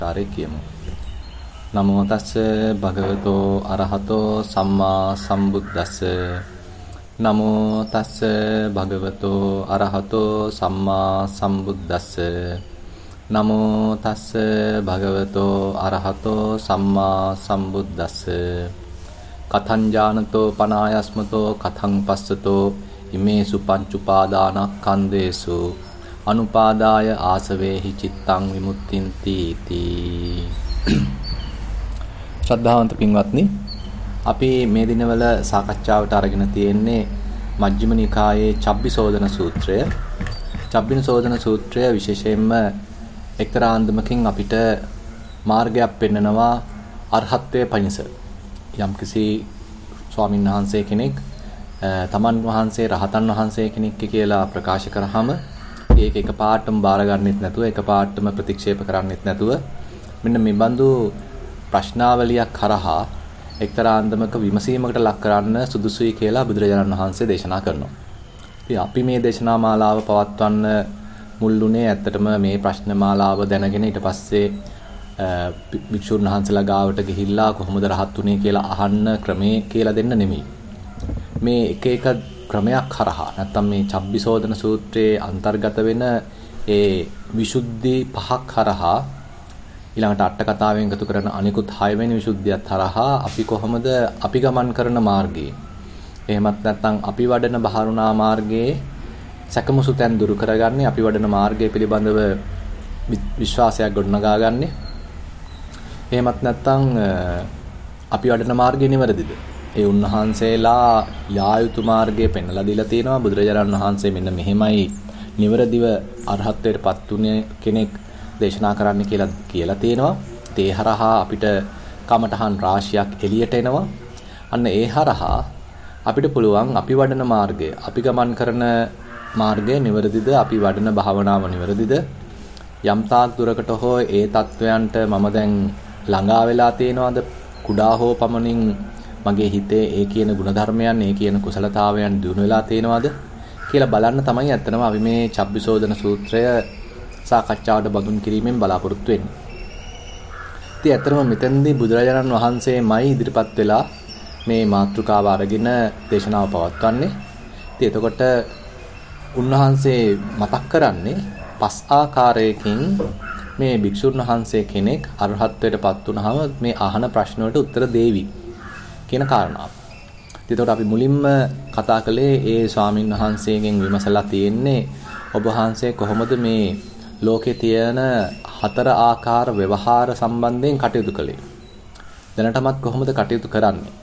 ආරේ කියමු. නමෝ තස්ස භගවතෝ අරහතෝ සම්මා සම්බුද්දස්ස. නමෝ තස්ස භගවතෝ අරහතෝ සම්මා සම්බුද්දස්ස. නමෝ තස්ස භගවතෝ අරහතෝ සම්මා සම්බුද්දස්ස. කතං ඥානතෝ පනායස්මතෝ කතං පස්සතෝ ඉමේසු පංච උපාදානස්කන්ධේසු අනුපාදාය ආසවේහි චිත්තං විමුක්තින්ති තී. ශ්‍රද්ධාවන්ත පින්වත්නි, අපි මේ දිනවල සාකච්ඡාවට අරගෙන තියෙන්නේ මජ්ක්‍ධිම නිකායේ චබ්බිසෝදන සූත්‍රය. චබ්බිසෝදන සූත්‍රය විශේෂයෙන්ම එක්තරා අන්දමකින් අපිට මාර්ගයක් පෙන්නනවා අරහත්ත්වයේ පණිස. යම්කිසි ස්වාමීන් වහන්සේ කෙනෙක් තමන් වහන්සේ රහතන් වහන්සේ කෙනෙක් කියලා ප්‍රකාශ කරාම ඒක එකපාරටම බාර ගන්නෙත් නැතුව එකපාරටම ප්‍රතික්ෂේප කරන්නෙත් නැතුව මෙන්න මේ බඳු ප්‍රශ්නාවලියක් කරහා එක්තරා අන්දමක විමසීමකට ලක් කරන්න සුදුසුයි කියලා බුදුරජාණන් වහන්සේ දේශනා කරනවා. ඉතින් අපි මේ දේශනා මාලාව පවත්වන්න මුල්ුණේ ඇත්තටම මේ ප්‍රශ්න මාලාව දැනගෙන ඊට පස්සේ භික්ෂුන් වහන්සේලා ගාවට ගිහිල්ලා කොහොමද රහත් උනේ කියලා අහන්න ක්‍රමේ කියලා දෙන්න නෙමෙයි. මේ එක එක ක්‍රමයක් කරහා නැත්තම් මේ චබ්බිසෝදන සූත්‍රයේ අන්තර්ගත වෙන ඒ විසුද්ධි පහක් කරහා ඊළඟට අට කතාවෙන් එකතු කරන අනිකුත් 6 වෙනි විසුද්ධියත් කරහා අපි කොහොමද අපි ගමන් කරන මාර්ගයේ එහෙමත් නැත්නම් අපි වඩන බහරුණා මාර්ගයේ සැකමුසු තැන් දුරු කරගන්නේ අපි වඩන මාර්ගය පිළිබඳව විශ්වාසයක් ගොඩනගාගන්නේ එහෙමත් නැත්නම් අපි වඩන මාර්ගය නිවැරදිද? ඒ උන්වහන්සේලා යා යුතු මාර්ගය පෙන්වලා දීලා තියෙනවා. බුදුරජාණන් වහන්සේ මෙන්න මෙහෙමයි නිවැරදිව අරහත්ත්වයටපත් උනේ කෙනෙක් දේශනා කරන්න කියලා තියෙනවා. ඒ හරහා අපිට කමඨහන් රාශියක් එළියට එනවා. අන්න ඒ හරහා අපිට පුළුවන් අපි වඩන මාර්ගය, අපි ගමන් කරන මාර්ගය නිවැරදිද, අපි වඩන භාවනාව නිවැරදිද? යම් තාක් දුරකට හෝ ඒ தත්වයන්ට මම දැන් ළඟා වෙලා තියෙනවද? කුඩා හෝ පමණින් මගේ හිතේ ඒ කියන ಗುಣධර්මයන්, ඒ කියන කුසලතාවයන් දිනු වෙලා තියෙනවද කියලා බලන්න තමයි ඇත්තටම අපි මේ චබ්බිසෝදන සූත්‍රය සාකච්ඡාවට බඳුන් කිරීමෙන් බලාපොරොත්තු වෙන්නේ. ඉතින් ඇත්තටම මෙතෙන්දී බුදුරජාණන් වහන්සේමයි ඉදිරිපත් වෙලා මේ මාතෘකාව අරගෙන දේශනාව පවත්වන්නේ. ඉතින් එතකොට උන්වහන්සේ මතක් කරන්නේ 5 ආකාරයකින් මේ භික්ෂුන් වහන්සේ කෙනෙක් අරහත්ත්වයටපත් වුනහම මේ අහන ප්‍රශ්න වලට උත්තර දෙවි කියන කාරණාව. එතකොට අපි මුලින්ම කතා කළේ ඒ ස්වාමින් වහන්සේගෙන් විමසලා තියෙන්නේ ඔබ වහන්සේ කොහොමද මේ ලෝකේ තියෙන 4 ආකාර ව්‍යවහාර සම්බන්ධයෙන් කටයුතු කළේ? දැනටමත් කොහොමද කටයුතු කරන්නේ?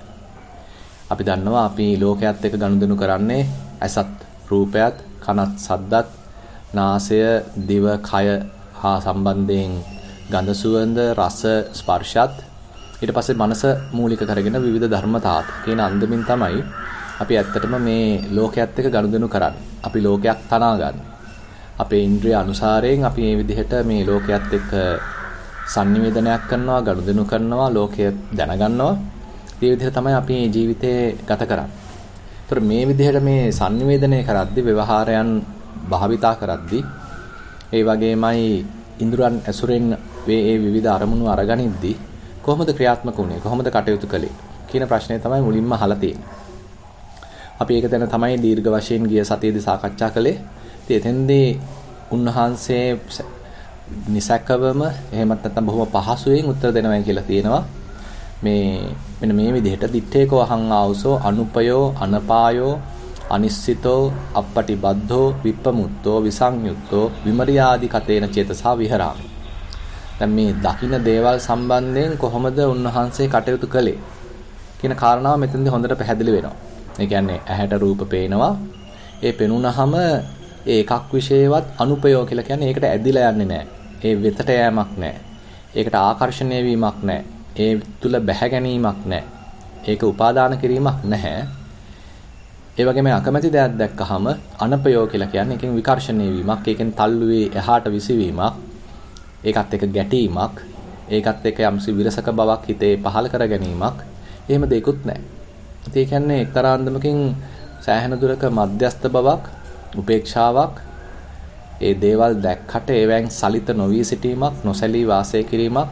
අපි දන්නවා අපි ලෝකයේත් එක්ක ගනුදෙනු කරන්නේ ඇසත් රූපයත්, කනත් සද්දත්, නාසය දිව කය හා සම්බන්ධයෙන් ගඳ සුවඳ රස ස්පර්ශත් ඊට පස්සේ මනස මූලික කරගෙන විවිධ ධර්මතාත් කියන අන්දමින් තමයි අපි ඇත්තටම මේ ලෝකයේත් එක්ක ගනුදෙනු කරන්නේ. අපි ලෝකයක් තනා ගන්න. අපේ ඉන්ද්‍රිය අනුසාරයෙන් අපි මේ විදිහට මේ ලෝකයේත් එක්ක sannivedanayak කරනවා, ගනුදෙනු කරනවා, ලෝකය දැනගන්නවා. මේ විදිහට තමයි අපි මේ ජීවිතේ ගත කරන්නේ. ඒතර මේ විදිහට මේ sannivedanaya කරද්දී ව්‍යවහාරයන් භාවිතා කරද්දී ඒ වගේමයි ඉන්ද්‍රයන් ඇසුරෙන් මේ විවිධ අරමුණු අරගනිද්දී කොහොමද ක්‍රියාත්මක වුනේ, කොහොමද කටයුතු කළේ කියන ප්‍රශ්නේ තමයි මුලින්ම අහලා තියෙන්නේ. අපි ඒක දැන තමයි දීර්ඝ වශයෙන් ගිය සතියේදී සාකච්ඡා කළේ. ඉතින් එතෙන්දී උන්වහන්සේ නිසකවම එහෙමත් නැත්නම් බොහොම පහසුවෙන් උත්තර දෙනවා කියලා තියෙනවා. මෙන්න මේ විදිහට දිත්තේකෝ අහං ආවසෝ අනුපයෝ අනපායෝ අනිස්සිතෝ අපපටිබද්ධෝ විප්පමුත්තෝ විසංයුත්තෝ විමරියාදි කතේන චේතසා විහරාමි. දැන් මේ දකින්න දේවල් සම්බන්ධයෙන් කොහොමද උන්වහන්සේ කටයුතු කළේ කියන කාරණාව මෙතනදී හොඳට පැහැදිලි වෙනවා. ඒ කියන්නේ ඇහැට රූප පේනවා. ඒ පෙනුනහම ඒ එකක් විශේෂවත් අනුපයෝ කියලා කියන්නේ ඒකට ඇදිලා යන්නේ නැහැ. ඒ වෙතට යෑමක් නැහැ. ඒකට ආකර්ෂණය වීමක් නැහැ. ඒ තුල බැහැ ගැනීමක් නැහැ. ඒක උපාදාන කිරීමක් නැහැ. ඒ වගේම අකමැති දෙයක් දැක්කහම අනපයෝ කියලා කියන්නේ ඒකෙන් විකර්ෂණය වීමක්, ඒකෙන් තල්ලු වේ එහාට විසිවීමක්, ඒකත් එක්ක ගැටීමක්, ඒකත් එක්ක යම්සි විරසක බවක් හිතේ පහළ කර ගැනීමක්, එහෙම දෙයක්වත් නැහැ. ඒ කියන්නේ එක්තරා අන්දමකින් සෑහෙන දුරක මධ්‍යස්ථ බවක්, උපේක්ෂාවක්, ඒ දේවල් දැක්කට ඒවෙන් සලිත නොවී සිටීමක්, නොසැලී වාසය කිරීමක්,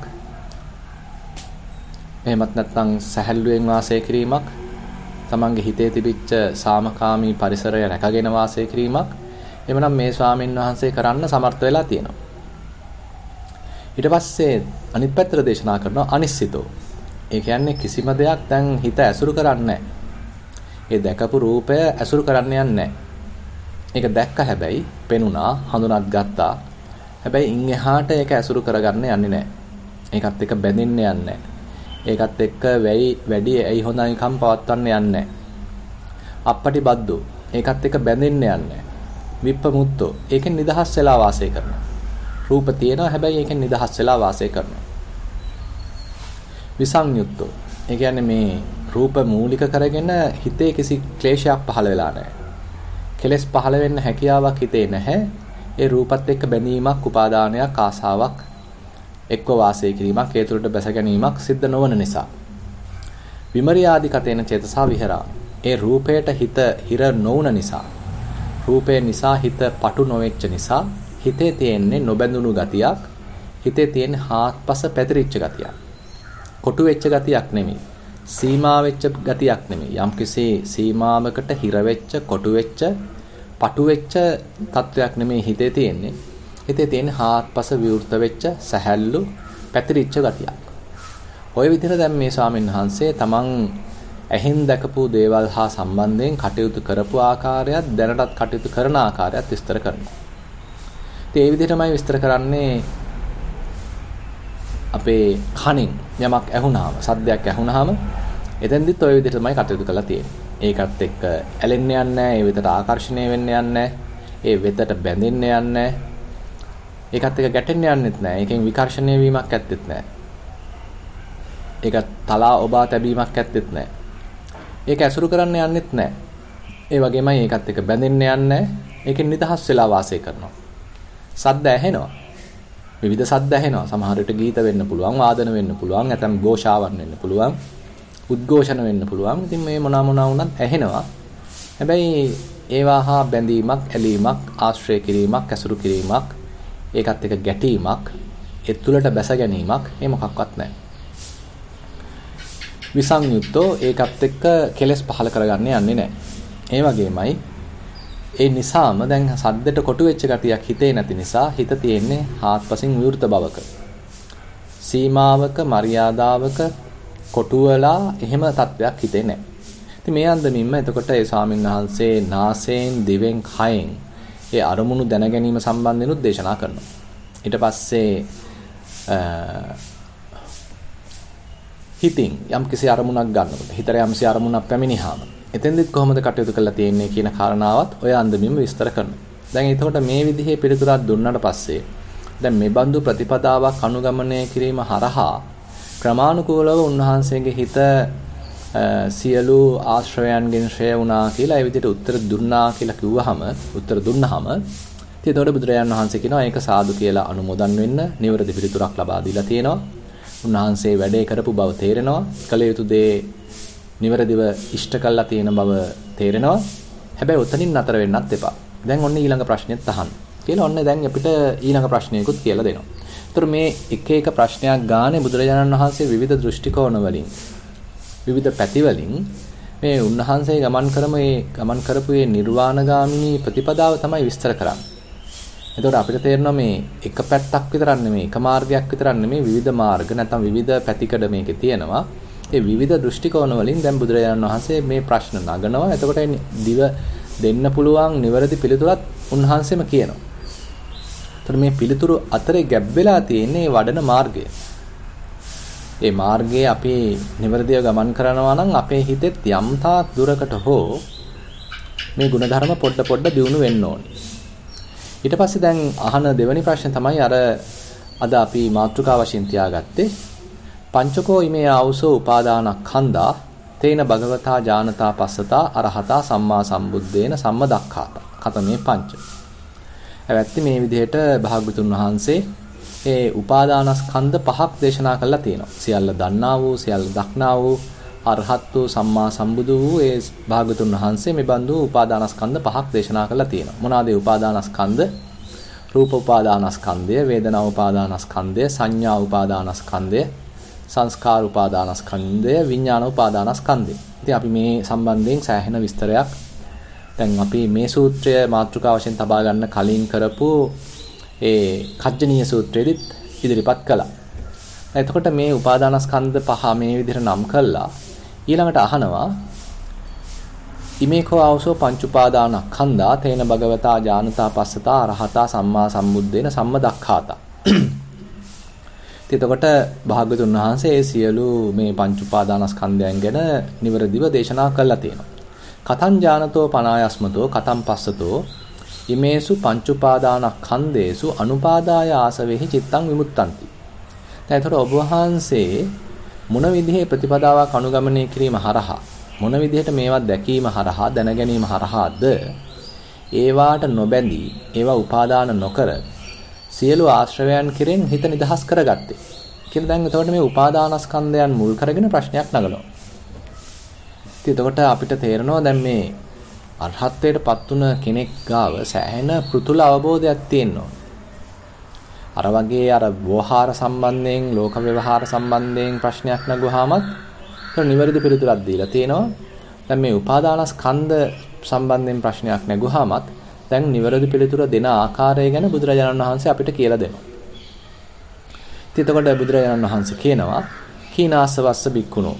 එහෙමත් නැත්නම් සැහැල්ලුවෙන් වාසය කිරීමක්, තමන්ගේ හිතේ තිබිච්ච සාමකාමී පරිසරය රැකගෙන වාසය කිරීමක් එමනම් මේ ස්වාමීන් වහන්සේ කරන්න සමර්ථ වෙලා තියෙනවා. ඊට පස්සේ අනිත් පැත්තට දේශනා කරනවා අනිශ්චිතෝ. ඒ කියන්නේ කිසිම දෙයක් දැන් හිත ඇසුරු කරන්නේ ඒ දැකපු රූපය ඇසුරු කරන්න යන්නේ ඒක දැක්ක හැබැයි පෙනුණා, හඳුනාත් ගත්තා. හැබැයි ඉන් එහාට ඒක ඇසුරු කරගන්න යන්නේ නැහැ. ඒකත් එක්ක බැඳෙන්න යන්නේ නැහැ. ඒකත් එක්ක වැඩි ඇයි හොඳයිකම් පවත්වන්න යන්නේ අපපටි බද්දෝ ඒකත් එක්ක බැඳෙන්න යන්නේ විප්පමුත්තෝ ඒකෙන් නිදහස් වෙලා වාසය කරනවා. රූප තියෙනවා හැබැයි ඒකෙන් නිදහස් වෙලා වාසය කරනවා. විසංයුත්තෝ ඒ කියන්නේ මේ රූප මූලික කරගෙන හිතේ කිසි ක්ලේශයක් පහළ වෙලා නැහැ. කෙලෙස් පහළ වෙන්න හැකියාවක් හිතේ නැහැ. ඒ රූපත් එක්ක බැඳීමක්, උපාදානයක්, ආසාවක් එක්ව වාසය කිරීමක්, ඒ තුළට බැස ගැනීමක් සිද්ධ නොවන නිසා. විමරියාදි කතේන චේතසා විහෙරා. ඒ රූපයට හිත හිර නොවුන නිසා, රූපේ නිසා හිත පටු නොවෙච්ච නිසා හිතේ තියෙන්නේ නොබැඳුණු ගතියක්, හිතේ තියෙන හාත්පස පැතිරිච්ච ගතියක්. කොටු වෙච්ච ගතියක් නෙමෙයි. සීමා වෙච්ච ගතියක් නෙමෙයි. යම්කිසි සීමාවකට හිර වෙච්ච, කොටු වෙච්ච, පටු වෙච්ච තත්වයක් නෙමෙයි හිතේ තියෙන්නේ. හිතේ තියෙන හාත්පස විවෘත වෙච්ච, සැහැල්ලු, පැතිරිච්ච ගතියක්. ওই විදිහට දැන් මේ ස්වාමීන් වහන්සේ තමන් ඇහෙන් දැකපු දේවල් හා සම්බන්ධයෙන් කටයුතු කරපු ආකාරයත් දැනටත් කටයුතු කරන ආකාරයත් විස්තර කරනවා. ඉතින් ඒ විදිහටමයි විස්තර කරන්නේ අපේ කනින් යමක් ඇහුණාම, සද්දයක් ඇහුණාම එතෙන්දිත් ওই විදිහටමයි කටයුතු කරලා තියෙන්නේ. ඒකත් එක්ක ඇලෙන්න යන්නේ නැහැ, ඒ වෙතට ආකර්ෂණය වෙන්න යන්නේ නැහැ, ඒ වෙතට බැඳෙන්න යන්නේ නැහැ. ඒකත් එක්ක ගැටෙන්න යන්නෙත් නැහැ. ඒකෙන් විකර්ෂණය වීමක් ඇත්තෙත් නැහැ. ඒක තලා ඔබා තැබීමක් ඇත්තෙත් නැහැ. ඒක ඇසුරු කරන්න යන්නෙත් නැහැ. ඒ වගේමයි ඒකත් එක්ක බැඳෙන්න යන්නේ නැහැ. ඒකෙන් නිදහස් වෙලා වාසය කරනවා. සද්ද ඇහෙනවා. විවිධ සද්ද ඇහෙනවා. සමහර විට ගීත වෙන්න පුළුවන්, වාදන වෙන්න පුළුවන්, නැත්නම් ഘോഷාවන් වෙන්න පුළුවන්, උද්ඝෝෂණ වෙන්න පුළුවන්. ඉතින් මේ මොනවා වුණත් ඇහෙනවා. හැබැයි ඒවා හා බැඳීමක්, ඇලීමක්, ආශ්‍රය කිරීමක්, ඇසුරු කිරීමක්, ඒකත් එක්ක ගැටීමක්, ඒ තුලට බැස ගැනීමක් මේ මොකක්වත් නැහැ. විසංයුත්තෝ ඒකත් එක්ක කෙලස් පහල කරගන්න යන්නේ නැහැ. ඒ වගේමයි ඒ නිසාම දැන් සද්දට කොටු වෙච්ච ගතියක් හිතේ නැති නිසා හිත තියෙන්නේ හාත්පසින් විවෘත බවක. සීමාවක, මරියාදාවක කොටු වෙලා එහෙම තත්වයක් හිතේ නැහැ. ඉතින් මේ අන්දමින්ම එතකොට ඒ ස්වාමීන් වහන්සේ නාසයෙන්, දිවෙන්, කයෙන් ඒ අරමුණු දැන ගැනීම සම්බන්ධෙනුත් දේශනා කරනවා. ඊට පස්සේ හිතින් යම්කිසි අරමුණක් ගන්නකොට, හිතට යම්කිසි අරමුණක් පැමිණිහාම එතෙන්දිත් කොහොමද කටයුතු කරලා තියෙන්නේ කියන කාරණාවත් ඔය අන්දමින්ම විස්තර කරනවා. දැන් එතකොට මේ විදිහේ පිළිතුරක් දුන්නාට පස්සේ දැන් මේ බඳු ප්‍රතිපදාවක් අනුගමනය කිරීම හරහා ක්‍රමානුකූලව උන්වහන්සේගේ හිත සියලු ආශ්‍රයයන්ගෙන් ශ්‍රේය වුණා කියලා ඒ විදිහට උත්තර දුන්නා කියලා කිව්වහම, උත්තර දුන්නාම ඉතින් එතකොට බුදුරජාණන් වහන්සේ කියනවා ඒක සාදු කියලා අනුමෝදන් වෙන්න, නිවැරදි පිළිතුරක් ලබා දීලා තියෙනවා. උන්වහන්සේ වැඩේ කරපු බව තේරෙනවා. කළ යුතු දේ නිවැරදිව ඉෂ්ට කළා තියෙන බව තේරෙනවා. හැබැයි උතනින් නතර වෙන්නත් එපා. දැන් ඔන්න ඊළඟ ප්‍රශ්නෙත් අහන්න. කියලා ඔන්න දැන් අපිට ඊළඟ ප්‍රශ්නයකුත් කියලා දෙනවා. ඒතර මේ එක එක ප්‍රශ්නයක් ගානේ බුදුරජාණන් වහන්සේ විවිධ දෘෂ්ටි කෝණ වලින්, විවිධ පැති වලින් මේ උන්වහන්සේ ගමන් කරපු මේ නිර්වාණගාමිනී ප්‍රතිපදාව තමයි විස්තර කරන්නේ. එතකොට අපිට තේරෙනවා මේ එක පැත්තක් විතරක් නෙමෙයි, එක මාර්ගයක් විතරක් නෙමෙයි, විවිධ මාර්ග නැත්නම් විවිධ පැතිකඩ මේකේ තියෙනවා. ඒ විවිධ දෘෂ්ටි කෝණ වලින් දැන් බුදුරජාණන් වහන්සේ මේ ප්‍රශ්න නගනවා. එතකොට දිව දෙන්න පුළුවන් නිවැරදි පිළිතුරත් උන්වහන්සේම කියනවා. එතකොට මේ පිළිතුරු අතරේ ගැබ් වෙලා තියෙන්නේ වඩන මාර්ගය. ඒ මාර්ගයේ අපි නිවැරදිව ගමන් කරනවා නම් අපේ හිතෙත් යම් තාක් දුරකට හෝ මේ ಗುಣධර්ම පොඩ දියුණු වෙන්න ඕනේ. ඊට පස්සේ දැන් අහන දෙවෙනි ප්‍රශ්නේ තමයි අර අද අපි මාතෘකා වශයෙන් තියාගත්තේ පංචකෝ ඉමේ ආවුසෝ උපාදානස්කන්ධා තේන භගවතා ඥානතා පස්සතා අරහතා සම්මා සම්බුද්දේන සම්මදක්ඛාත කතමේ පංච. ඇවැත්ති මේ විදිහට භාග්‍යතුන් වහන්සේ ඒ උපාදානස්කන්ධ පහක් දේශනා කළා තියෙනවා. සියල්ල දන්නා වූ, සියල්ල දක්නා වූ, අරහත් වූ, සම්මා සම්බුදු වූ ඒ භාග්‍යතුන් වහන්සේ මේ බඳු උපාදානස්කන්ධ පහක් දේශනා කළා තියෙනවා. මොනවාද ඒ උපාදානස්කන්ධ? රූප උපාදානස්කන්ධය, වේදනා උපාදානස්කන්ධය, සංඥා උපාදානස්කන්ධය, සංස්කාර උපාදානස්කන්ධය, විඥාන උපාදානස්කන්ධය. ඉතින් අපි මේ සම්බන්ධයෙන් සෑහෙන විස්තරයක් දැන් අපි මේ සූත්‍රය මාතෘකාව වශයෙන් තබා ගන්න කලින් කරපු ඒ කජ්ජනීය සූත්‍රයේදීත් ඉදිරිපත් කළා. එතකොට මේ උපාදානස්කන්ධ පහ මේ විදිහට නම් කළා ඊළඟට අහනවා ඉමේකෝ ආවසෝ පංච උපාදානස්කන්ධා තේන භගවතා ඥානතා පස්සතා අරහතා සම්මා සම්බුද්දේන සම්මදක්ඛාතා. එතකොට භාග්‍යවතුන් වහන්සේ ඒ සියලු මේ පංච උපාදානස්කන්ධයන් ගැන නිවරදිව දේශනා කළා තියෙනවා. කතං ඥානතෝ පනායස්මතෝ කතං පස්සතෝ ඉමේසු පංච උපාදානස්කන්ධේසු අනුපාදාය ආසවෙහි චිත්තං විමුක්තಂತಿ. දැන් එතකොට ඔබ වහන්සේ මොන විදිහේ ප්‍රතිපදාවක් අනුගමනය කිරීම හරහා මොන විදිහට මේවා දැකීම හරහා දැන ගැනීම හරහාද ඒවාට නොබැඳී ඒවා උපාදාන නොකර සියලු ආශ්‍රවයන් කෙරෙන් හිත නිදහස් කරගත්තේ කියලා. දැන් එතකොට මේ උපාදානස්කන්ධයන් මුල් කරගෙන ප්‍රශ්නයක් නගනවා. ඉතින් එතකොට අපිට තේරෙනවා දැන් මේ අරහත්ත්වයටපත් වුණ කෙනෙක් ගාව සෑහෙන පෘතුල අවබෝධයක් තියෙනවා. අර වගේ අර ව්‍යවහාර සම්බන්ධයෙන් ලෝක ව්‍යවහාර සම්බන්ධයෙන් ප්‍රශ්නයක් නගුවාමත් ඒක නිවැරදි පිළිතුරක් දීලා තියෙනවා. දැන් මේ උපාදානස්කන්ධ සම්බන්ධයෙන් ප්‍රශ්නයක් නගුවාමත් දැන් නිවැරදි පිළිතුර දෙන ආකාරය ගැන බුදුරජාණන් වහන්සේ අපිට කියලා දෙනවා. ඉතින් එතකොට බුදුරජාණන් වහන්සේ කියනවා කීනාසවස්ස බික්කුණෝ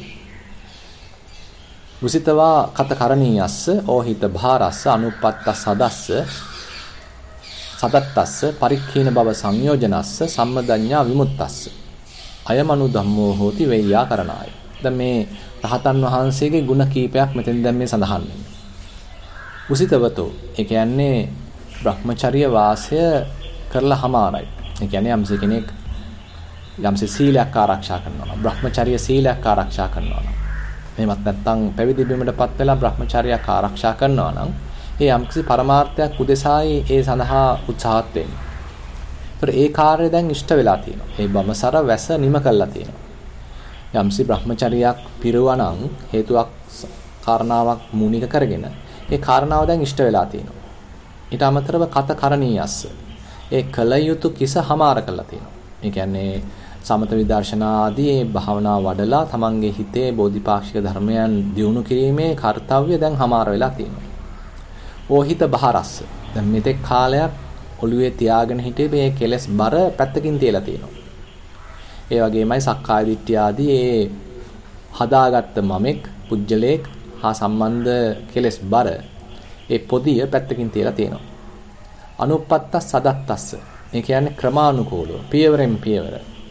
මුසිතවා කත කරණීයස්ස ඕහිත භාරස්ස අනුපත්තස් සදස්ස සදත්තස්ස පරික්ඛීන බව සංයෝජනස්ස සම්මදඤ්ඤා විමුක්තස්ස අයමනු ධම්මෝ හෝති වෙය්‍යා කරණාය. දැන් මේ රහතන් වහන්සේගේ ගුණ කීපයක් මෙතෙන් දැන් මේ සඳහන් වෙනවා. මුසිතවතෝ ඒ කියන්නේ Brahmacharya වාසය කරලා හමාරයි. ඒ කියන්නේ යම්ස කෙනෙක් යම්ස සීලයක් ආරක්ෂා කරනවා නම් Brahmacharya සීලයක් ආරක්ෂා කරනවා නම් එහෙමත් නැත්නම් පැවිදි බිමටපත් වෙලා Brahmacharya ආරක්ෂා කරනවා නම් ඒ යම්කිසි පරමාර්ථයක් උදෙසායි ඒ සඳහා උත්සාහත් වෙන්නේ. ඒතර ඒ කාර්යය දැන් ඉෂ්ට වෙලා තියෙනවා. ඒ බමසර වැස නිම කළා තියෙනවා. යම්සි Brahmacharyaක් පිරුවා නම් හේතුවක් කාරණාවක් මූලික කරගෙන ඒ කාරණාව දැන් ඉෂ්ට වෙලා තියෙනවා. ඊට අමතරව කත කරණීයස්ස ඒ කල යුතු කිස හමාර කරලා තියෙනවා. ඒ කියන්නේ සමත විදර්ශනා ආදී ඒ භාවනා වඩලා තමන්ගේ හිතේ බෝධිපාක්ෂික ධර්මයන් දියුණු කිරීමේ කාර්යය දැන් හමාර වෙලා තියෙනවා. ඕහිත බහරස්ස දැන් මෙතෙක් කාලයක් ඔළුවේ තියාගෙන හිටියේ මේ කෙලස් බර පැත්තකින් තියලා තියෙනවා. ඒ වගේමයි සක්කාය දිට්ඨිය ආදී ඒ හදාගත්ත මමෙක් පුජ්‍යලේක් හා සම්බන්ධ කෙලස් බර ඒ පොදිය පැත්තකින් තියලා තියෙනවා. අනුපත්තස් සදත්තස්ස ඒ කියන්නේ ක්‍රමානුකූලව පියවරෙන් පියවර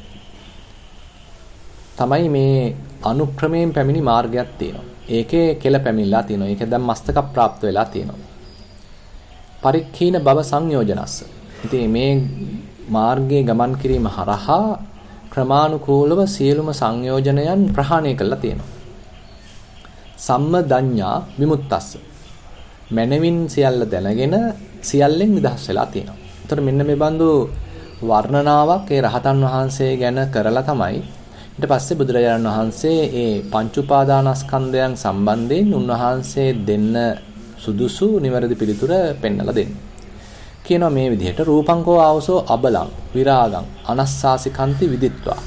තමයි මේ අනුක්‍රමයෙන් පැමිණි මාර්ගයක් තියෙනවා. ඒකේ කෙල පැමිණලා තියෙනවා. ඒක දැන් මස්තක ප්‍රාප්ත වෙලා තියෙනවා. පරික්ඛීන බව සංයෝජනස්ස. ඉතින් මේ මාර්ගයේ ගමන් කිරීම හරහා ක්‍රමානුකූලව සියලුම සංයෝජනයන් ප්‍රහාණය කළා තියෙනවා. සම්මදඤ්ඤා විමුක්තස්ස. මනවින් සියල්ල දැනගෙන සියල්ලෙන් නිදහස් වෙලා තියෙනවා. එතකොට මෙන්න මේ බඳු වර්ණනාවක් ඒ රහතන් වහන්සේ ගැන කරලා තමයි ඊට පස්සේ බුදුරජාණන් වහන්සේ ඒ පංච උපාදානස්කන්ධයන් සම්බන්ධයෙන් උන්වහන්සේ දෙන්න සුදුසු නිවැරදි පිළිතුර පෙන්වලා දෙන්නේ. කියනවා මේ විදිහට රූපංකෝ ආවසෝ අබලං විරාගං අනස්සාසිකන්ති විදිත්වා.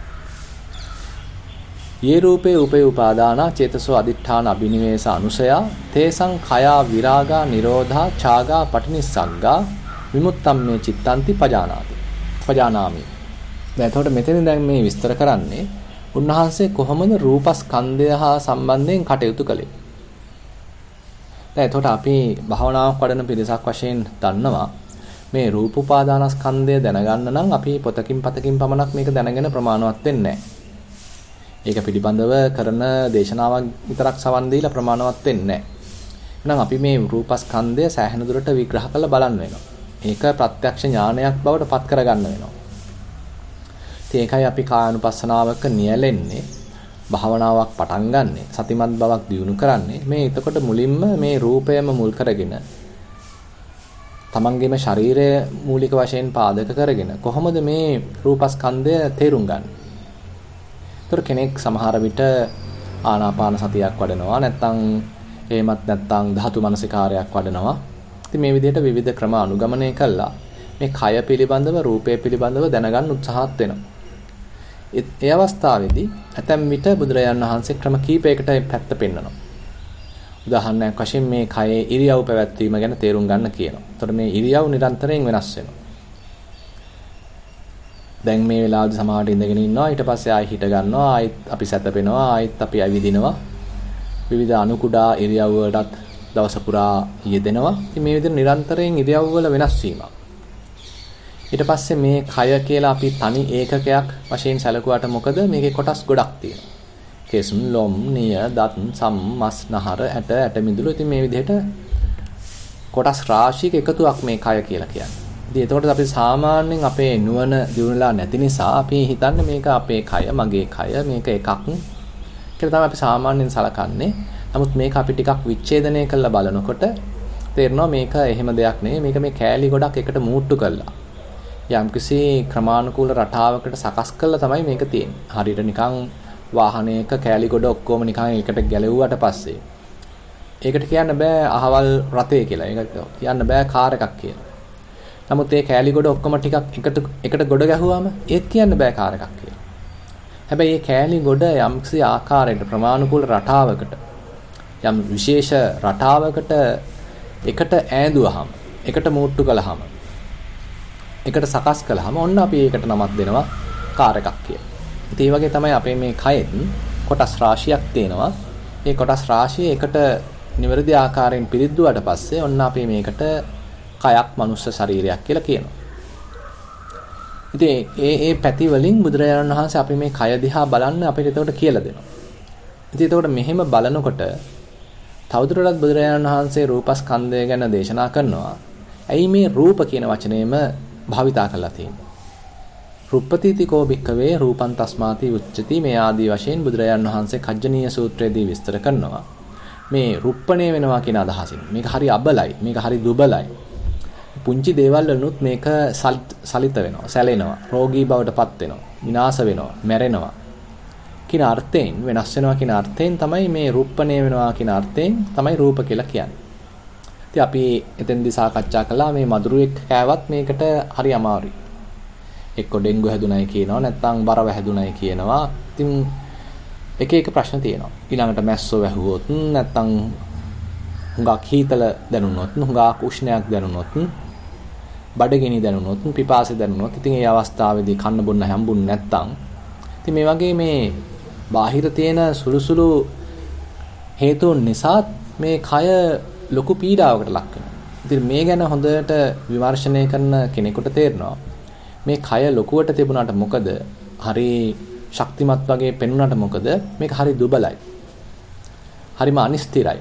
යේ රූපේ උපේ උපාදානා චේතසෝ අදිඨාන අබිනිවේස අනුසයා තේසං khයා විරාගා නිරෝධා ඡාගා පටිනිස්සග්ගා විමුත්තම් මේ චිත්තන්ති පජානාමි. දැන් එතකොට මෙතන දැන් මේ විස්තර කරන්නේ උන්වහන්සේ කොහොමද රූපස්කන්ධය හා සම්බන්ධයෙන් කටයුතු කළේ. දැන් එතකොට අපි භාවනාවක් වඩන පිරිසක් වශයෙන් දන්නවා මේ රූප උපාදානස්කන්ධය දැනගන්න නම් අපි පොතකින් පතකින් පමණක් මේක දැනගෙන ප්‍රමාණවත් වෙන්නේ නැහැ. ඒක පිළිබඳව කරන දේශනාවක් විතරක් සවන් දීලා ප්‍රමාණවත් වෙන්නේ නැහැ. එහෙනම් අපි මේ රූපස්කන්ධය සෑහෙන දුරට විග්‍රහ කරලා බලන්න වෙනවා. ඒක ප්‍රත්‍යක්ෂ ඥානයක් බවට පත් කරගන්න වෙනවා. ඒකයි අපි කායानुපස්සනාවක නියැලෙන්නේ භාවනාවක් පටන් ගන්නෙ සතිමත් බවක් දියුණු කරන්නේ මේ එතකොට මුලින්ම මේ රූපයම මුල් කරගෙන තමන්ගේම ශරීරය මූලික වශයෙන් පාදක කරගෙන කොහොමද මේ රූපස්කන්ධය තේරුම් ගන්න. ඒතර කෙනෙක් සමහර විට ආනාපාන සතියක් වඩනවා නැත්නම් එහෙමත් නැත්නම් ධාතු මනසිකාරයක් වඩනවා. ඉතින් මේ විදිහට විවිධ ක්‍රම අනුගමනය කළා මේ කය පිළිබඳව රූපය පිළිබඳව දැනගන්න උත්සාහත් වෙනවා. ඒ අවස්ථාවේදී ඇතැම් විට බුදුරජාණන් වහන්සේ ක්‍රම කීපයකට පැත්ත පෙන්වනවා. උදාහරණයක් වශයෙන් මේ කයේ ඉරියව් පැවැත්වීම ගැන තේරුම් ගන්න කියනවා. එතකොට මේ ඉරියව් නිරන්තරයෙන් වෙනස් වෙනවා. දැන් මේ වෙලාවේදී සමාහට ඉඳගෙන ඉන්නවා ඊට පස්සේ ආයෙ හිට ගන්නවා ආයෙත් අපි සැතපෙනවා ආයෙත් අපි ඇවිදිනවා විවිධ අණු කුඩා ඉරියව් වලටත් දවස පුරා යෙදෙනවා. ඉතින් මේ විදිහට නිරන්තරයෙන් ඉරියව් වල වෙනස් වීමක්. ඊට පස්සේ මේ කය කියලා අපි තනි ඒකකයක් වශයෙන් සැලකුවාට මොකද මේකේ කොටස් ගොඩක් තියෙනවා. කෙසුම්, ලොම්, නිය, දත්, සම්, මස්, නහර, ඇට මිදුළු. ඉතින් මේ විදිහට කොටස් රාශියක එකතුවක් මේ කය කියලා කියන්නේ. ඉතින් එතකොට අපි සාමාන්‍යයෙන් අපේ නුවණ දියුණුලා නැති නිසා අපි හිතන්නේ මේක අපේ කය, මගේ කය, මේක එකක් කියලා තමයි අපි සාමාන්‍යයෙන් සලකන්නේ. නමුත් මේක අපි ටිකක් විච්ඡේදනය කරලා බලනකොට තේරෙනවා මේක එහෙම දෙයක් නෙවෙයි. මේක මේ කෑලි ගොඩක් එකට මූට්ටු කරලා යම්කිසි ක්‍රමානුකූල රටාවකට සකස් කරලා තමයි මේක තියෙන්නේ. හරියට නිකන් වාහනයක කෑලි ගොඩ ඔක්කොම නිකන් එකට ගැලෙව්වට පස්සේ ඒකට කියන්න බෑ අහවල් රථය කියලා. ඒක කියන්න බෑ කාර් එකක් කියලා. නමුත් මේ කෑලි ගොඩ ඔක්කොම ටිකක් එකට ගොඩ ගැහුවාම ඒත් කියන්න බෑ කාර් එකක් කියලා. හැබැයි මේ කෑලි ගොඩ යම්කිසි ආකාරයකට ප්‍රමාණිකූල රටාවකට යම් විශේෂ රටාවකට එකට ඈඳුවාම එකට මූට්ටු කළාම එකට සකස් කළාම ඔන්න අපි ඒකට නමක් දෙනවා කාර් එකක් කියලා. ඉතින් ඒ වගේ තමයි අපේ මේ කයෙත් කොටස් රාශියක් තියෙනවා. මේ කොටස් රාශිය එකට නිවැරදි ආකාරයෙන් පිරිද්දුවාට පස්සේ ඔන්න අපි මේකට කයක් මනුස්ස ශරීරයක් කියලා කියනවා. ඉතින් ඒ පැති වලින් බුදුරජාණන් වහන්සේ අපි මේ කය දිහා බලන්න අපිට එතකොට කියලා දෙනවා. ඉතින් එතකොට මෙහෙම බලනකොට තවදුරටත් බුදුරජාණන් වහන්සේ රූපස්කන්ධය ගැන දේශනා කරනවා. ඇයි මේ රූප කියන වචනේම භාවිතා කරලා තියෙන්නේ? රුප්පතිතිකෝ භික්ඛවේ රූපං තස්මාති උච්චති මේ ආදී වශයෙන් බුදුරජාණන් වහන්සේ කජ්ජනීය සූත්‍රයේදී විස්තර කරනවා. මේ රුප්පණය වෙනවා කියන අදහසින්. මේක හරි අබලයි, මේක හරි දුබලයි. පුංචි දේවල් වලුත් මේක සලිත වෙනවා, සැලෙනවා, රෝගී බවටපත් වෙනවා, විනාශ වෙනවා, මැරෙනවා කියන අර්ථයෙන් වෙනස් වෙනවා කියන අර්ථයෙන් තමයි මේ රුප්පණය වෙනවා කියන අර්ථයෙන් තමයි රූප කියලා කියන්නේ. ඉතින් අපි එතෙන්දී සාකච්ඡා කළා මේ මදුරුවෙක් කෑවත් මේකට හරි අමාරුයි. එක්ක ඩෙන්ගු හැදුනයි කියනවා නැත්නම් බරව හැදුනයි කියනවා. ඉතින් එක එක ප්‍රශ්න තියෙනවා. ඊළඟට මැස්සෝ වැහුවොත් නැත්නම් හුඟක් හීතල දැනුනොත්, හුඟක් උෂ්ණයක් දැනුනොත්, බඩගිනි දැනුනොත්, පිපාසය දැනුනොත්, ඉතින් ඒ අවස්ථාවේදී කන්න බොන්න හම්බුනේ නැත්නම් ඉතින් මේ වගේ මේ බාහිර තියෙන සුළුසුළු හේතුන් නිසා මේ කය ලොකු පීඩාවකට ලක් වෙනවා. ඉතින් මේ ගැන හොඳට විමර්ශනය කරන කෙනෙකුට තේරෙනවා මේ කය ලොකුවට තිබුණාට මොකද? හරි ශක්තිමත් වගේ පෙනුනට මොකද? මේක හරි දුබලයි. හරිම අනිස්තිරයි.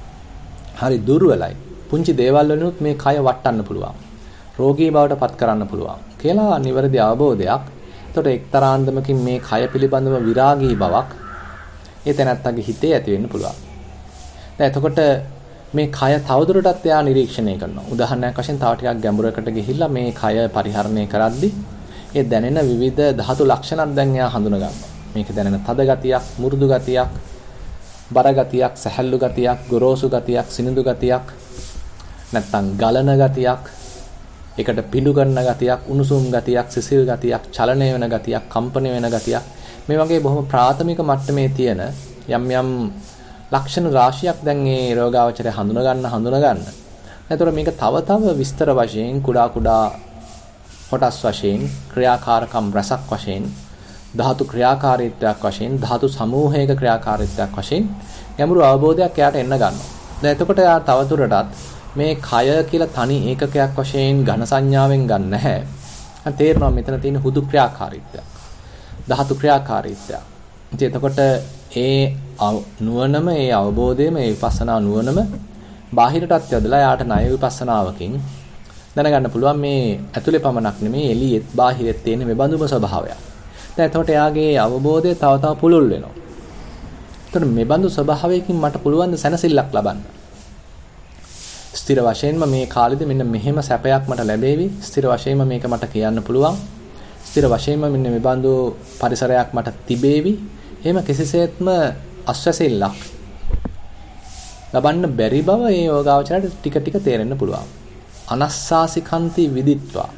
හරි දුර්වලයි. පුංචි දේවල් වලිනුත් මේ කය වටන්න පුළුවන්. රෝගී බවට පත් කරන්න පුළුවන් කියලා නිවැරදි අවබෝධයක්. එතකොට එක්තරාන්දමකින් මේ කය පිළිබඳව විරාගී බවක් ඒ තැනත්තගේ හිතේ ඇති වෙන්න පුළුවන්. දැන් එතකොට මේ කය තවදුරටත් එයා නිරීක්ෂණය කරනවා. උදාහරණයක් වශයෙන් තව ටිකක් ගැඹුරකට ගිහිල්ලා මේ කය පරිහරණය කරද්දී ඒ දැනෙන විවිධ ධාතු ලක්ෂණත් දැන් එයා හඳුන ගන්නවා. මේක දැනෙන තද ගතියක්, මෘදු ගතියක්, බර ගතියක්, සැහැල්ලු ගතියක්, ගොරෝසු ගතියක්, සිනිඳු ගතියක්, නැත්නම් ගලන ගතියක්, ඒකට පිඬු කරන ගතියක්, උණුසුම් ගතියක්, සිසිල් ගතියක්, චලනය වෙන ගතියක්, කම්පන වෙන ගතියක්. මේ වගේ බොහොම ප්‍රාථමික මට්ටමේ තියෙන යම් යම් ලක්ෂණ රාශියක් දැන් මේ රෝගාවචරය හඳුන ගන්න. එතකොට මේක තව විස්තර වශයෙන් කුඩා කොටස් වශයෙන් ක්‍රියාකාරකම් රසක් වශයෙන් ධාතු ක්‍රියාකාරීත්වයක් වශයෙන් ධාතු සමූහයක ක්‍රියාකාරීත්වයක් වශයෙන් ගැඹුරු අවබෝධයක් එයාට එන්න ගන්නවා. දැන් එතකොට එයා තවදුරටත් මේ කය කියලා තනි ඒකකයක් වශයෙන් ඝන සංඥාවෙන් ගන්න නැහැ. තේරෙනවා මෙතන තියෙන හුදු ක්‍රියාකාරීත්වයක්. ධාතු ක්‍රියාකාරීත්වයක්. ඉතින් එතකොට ඒ නුවණම ඒ අවබෝධයම ඒ විපස්සනා නුවණම බාහිරටත් යදලා යාට ණය විපස්සනාවකින් දැනගන්න පුළුවන් මේ ඇතුලේ පමණක් නෙමෙයි එළියෙත් බාහිරෙත් තියෙන මේ බඳුම ස්වභාවයක්. දැන් එතකොට එයාගේ අවබෝධය තව පුළුල් වෙනවා. එතකොට මේ බඳු ස්වභාවයකින් මට පුළුවන් ද සැනසෙල්ලක් ලබන්න. ස්ථිර වශයෙන්ම මේ කාලෙදි මෙන්න මෙහෙම සැපයක් මට ලැබෙවි. ස්ථිර වශයෙන්ම මේක මට කියන්න පුළුවන්. ස්ථිර වශයෙන්ම මෙන්න මේ බඳු පරිසරයක් මට තිබේවි. එහෙම කිසිසේත්ම අස්වැසිල්ලක් ලබන්න බැරි බව ඒ යෝගාවචරයට ටික ටික තේරෙන්න පුළුවන්. අනස්සාසිකන්ති විදිත්වා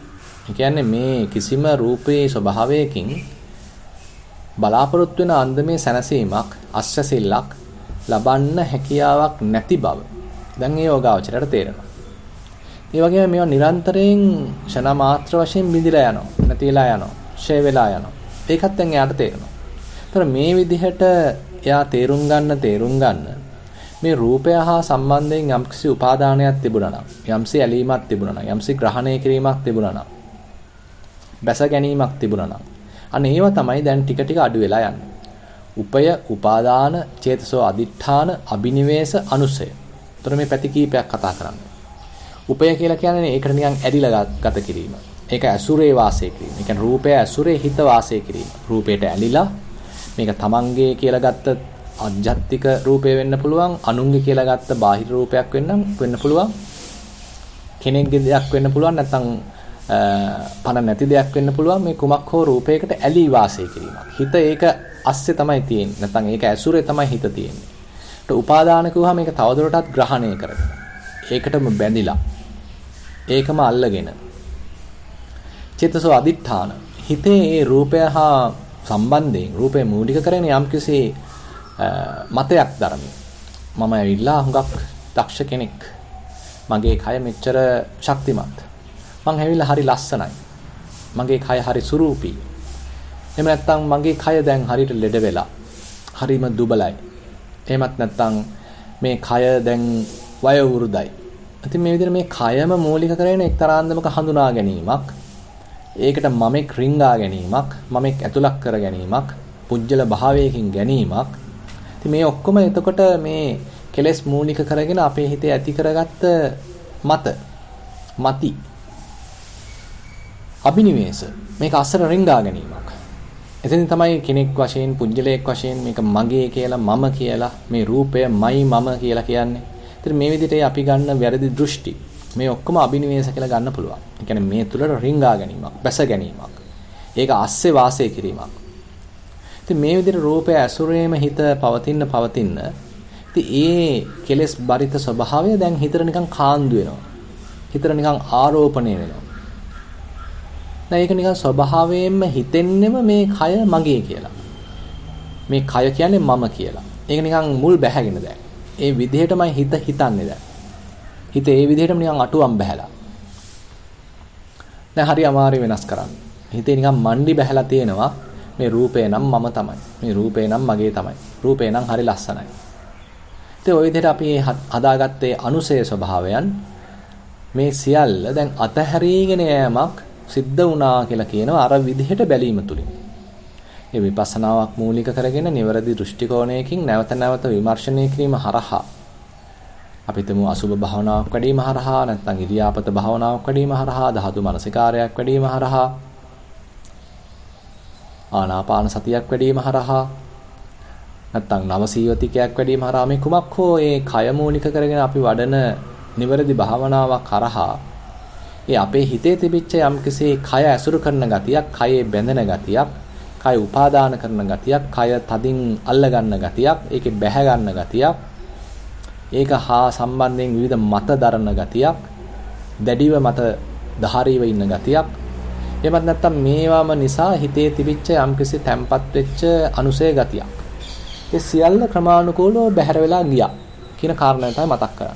ඒ කියන්නේ මේ කිසිම රූපේ ස්වභාවයකින් බලාපොරොත්තු වෙන අන්දමේ සැනසීමක්, අස්වැසිල්ලක් ලබන්න හැකියාවක් නැති බව දැන් ඒ යෝගාවචරයට තේරෙනවා. ඒ වගේම මේවා නිරන්තරයෙන් ක්ෂණ මාත්‍ර වශයෙන් බිඳිලා යනවා, නැතිලා යනවා, ෂේ වෙලා යනවා. ඒකත් දැන් එයාට තේරෙනවා. ඒතර මේ විදිහට එයා තේරුම් ගන්න මේ රූපය හා සම්බන්ධයෙන් යම්කිසි උපාදානයක් තිබුණා නම්, යම්සි ඇලීමක් තිබුණා නම්, යම්සි ග්‍රහණය කිරීමක් තිබුණා නම්, බැස ගැනීමක් තිබුණා නම්, අන්න ඒව තමයි දැන් ටික ටික අඩු වෙලා යන්නේ. උපය, උපාදාන, චේතසෝ අදිඨාන, අබිනිවේෂ, අනුසය. ඒතර මේ පැති කීපයක් කතා කරන්නේ. උපය කියලා කියන්නේ ඒකට නිකන් ඇලිලා ගත කිරීම. ඒක ඇසුරේ වාසය කිරීම. ඒ කියන්නේ රූපය ඇසුරේ හිත වාසය කිරීම. රූපයට ඇලිලා මේක තමන්ගේ කියලා ගත්ත අධ්‍යාත්මික රූපේ වෙන්න පුළුවන්, අනුන්ගේ කියලා ගත්ත බාහිර රූපයක් වෙන්න පුළුවන්. කෙනෙක්ගේ දෙයක් වෙන්න පුළුවන්, නැත්නම් පණ නැති දෙයක් වෙන්න පුළුවන්. මේ කුමක් හෝ රූපයකට ඇලී වාසය කිරීමක්. හිත ඒක අස්සේ තමයි තියෙන්නේ. නැත්නම් ඒක ඇසුරේ තමයි හිත තියෙන්නේ. ඒට උපාදාන කිව්වහම මේක තවදුරටත් ග්‍රහණය කරගෙන. ඒකටම බැඳිලා. ඒකම අල්ලගෙන. චේතසෝ අදිඨාන. හිතේ ඒ රූපය හා සම්බන්ධයෙන් රූපය මූලික කරගෙන යම්කිසි මතයක් දරමින් මම ඇවිල්ලා හුඟක් දක්ෂ කෙනෙක්. මගේ කය මෙච්චර ශක්තිමත්. මං ඇවිල්ලා හරි ලස්සනයි. මගේ කය හරි සුරූපී. එහෙම නැත්නම් මගේ කය දැන් හරියට ලෙඩ වෙලා. හරිම දුබලයි. එහෙමත් නැත්නම් මේ කය දැන් වය වෘදයි. ඉතින් මේ විදිහට මේ කයම මූලික කරගෙන එක්තරාන්දමක හඳුනා ගැනීමක්, ඒකට මමෙක් රිංගා ගැනීමක්, මමෙක් ඇතුළක් කර ගැනීමක්, පුජ්‍යල භාවයකින් ගැනීමක්. ඉතින් මේ ඔක්කොම එතකොට මේ කෙලෙස් මූලික කරගෙන අපේ හිතේ ඇති කරගත්ත මති අබිනිවේෂ මේක අසර රිංගා ගැනීමක්. එතෙන් තමයි කෙනෙක් වශයෙන්, පුජ්‍යලයක් වශයෙන් මේක මගේ කියලා, මම කියලා, මේ රූපයමයි මම කියලා කියන්නේ. ඉතින් මේ විදිහට අපි ගන්න වැරදි දෘෂ්ටි මේ ඔක්කොම අබිනිවේෂ කියලා ගන්න පුළුවන්. ඒ කියන්නේ මේ තුලට රිංගා ගැනීමක්, බැස ගැනීමක්. ඒක අස්සේ වාසය කිරීමක්. ඉතින් මේ විදිහට රූපය ඇසුරේම හිත පවතින. ඉතින් ඒ කෙලෙස් බරිත ස්වභාවය දැන් හිතට නිකන් කාන්දු වෙනවා. හිතට නිකන් ආරෝපණය වෙනවා. දැන් ඒක නිකන් ස්වභාවයෙන්ම හිතෙන්නෙම මේ කය මගේ කියලා. මේ කය කියන්නේ මම කියලා. ඒක නිකන් මුල් බැහැගෙන දැන්. ඒ විදිහටමයි හිත හිතන්නේ දැන්. හිත ඒ විදිහටම නිකන් අටුවම් බහැලා. දැන් හරි අමාරු වෙනස් කරන්න. හිතේ නිකන් මණ්ඩි බහැලා තියෙනවා. මේ රූපේ නම් මම තමයි. මේ රූපේ නම් මගේ තමයි. රූපේ නම් හරි ලස්සනයි. ඉතින් ওই විදිහට අපි හදාගත්තේ අනුසය ස්වභාවයන් මේ සියල්ල දැන් අතහැරීගෙන යෑමක් සිද්ධ වුණා කියලා කියනවා අර විදිහට බැලීම තුලින්. මේ විපස්සනාවක් මූලික කරගෙන නිවැරදි දෘෂ්ටි කෝණයකින් නැවත නැවත විමර්ශනය කිරීම හරහා අපි තුමු අසුබ භාවනාවක් වැඩිම හරහා නැත්නම් ඉරියාපත භාවනාවක් වැඩිම හරහා ධාතු මනසිකාරයක් වැඩිම හරහා ආනාපාන සතියක් වැඩිම හරහා නැත්නම් නවසීවතිකයක් වැඩිම හරහා මේ කුමක් හෝ ඒ කය මූලික කරගෙන අපි වඩන නිවැරදි භාවනාවක් හරහා ඒ අපේ හිතේ තිබිච්ච යම්කිසි කය ඇසුරු කරන ගතියක්, කයේ බැඳෙන ගතියක්, කය උපාදාන කරන ගතියක්, කය තදින් අල්ල ගන්න ගතියක්, ඒකේ බැහැ ගන්න ගතියක්, ඒක හා සම්බන්ධයෙන් විවිධ මත දරන ගතියක්, දැඩිව මත ධාරීව ඉන්න ගතියක්. එහෙමත් නැත්නම් මේවාම නිසා හිතේ තිබිච්ච යම්කිසි තැම්පත් වෙච්ච අනුසය ගතියක්. ඒ සියල්ල ක්‍රමානුකූලව බැහැර වෙලා ගියා කියන කාරණය තමයි මතක් කරන්නේ.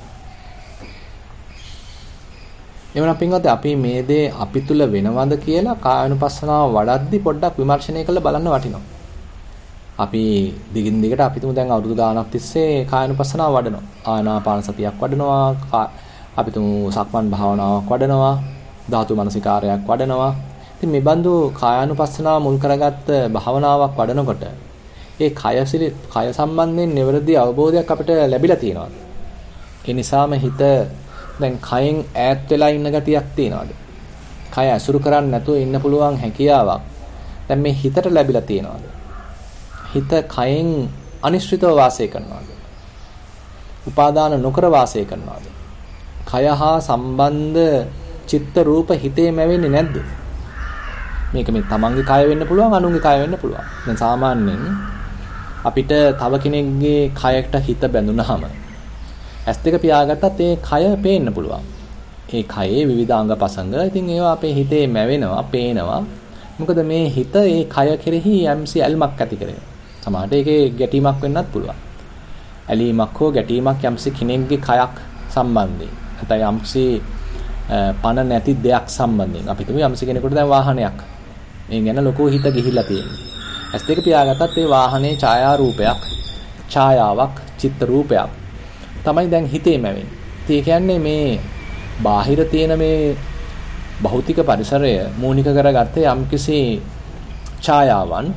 එවනම් පින්වත්නි අපි මේ දේ අපි තුල වෙනවද කියලා කායानुපස්සනාව වඩද්දි පොඩ්ඩක් විමර්ශනය කරලා බලන්න වටිනවා. අපි දිගින් දිගට අපි තුමු දැන් අවුරුදු ගාණක් තිස්සේ කායानुපස්සනාව වඩනවා. ආනාපාන සතියක් වඩනවා. අපි තුමු සක්මන් භාවනාවක් වඩනවා. ධාතු මනසිකාරයක් වඩනවා. ඉතින් මේ බඳු කායानुපස්සනාව මුල් කරගත්ත භාවනාවක් වඩනකොට ඒ කය සම්බන්ධයෙන් නිවැරදි අවබෝධයක් අපිට ලැබිලා තියෙනවා. ඒ නිසාම හිත දැන් කයෙන් ඈත් වෙලා ඉන්න ගතියක් තියෙනවාද? කය ඇසුරු කරන්නේ නැතුව ඉන්න පුළුවන් හැකියාවක් දැන් මේ හිතට ලැබිලා තියෙනවාද? හිත කයෙන් අනිශ්චිතව වාසය කරනවාද? උපාදාන නොකර වාසය කරනවාද? කය හා සම්බන්ධ චිත්ත රූප හිතේ මැවෙන්නේ නැද්ද? මේක මේ තමන්ගේ කය වෙන්න පුළුවන්, අනුන්ගේ කය වෙන්න පුළුවන්. දැන් සාමාන්‍යයෙන් අපිට තව කෙනෙක්ගේ කයකට හිත බැඳුනහම ඇස් දෙක පියාගත්තත් ඒ කය පේන්න පුළුවන්. ඒ කයේ විවිධ අංගපසංග. ඉතින් ඒවා අපේ හිතේ මැවෙනවා, පේනවා. මොකද මේ හිත ඒ කය කෙරෙහි යම්සි ඇල්මක් ඇති කරනවා. සමහරට ඒකේ ගැටීමක් වෙන්නත් පුළුවන්. ඇලීමක් හෝ ගැටීමක් යම්සි කෙනෙක්ගේ කයක් සම්බන්ධයෙන්. නැත්නම් යම්සි පණ නැති දෙයක් සම්බන්ධයෙන්. අපි තුමු යම්සි කෙනෙකුට දැන් වාහනයක්. මේ ගැන ලොකු හිත ගිහිලා තියෙනවා. ඇස් දෙක පියාගත්තත් ඒ වාහනේ ඡායාරූපයක්, ඡායාවක්, චිත්ත රූපයක් තමයි දැන් හිතේ මැවෙන්නේ. ඒ කියන්නේ මේ බාහිර තියෙන මේ භෞතික පරිසරය මූලික කරගත්තේ යම්කිසි ඡායාවන්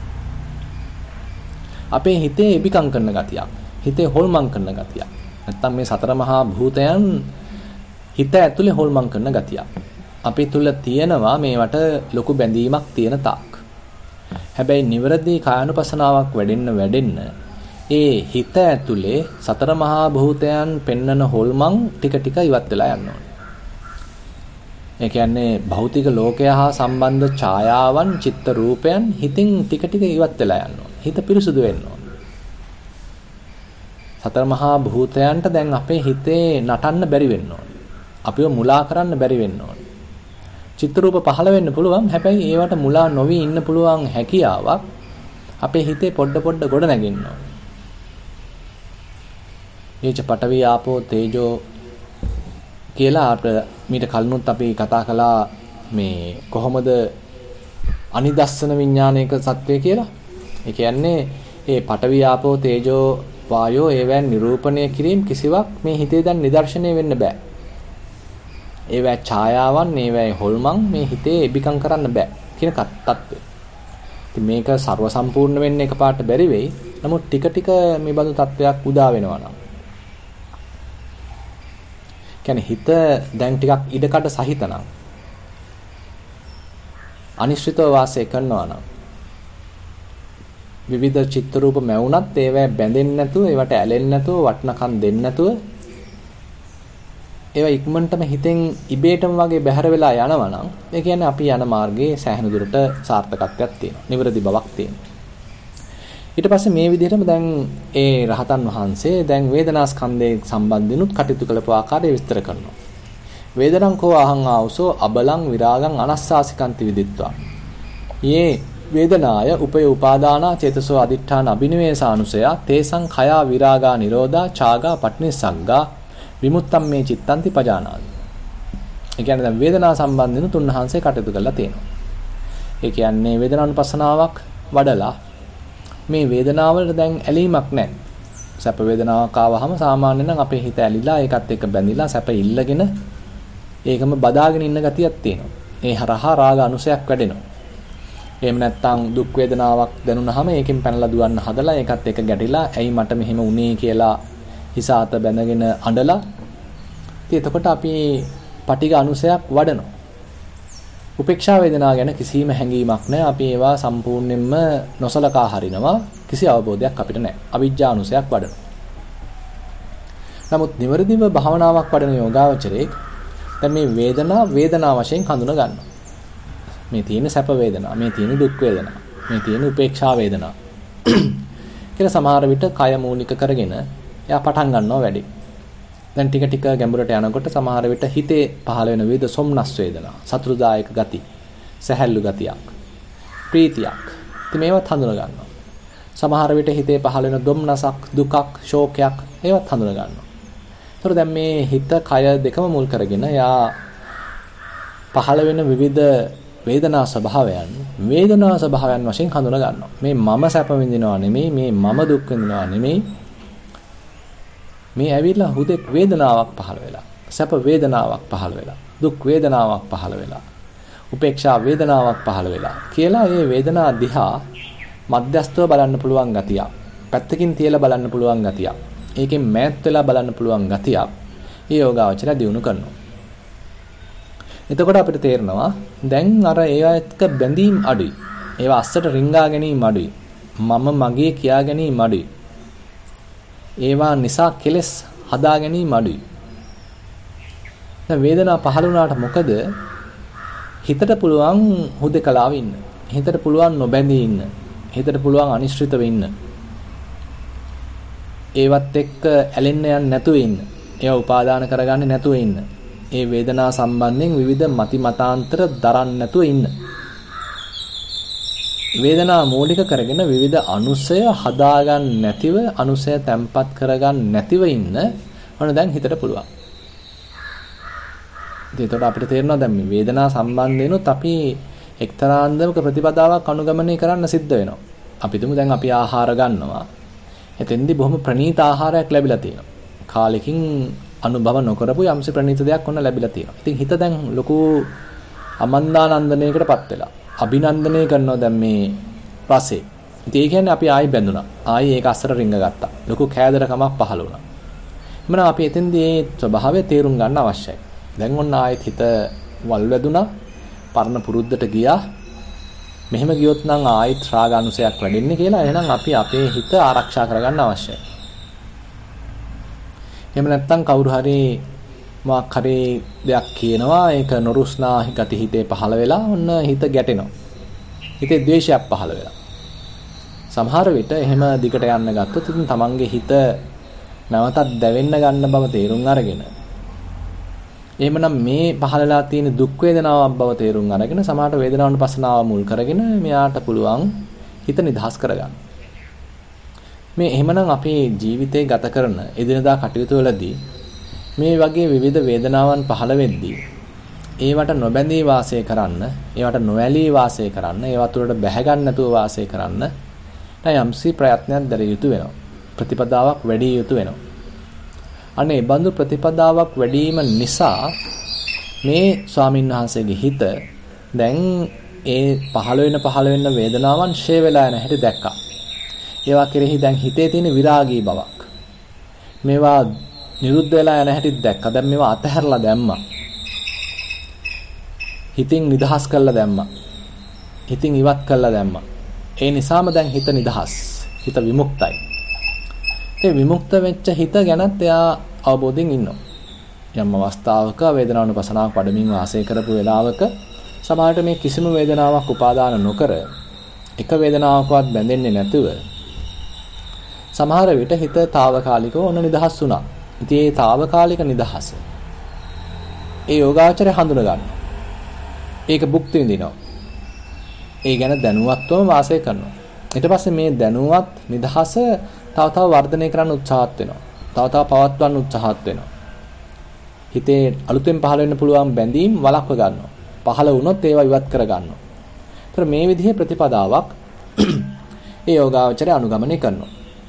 අපේ හිතේ ඉබිකම් කරන ගතියක්. හිතේ හොල්මන් කරන ගතියක්. නැත්තම් මේ සතර මහා භූතයන් හිත ඇතුලේ හොල්මන් කරන ගතියක්. අපි තුල තියෙනවා මේවට ලොකු බැඳීමක් තියෙන තාක්. හැබැයි නිවැරදි කායानुපසනාවක් වැඩෙන්න ඒ හිත ඇතුලේ සතර මහා භූතයන් පෙන්නන හොල්මන් ටික ටික ඉවත් වෙලා යනවා. ඒ කියන්නේ භෞතික ලෝකය හා සම්බන්ධ ඡායාවන්, චිත්ත රූපයන් හිතින් ටික ටික ඉවත් වෙලා යනවා. හිත පිරිසුදු වෙන්න ඕන. සතර මහා භූතයන්ට දැන් අපේ හිතේ නටන්න බැරි වෙන්න ඕන. අපිව මුලා කරන්න බැරි වෙන්න ඕන. චිත්ත රූප පහළ වෙන්න පුළුවන්. හැබැයි ඒවට මුලා නොවි ඉන්න පුළුවන් හැකියාවක් අපේ හිතේ පොඩ ගොඩ නැගෙන්න ඕන. ඒච පඨවි ආපෝ තේජෝ කියලා මීට කලිනුත් අපි කතා කළා මේ කොහොමද අනිදස්සන විඥානයක සත්‍යය කියලා. ඒ කියන්නේ ඒ පඨවි ආපෝ තේජෝ වායෝ ඒවෙන් නිරූපණය කිරීම කිසිවක් මේ හිතේ දැන් නිදර්ශනය වෙන්න බෑ. ඒවැ ඡායාවන්, ඒවැ හොල්මන් මේ හිතේ ඉබිකම් කරන්න බෑ කියන තත්ත්වය. ඉතින් මේක ਸਰව සම්පූර්ණ වෙන්න එකපාරට බැරි වෙයි. නමුත් ටික ටික මේ බඳු තත්ත්වයක් උදා වෙනවා නම්. කියන්නේ හිත දැන් ටිකක් ඉඩකඩ සහිත නම් අනිශ්චිතව වාසය කරනවා නම් විවිධ චිත්ත රූප මැවුනත් ඒවා බැඳෙන්නේ නැතුව ඒවට ඇලෙන්නේ නැතුව වටනකම් දෙන්නේ නැතුව ඒවා ඉක්මනටම හිතෙන් ඉබේටම වගේ බැහැර වෙලා යනවා නම් ඒ කියන්නේ අපි යන මාර්ගයේ සෑහෙන දුරට සාර්ථකත්වයක් තියෙනවා. නිවැරදි බවක් තියෙනවා. ඊට පස්සේ මේ විදිහටම දැන් ඒ රහතන් වහන්සේ දැන් වේදනා ස්කන්ධයේ සම්බන්ධිනුත් කටයුතු කළපු ආකාරය විස්තර කරනවා. වේදනං කෝ අහං ආවසෝ අබලං විරාගං අනස්සාසිකන්ති විදිත්වා. යේ වේදනාය උපය උපාදානා චේතසෝ අදිඨාන අබිනිවේසානුසය තේසං khයා විරාගා නිරෝධා ඡාගා පටිනිස්සග්ගා විමුත්තම් මේ චිත්තන්ති පජානාති. ඒ කියන්නේ දැන් වේදනා සම්බන්ධිනුත් උන්වහන්සේ කටයුතු කරලා තියෙනවා. ඒ කියන්නේ වේදනානුපස්සනාවක් වඩලා මේ වේදනාවලට දැන් ඇලීමක් නැහැ. සැප වේදනාවක් ආවහම සාමාන්‍යයෙන් නම් අපේ හිත ඇලිලා ඒකත් එක්ක බැඳිලා සැප ඉල්ලගෙන ඒකම බදාගෙන ඉන්න ගතියක් තියෙනවා. ඒ හරහා රාග අනුසයක් වැඩෙනවා. එහෙම නැත්නම් දුක් වේදනාවක් දැනුණාම ඒකෙන් පැනලා දුවන්න හදලා ඒකත් එක්ක ගැටිලා ඇයි මට මෙහෙම වුනේ කියලා හිස අත බැඳගෙන අඬලා ඉතින් එතකොට අපි පටිඝ අනුසයක් වඩනවා. උපේක්ෂා වේදනා ගැන කිසිම හැඟීමක් නැහැ. අපි ඒවා සම්පූර්ණයෙන්ම නොසලකා හරිනවා. කිසි අවබෝධයක් අපිට නැහැ. අවිජ්ජානුසයක් වඩනවා. නමුත් නිවර්දිව භාවනාවක් වඩන යෝගාවචරයේ දැන් මේ වේදනා වශයෙන් හඳුනා ගන්නවා. මේ තියෙන සැප වේදනා, මේ තියෙන දුක් වේදනා, මේ තියෙන උපේක්ෂා වේදනා. කියලා සමහර විට කය මූලික කරගෙන එයා පටන් ගන්නවා වැඩි. දැන් ටික ටික ගැඹුරට යනකොට සමහර විට හිතේ පහළ වෙන විවිධ සොම්නස් වේදනා, සතුටුදායක ගති, සැහැල්ලු ගතියක්, ප්‍රීතියක්. ඉතින් මේවත් හඳුනා ගන්නවා. සමහර විට හිතේ පහළ වෙන දුම්නසක්, දුකක්, ශෝකයක් ඒවත් හඳුනා ගන්නවා. ඒතර දැන් මේ හිත, කය දෙකම මුල් කරගෙන යා පහළ වෙන විවිධ වේදනා ස්වභාවයන් වශයෙන් හඳුනා ගන්නවා. මේ මම සැප විඳිනවා නෙමෙයි, මේ මම දුක් විඳිනවා නෙමෙයි. මේ ඇවිල්ලා හුදෙක් වේදනාවක් පහළ වෙලා, සැප වේදනාවක් පහළ වෙලා, දුක් වේදනාවක් පහළ වෙලා, උපේක්ෂා වේදනාවක් පහළ වෙලා කියලා මේ වේදනා දිහා මධ්‍යස්තව බලන්න පුළුවන් ගතියක්, පැත්තකින් තියලා බලන්න පුළුවන් ගතියක්, ඒකෙන් මෑත් වෙලා බලන්න පුළුවන් ගතියක් මේ යෝගාවචරය දිනු කරනවා. එතකොට අපිට තේරෙනවා දැන් අර ඒවා එක්ක බැඳීම් අඩුයි. ඒවා අස්සට රිංගා ගැනීම අඩුයි. මම මගේ කියා ගැනීම අඩුයි. ඒවා නිසා කෙලස් හදා ගැනීම අඩුයි. දැන් වේදනාව පහළ වුණාට මොකද? හිතට පුළුවන් හුදකලාව ඉන්න. හිතට පුළුවන් නොබැඳී ඉන්න. හිතට පුළුවන් අනිශ්චිතව ඉන්න. ඒවත් එක්ක ඇලෙන්න යන්න නැතුව ඉන්න. ඒවා උපාදාන කරගන්නේ නැතුව ඉන්න. ඒ වේදනා සම්බන්ධයෙන් විවිධ මති මතාන්තර දරන්න නැතුව ඉන්න. වේදනා මූලික කරගෙන විවිධ අනුසය හදාගන්න නැතිව අනුසය තැම්පත් කරගන්න නැතිව ඉන්න ඕන දැන් හිතට පුළුවන්. ඒකට අපිට තේරෙනවා දැන් මේ වේදනා සම්බන්ධයෙන්ුත් අපි එක්තරා අන්දමක ප්‍රතිපදාවක් අනුගමනය කරන්න සිද්ධ වෙනවා. අපි තුමු දැන් අපි ආහාර ගන්නවා. එතෙන්දී බොහොම ප්‍රණීත ආහාරයක් ලැබිලා තියෙනවා. කාලෙකින් අනුභව නොකරපු යම්සි ප්‍රණීත දෙයක් ඔන්න ලැබිලා තියෙනවා. ඉතින් හිත දැන් ලොකු අමන්දානන්දනයකටපත් වෙලා අභිනන්දනය කරනවා දැන් මේ රසෙ. ඉතින් ඒ කියන්නේ අපි ආයි බැඳුනා. ආයි ඒක අස්සර රිංග ගත්තා. ලොකු කෑදරකමක් පහළ වුණා. එමනම් අපි එතෙන්දී මේ ස්වභාවය තේරුම් ගන්න අවශ්‍යයි. දැන් ඔන්න ආයෙත් හිත වල් වැදුනා. පරණ පුරුද්දට ගියා. මෙහෙම ගියොත් නම් ආයෙත් රාගානුසයක් වැඩෙන්නේ කියලා එහෙනම් අපි අපේ හිත ආරක්ෂා කරගන්න අවශ්‍යයි. එහෙම නැත්නම් කවුරු හරි මොකක් හරි දෙයක් කියනවා ඒක නොරුස්නා ගති හිතේ පහළ වෙලා ඔන්න හිත ගැටෙනවා. හිතේ ද්වේෂයක් පහළ වෙලා. සමහර විට එහෙම දිගට යන්න ගත්තොත් ඉතින් තමන්ගේ හිත නැවතත් දැවෙන්න ගන්න බව තේරුම් අරගෙන එහෙමනම් මේ පහළලා තියෙන දුක් වේදනාවක් බව තේරුම් අරගෙන සමහරට වේදනානුපස්සනාව මුල් කරගෙන මෙයාට පුළුවන් හිත නිදහස් කරගන්න. මේ එහෙමනම් අපේ ජීවිතේ ගත කරන එදිනදා කටයුතු වලදී මේ වගේ විවිධ වේදනාවන් පහළ වෙද්දී ඒවට නොබැඳී වාසය කරන්න, ඒවට නොඇලී වාසය කරන්න, ඒවත් වලට බැහැ ගන්න නැතුව වාසය කරන්න යම්සි ප්‍රයත්නයක් දර යුතු වෙනවා. ප්‍රතිපදාවක් වැඩි යුතු වෙනවා. අනේ බඳු ප්‍රතිපදාවක් වැඩිම නිසා මේ ස්වාමින්වහන්සේගේ හිත දැන් ඒ පහළ වෙන වේදනාවන් ෂේ වෙලා යන හැටි දැක්කා. ඒවා කෙරෙහි දැන් හිතේ තියෙන විරාගී බවක්. මේවා නිරුද්ධ වෙලා යන හැටි දැක්කා. දැන් මේවා අතහැරලා දැම්මා. හිතින් නිදහස් කරලා දැම්මා. හිතින් ඉවත් කරලා දැම්මා. ඒ නිසාම දැන් හිත නිදහස්. හිත විමුක්තයි. ඒ විමුක්ත වෙච්ච හිත ගැනත් එයා අවබෝධයෙන් ඉන්නවා. යම් අවස්ථාවක වේදනානුපසනාවක් වඩමින් වාසය කරපු වෙලාවක සමහරට මේ කිසිම වේදනාවක් උපාදාන නොකර එක වේදනාවකවත් බැඳෙන්නේ නැතුව සමහර විට හිත తాවකාලිකව ඔන්න නිදහස් වුණා. ඉතින් මේ తాවකාලික නිදහස ඒ යෝගාචරය හඳුන ගන්නවා. ඒක භුක්ති විඳිනවා. ඒ ගැන දැනුවත්වම වාසය කරනවා. ඊට පස්සේ මේ දැනුවත් නිදහස තව වර්ධනය කරන්න උත්සාහත් වෙනවා. තව පවත්වන්න උත්සාහත් වෙනවා. හිතේ අලුතෙන් පහළ වෙන්න පුළුවන් බැඳීම් වළක්ව ගන්නවා. පහළ වුණොත් ඒවා ඉවත් කර ගන්නවා. ඒතර මේ විදිහේ ප්‍රතිපදාවක් ඒ යෝගාවචරය අනුගමනය කරනවා.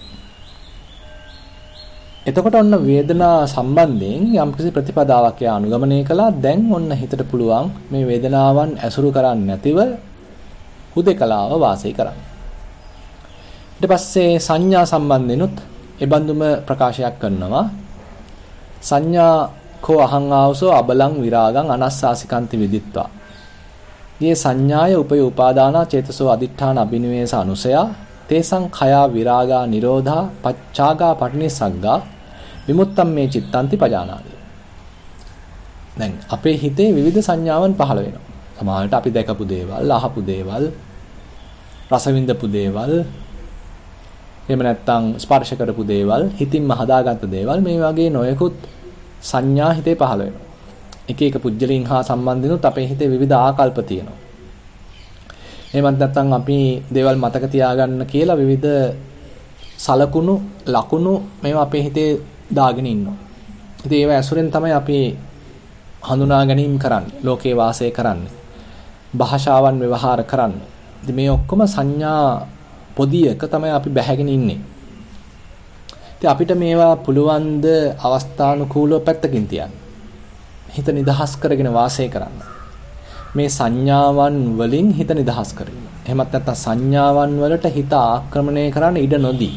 එතකොට ඔන්න වේදනා සම්බන්ධයෙන් යම්කිසි ප්‍රතිපදාවක් යා අනුගමනය කළා. දැන් ඔන්න හිතට පුළුවන් මේ වේදනාවන් ඇසුරු කරන්නේ නැතිව හුදේකලාව වාසය කරන්න. ඊට පස්සේ සංඥා සම්බන්ධෙනුත් ඒ බඳුම ප්‍රකාශයක් කරනවා. සංඥා කෝ අහං ආවසෝ අබලං විරාගං අනස්සාසිකන්ති විදිත්වා. යේ සංඥාය උපය උපාදානා චේතසෝ අදිඨාන අබිනිවේස අනුසයා තේසං khයා විරාගා නිරෝධා පච්චාගා පටිනිසග්ගා විමුත්තම් මේ චිත්තන්ති පජානාති. දැන් අපේ හිතේ විවිධ සංඥාවන් පහළ වෙනවා. සමහරවිට අපි දැකපු දේවල්, අහපු දේවල්, රස විඳපු දේවල්, එහෙම නැත්නම් ස්පර්ශ කරපු දේවල්, හිතින්ම හදාගත්ත දේවල් මේ වගේ නොයෙකුත් සංඥා හිතේ පහළ වෙනවා. එක එක පුජ්‍යලින් හා සම්බන්ධිනුත් අපේ හිතේ විවිධ ආකල්ප තියෙනවා. එහෙමත් නැත්නම් අපි දේවල් මතක තියාගන්න කියලා විවිධ සලකුණු, ලකුණු මේවා අපේ හිතේ දාගෙන ඉන්නවා. ඉතින් ඒවා ඇසුරෙන් තමයි අපි හඳුනා ගැනීම කරන්නේ, ලෝකේ වාසය කරන්නේ, භාෂාවන් ව්‍යවහාර කරන්නේ. ඉතින් මේ ඔක්කොම සංඥා පොදියක තමයි අපි බැහැගෙන ඉන්නේ. ඉතින් අපිට මේවා පුළුවන් ද අවස්ථානුකූලව පැත්තකින් තියන්න. හිත නිදහස් කරගෙන වාසය කරන්න. මේ සංඥාවන් වලින් හිත නිදහස් කරගන්න. එහෙමත් නැත්නම් සංඥාවන් වලට හිත ආක්‍රමණය කරන්න ඉඩ නොදී.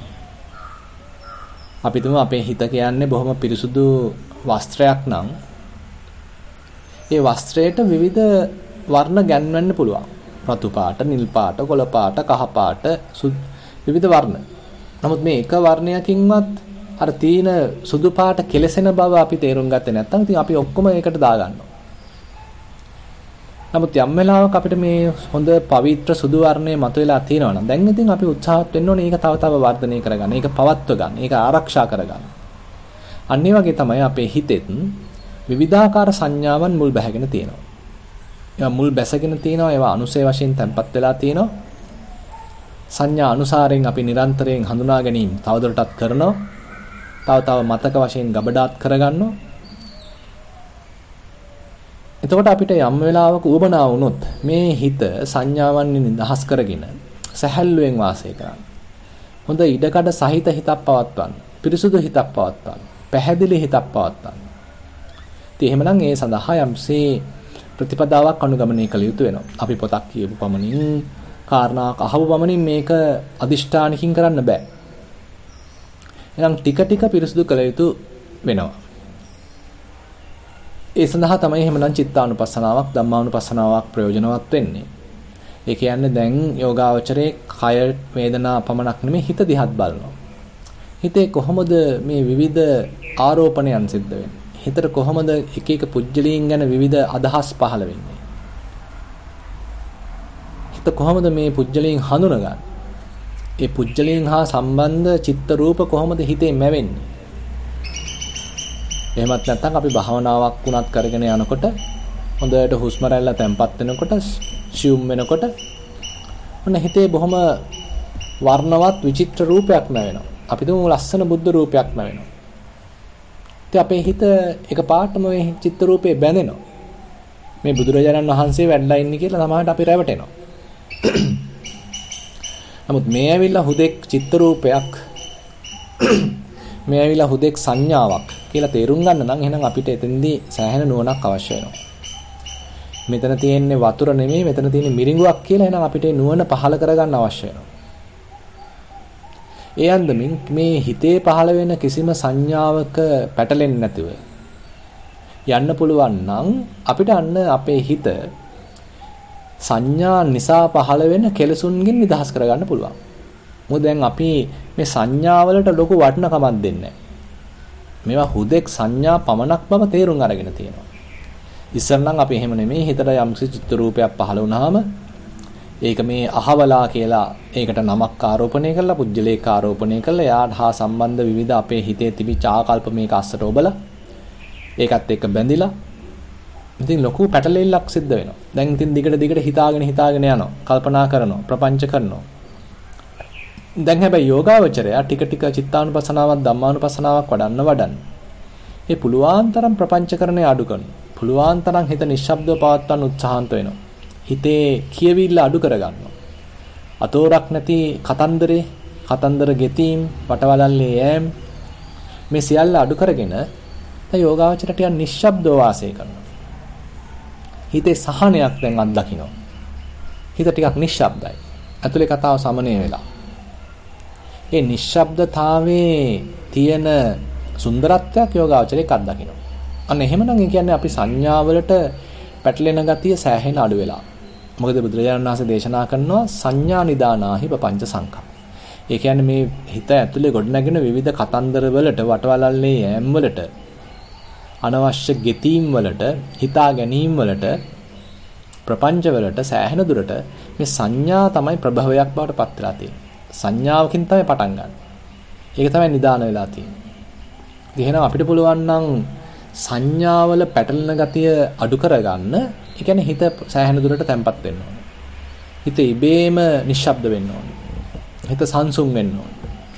අපි තුමු අපේ හිත කියන්නේ බොහොම පිරිසුදු වස්ත්‍රයක් නම් ඒ වස්ත්‍රයට විවිධ වර්ණ ගැන්වෙන්න පුළුවන්. රතු පාට, නිල් පාට, කොළ පාට, කහ පාට, විවිධ වර්ණ. නමුත් මේ එක වර්ණයකින්වත් අර තීන සුදු පාට කෙලසෙන බව අපි තේරුම් ගත්තේ නැත්නම් ඉතින් අපි ඔක්කොම ඒකට දාගන්නවා. නමුත් යම් වෙලාවක අපිට මේ හොඳ පවිත්‍ර සුදු වර්ණය මතුවලා තියෙනවා නම් දැන් ඉතින් අපි උත්සාහත් වෙන්න ඕනේ ඒක තව වර්ධනය කරගන්න. ඒක පවත්ව ගන්න. ඒක ආරක්ෂා කරගන්න. අන්න ඒ වගේ තමයි අපේ හිතෙත් විවිධාකාර සංඥාවන් මුල් බැහැගෙන තියෙනවා. ඒවා මුල් බැසගෙන තියෙනවා. ඒවා අනුසය වශයෙන් තැම්පත් වෙලා තියෙනවා. සංඥා අනුසාරයෙන් අපි නිරන්තරයෙන් හඳුනා ගැනීම තවදුරටත් කරනවා. තව මතක වශයෙන් ගබඩාත් කරගන්නවා. එතකොට අපිට යම් වෙලාවක උවමනා වුණොත් මේ හිත සංඥාවන් නිදහස් කරගෙන සැහැල්ලුවෙන් වාසය කරන්න. හොඳ ඉඩකඩ සහිත හිතක් පවත්වන්න. පිරිසුදු හිතක් පවත්වන්න. පැහැදිලි හිතක් පවත්වන්න. ඉතින් එහෙමනම් ඒ සඳහා යම්සේ ප්‍රතිපදාවක් අනුගමනය කළ යුතු වෙනවා. අපි පොතක් කියපු පමණින් කාරණාවක් අහපු පමණින් මේක අදිෂ්ඨානකින් කරන්න බෑ. එහෙනම් ටික ටික පිරිසුදු කළ යුතු වෙනවා. ඒ සඳහා තමයි එහෙමනම් චිත්තානුපස්සනාවක් ධම්මානුපස්සනාවක් ප්‍රයෝජනවත් වෙන්නේ. ඒ කියන්නේ දැන් යෝගාවචරයේ කය වේදනා පමණක් නෙමෙයි හිත දිහත් බලනවා. හිතේ කොහොමද මේ විවිධ ආරෝපණයන් සිද්ධ වෙන්නේ? හිතට කොහොමද එක එක පුජ්‍යලීන් ගැන විවිධ අදහස් පහළ වෙන්නේ? හිත කොහොමද මේ පුජ්‍යලීන් හඳුනගන්නේ? ඒ පුජ්‍යලීන් හා සම්බන්ධ චිත්ත රූප කොහොමද හිතේ මැවෙන්නේ? එහෙමත් නැත්නම් අපි භාවනාවක් වුණත් කරගෙන යනකොට හොඳට හුස්ම රැල්ල තැම්පත් වෙනකොට සියුම් වෙනකොට ඔන්න හිතේ බොහොම වර්ණවත් විචිත්‍ර රූපයක් නැවෙනවා. අපි දුමු ලස්සන බුද්ධ රූපයක් නැවෙනවා. ඉතින් අපේ හිත එකපාරටම මේ චිත්ත රූපේ බැඳෙනවා. මේ බුදුරජාණන් වහන්සේ වැඩලා ඉන්නේ කියලා සමහරට අපි රැවටෙනවා. නමුත් මේ ඇවිල්ලා හුදෙක් චිත්ත රූපයක් මේ ඇවිල්ලා හුදෙක් සංඥාවක් කියලා තේරුම් ගන්න නම් එහෙනම් අපිට එතෙන්දී සෑහෙන නුවණක් අවශ්‍ය වෙනවා. මෙතන තියෙන්නේ වතුර නෙමෙයි මෙතන තියෙන්නේ මිරිඟුවක් කියලා එහෙනම් අපිට නුවණ පහළ කරගන්න අවශ්‍ය වෙනවා. ඒ අන්දමින් මේ හිතේ පහළ වෙන කිසිම සංඥාවක පැටලෙන්නේ නැතුව යන්න පුළුවන් නම් අපිට අන්න අපේ හිත සංඥා නිසා පහළ වෙන කෙලසුන්ගෙන් නිදහස් කරගන්න පුළුවන්. මොකද දැන් අපි මේ සංඥාවලට ලොකු වටිනකමක් දෙන්නේ නැහැ. මේවා හුදෙක් සංඥා පමණක් බව තේරුම් අරගෙන තියෙනවා. ඉස්සර නම් අපි එහෙම නෙමෙයි හිතට යම්කිසි චිත්ත රූපයක් පහළ වුණාම ඒක මේ අහවලා කියලා ඒකට නමක් ආරෝපණය කරලා පුජ්‍යලේඛ ආරෝපණය කරලා යාට හා සම්බන්ධ විවිධ අපේ හිතේ තිබිච්ච ආකල්ප මේක අස්සට ඔබලා ඒකත් එක්ක බැඳිලා ඉතින් ලොකු පැටලෙල්ලක් සිද්ධ වෙනවා. දැන් ඉතින් දිගට හිතාගෙන යනවා. කල්පනා කරනවා. ප්‍රපංච කරනවා. දැන් හැබැයි යෝගාවචරය ටික ටික චිත්තානුපස්සනාවක් ධම්මානුපස්සනාවක් වඩන්න ඒ පුළුවන් තරම් ප්‍රපංචකරණය අඩු කරනවා. පුළුවන් තරම් හිත නිශ්ශබ්දව පවත්වන්න උත්සාහන්ත වෙනවා. හිතේ කියවිල්ල අඩු කරගන්නවා. අතෝරක් නැති කතන්දර ගෙතීම් වටවලල්ලේ යෑම් මේ සියල්ල අඩු කරගෙන දැන් යෝගාවචරයට ටිකක් නිශ්ශබ්දව වාසය කරනවා. හිතේ සහනයක් දැන් අත්දකින්න. හිත ටිකක් නිශ්ශබ්දයි. ඇතුලේ කතාව සමනය වෙලා. ඒ නිශ්ශබ්දතාවයේ තියෙන සුන්දරත්වයක් යෝගාවචරයේ අත්දකින්න. අන්න එහෙමනම් ඒ කියන්නේ අපි සංඥාවලට පැටලෙන ගතිය සෑහෙන අඩු වෙලා. මොකද බුදුරජාණන් වහන්සේ දේශනා කරනවා සංඥා නිදානාහි පపంచ සංඛා. ඒ කියන්නේ මේ හිත ඇතුලේ ගොඩනැගෙන විවිධ කතන්දර වලට වටවලල්ලේ යෑම් වලට අනවශ්‍ය ගෙතීම් වලට හිතා ගැනීම් වලට ප්‍රපංච වලට සෑහෙන දුරට මේ සංඥා තමයි ප්‍රභවයක් බවට පත් වෙලා තියෙන්නේ. සංඥාවකින් තමයි පටන් ගන්න. ඒක තමයි නිදාන වෙලා තියෙන්නේ. ඉතින් එහෙනම් අපිට පුළුවන් නම් සංඥාවල පැටලෙන ගතිය අඩු කරගන්න. ඒ කියන්නේ හිත සෑහෙන දුරට තැම්පත් වෙන්න ඕනේ. හිත ඉබේම නිශ්ශබ්ද වෙන්න ඕනේ. හිත සංසුන් වෙන්න ඕනේ.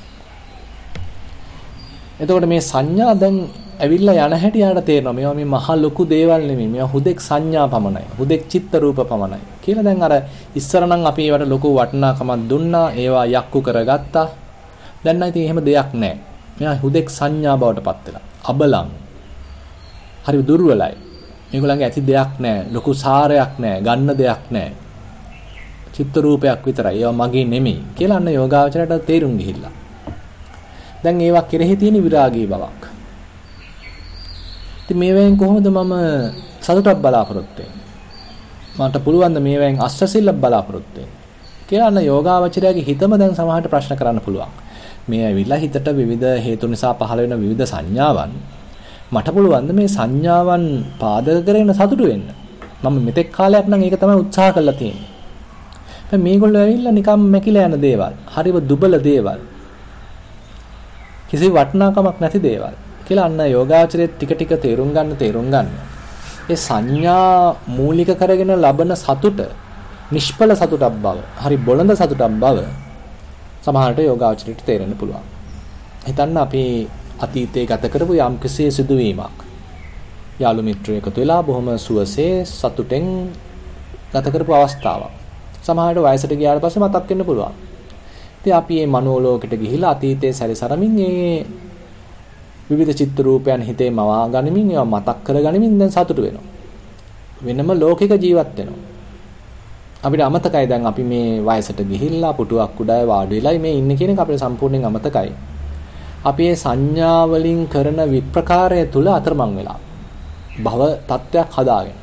එතකොට මේ සංඥා දැන් ඇවිල්ලා යන හැටි යාට තේරෙනවා. මේවා මේ මහ ලොකු දේවල් නෙමෙයි. මේවා හුදෙක් සංඥා පමණයි. හුදෙක් චිත්ත රූප පමණයි. කියලා දැන් අර ඉස්සර නම් අපි ඒවට ලොකු වටිනාකමක් දුන්නා. ඒවා යක්කු කරගත්තා. දැන් නම් ඉතින් එහෙම දෙයක් නැහැ. මේවා හුදෙක් සංඥා බවට පත් වෙලා. අබලන්. හරි දුර්වලයි. මේගොල්ලන්ගේ ඇති දෙයක් නැහැ. ලොකු සාරයක් නැහැ. ගන්න දෙයක් නැහැ. චිත්ත රූපයක් විතරයි. ඒවා මගේ නෙමෙයි. කියලා අන්න යෝගාවචරයට තේරුම් ගිහිල්ලා. දැන් ඒවා කෙරෙහි තියෙන විරාගී බවක්. ඉතින් මේවෙන් කොහොමද මම සතුටක් බලාපොරොත්තු වෙන්නේ? මට පුළුවන් ද මේවෙන් අස්වැසිල්ලක් බලාපොරොත්තු වෙන්න? කියලා අන්න යෝගාවචරයාගේ හිතම දැන් සමහරට ප්‍රශ්න කරන්න පුළුවන්. මේ ඇවිල්ලා හිතට විවිධ හේතු නිසා පහළ වෙන විවිධ සංඥාවන් මට පුළුවන් ද මේ සංඥාවන් පාදක කරගෙන සතුටු වෙන්න? මම මෙතෙක් කාලයක් නම් ඒක තමයි උත්සාහ කරලා තියෙන්නේ. දැන් මේගොල්ලෝ ඇවිල්ලා නිකම් මැකිලා යන දේවල්, හරිව දුබල දේවල්. කිසි වටිනාකමක් නැති දේවල්. කියලා අන්න යෝගාචරයේ ටික ටික තේරුම් ගන්න. ඒ සංඥා මූලික කරගෙන ලබන සතුට නිෂ්ඵල සතුටක් බව, හරි බොළඳ සතුටක් බව සමහරට යෝගාචරයට තේරෙන්න පුළුවන්. හිතන්න අපි අතීතයේ ගත කරපු යම්කිසි සිදුවීමක්. යාළු මිත්‍රයෙක් එකතු වෙලා බොහොම සුවසේ සතුටෙන් ගත කරපු අවස්ථාවක්. සමහරට වයසට ගියාට පස්සේ මතක් වෙන්න පුළුවන්. ඉතින් අපි මේ මනෝලෝකෙට ගිහිලා අතීතයේ සැරිසරමින් මේ විවිධ චිත්‍ර රූපයන් හිතේ මවා ගනිමින් ඒවා මතක් කර ගනිමින් දැන් සතුට වෙනවා. වෙනම ලෝකික ජීවත් වෙනවා. අපිට අමතකයි දැන් අපි මේ වයසට ගිහිල්ලා පුටුවක් උඩ වාඩි වෙලා මේ ඉන්නේ කියන එක අපිට සම්පූර්ණයෙන් අමතකයි. අපි මේ සංඥා වලින් කරන විප්‍රකාරය තුල අතරමං වෙලා භව තත්ත්වයක් හදාගෙන.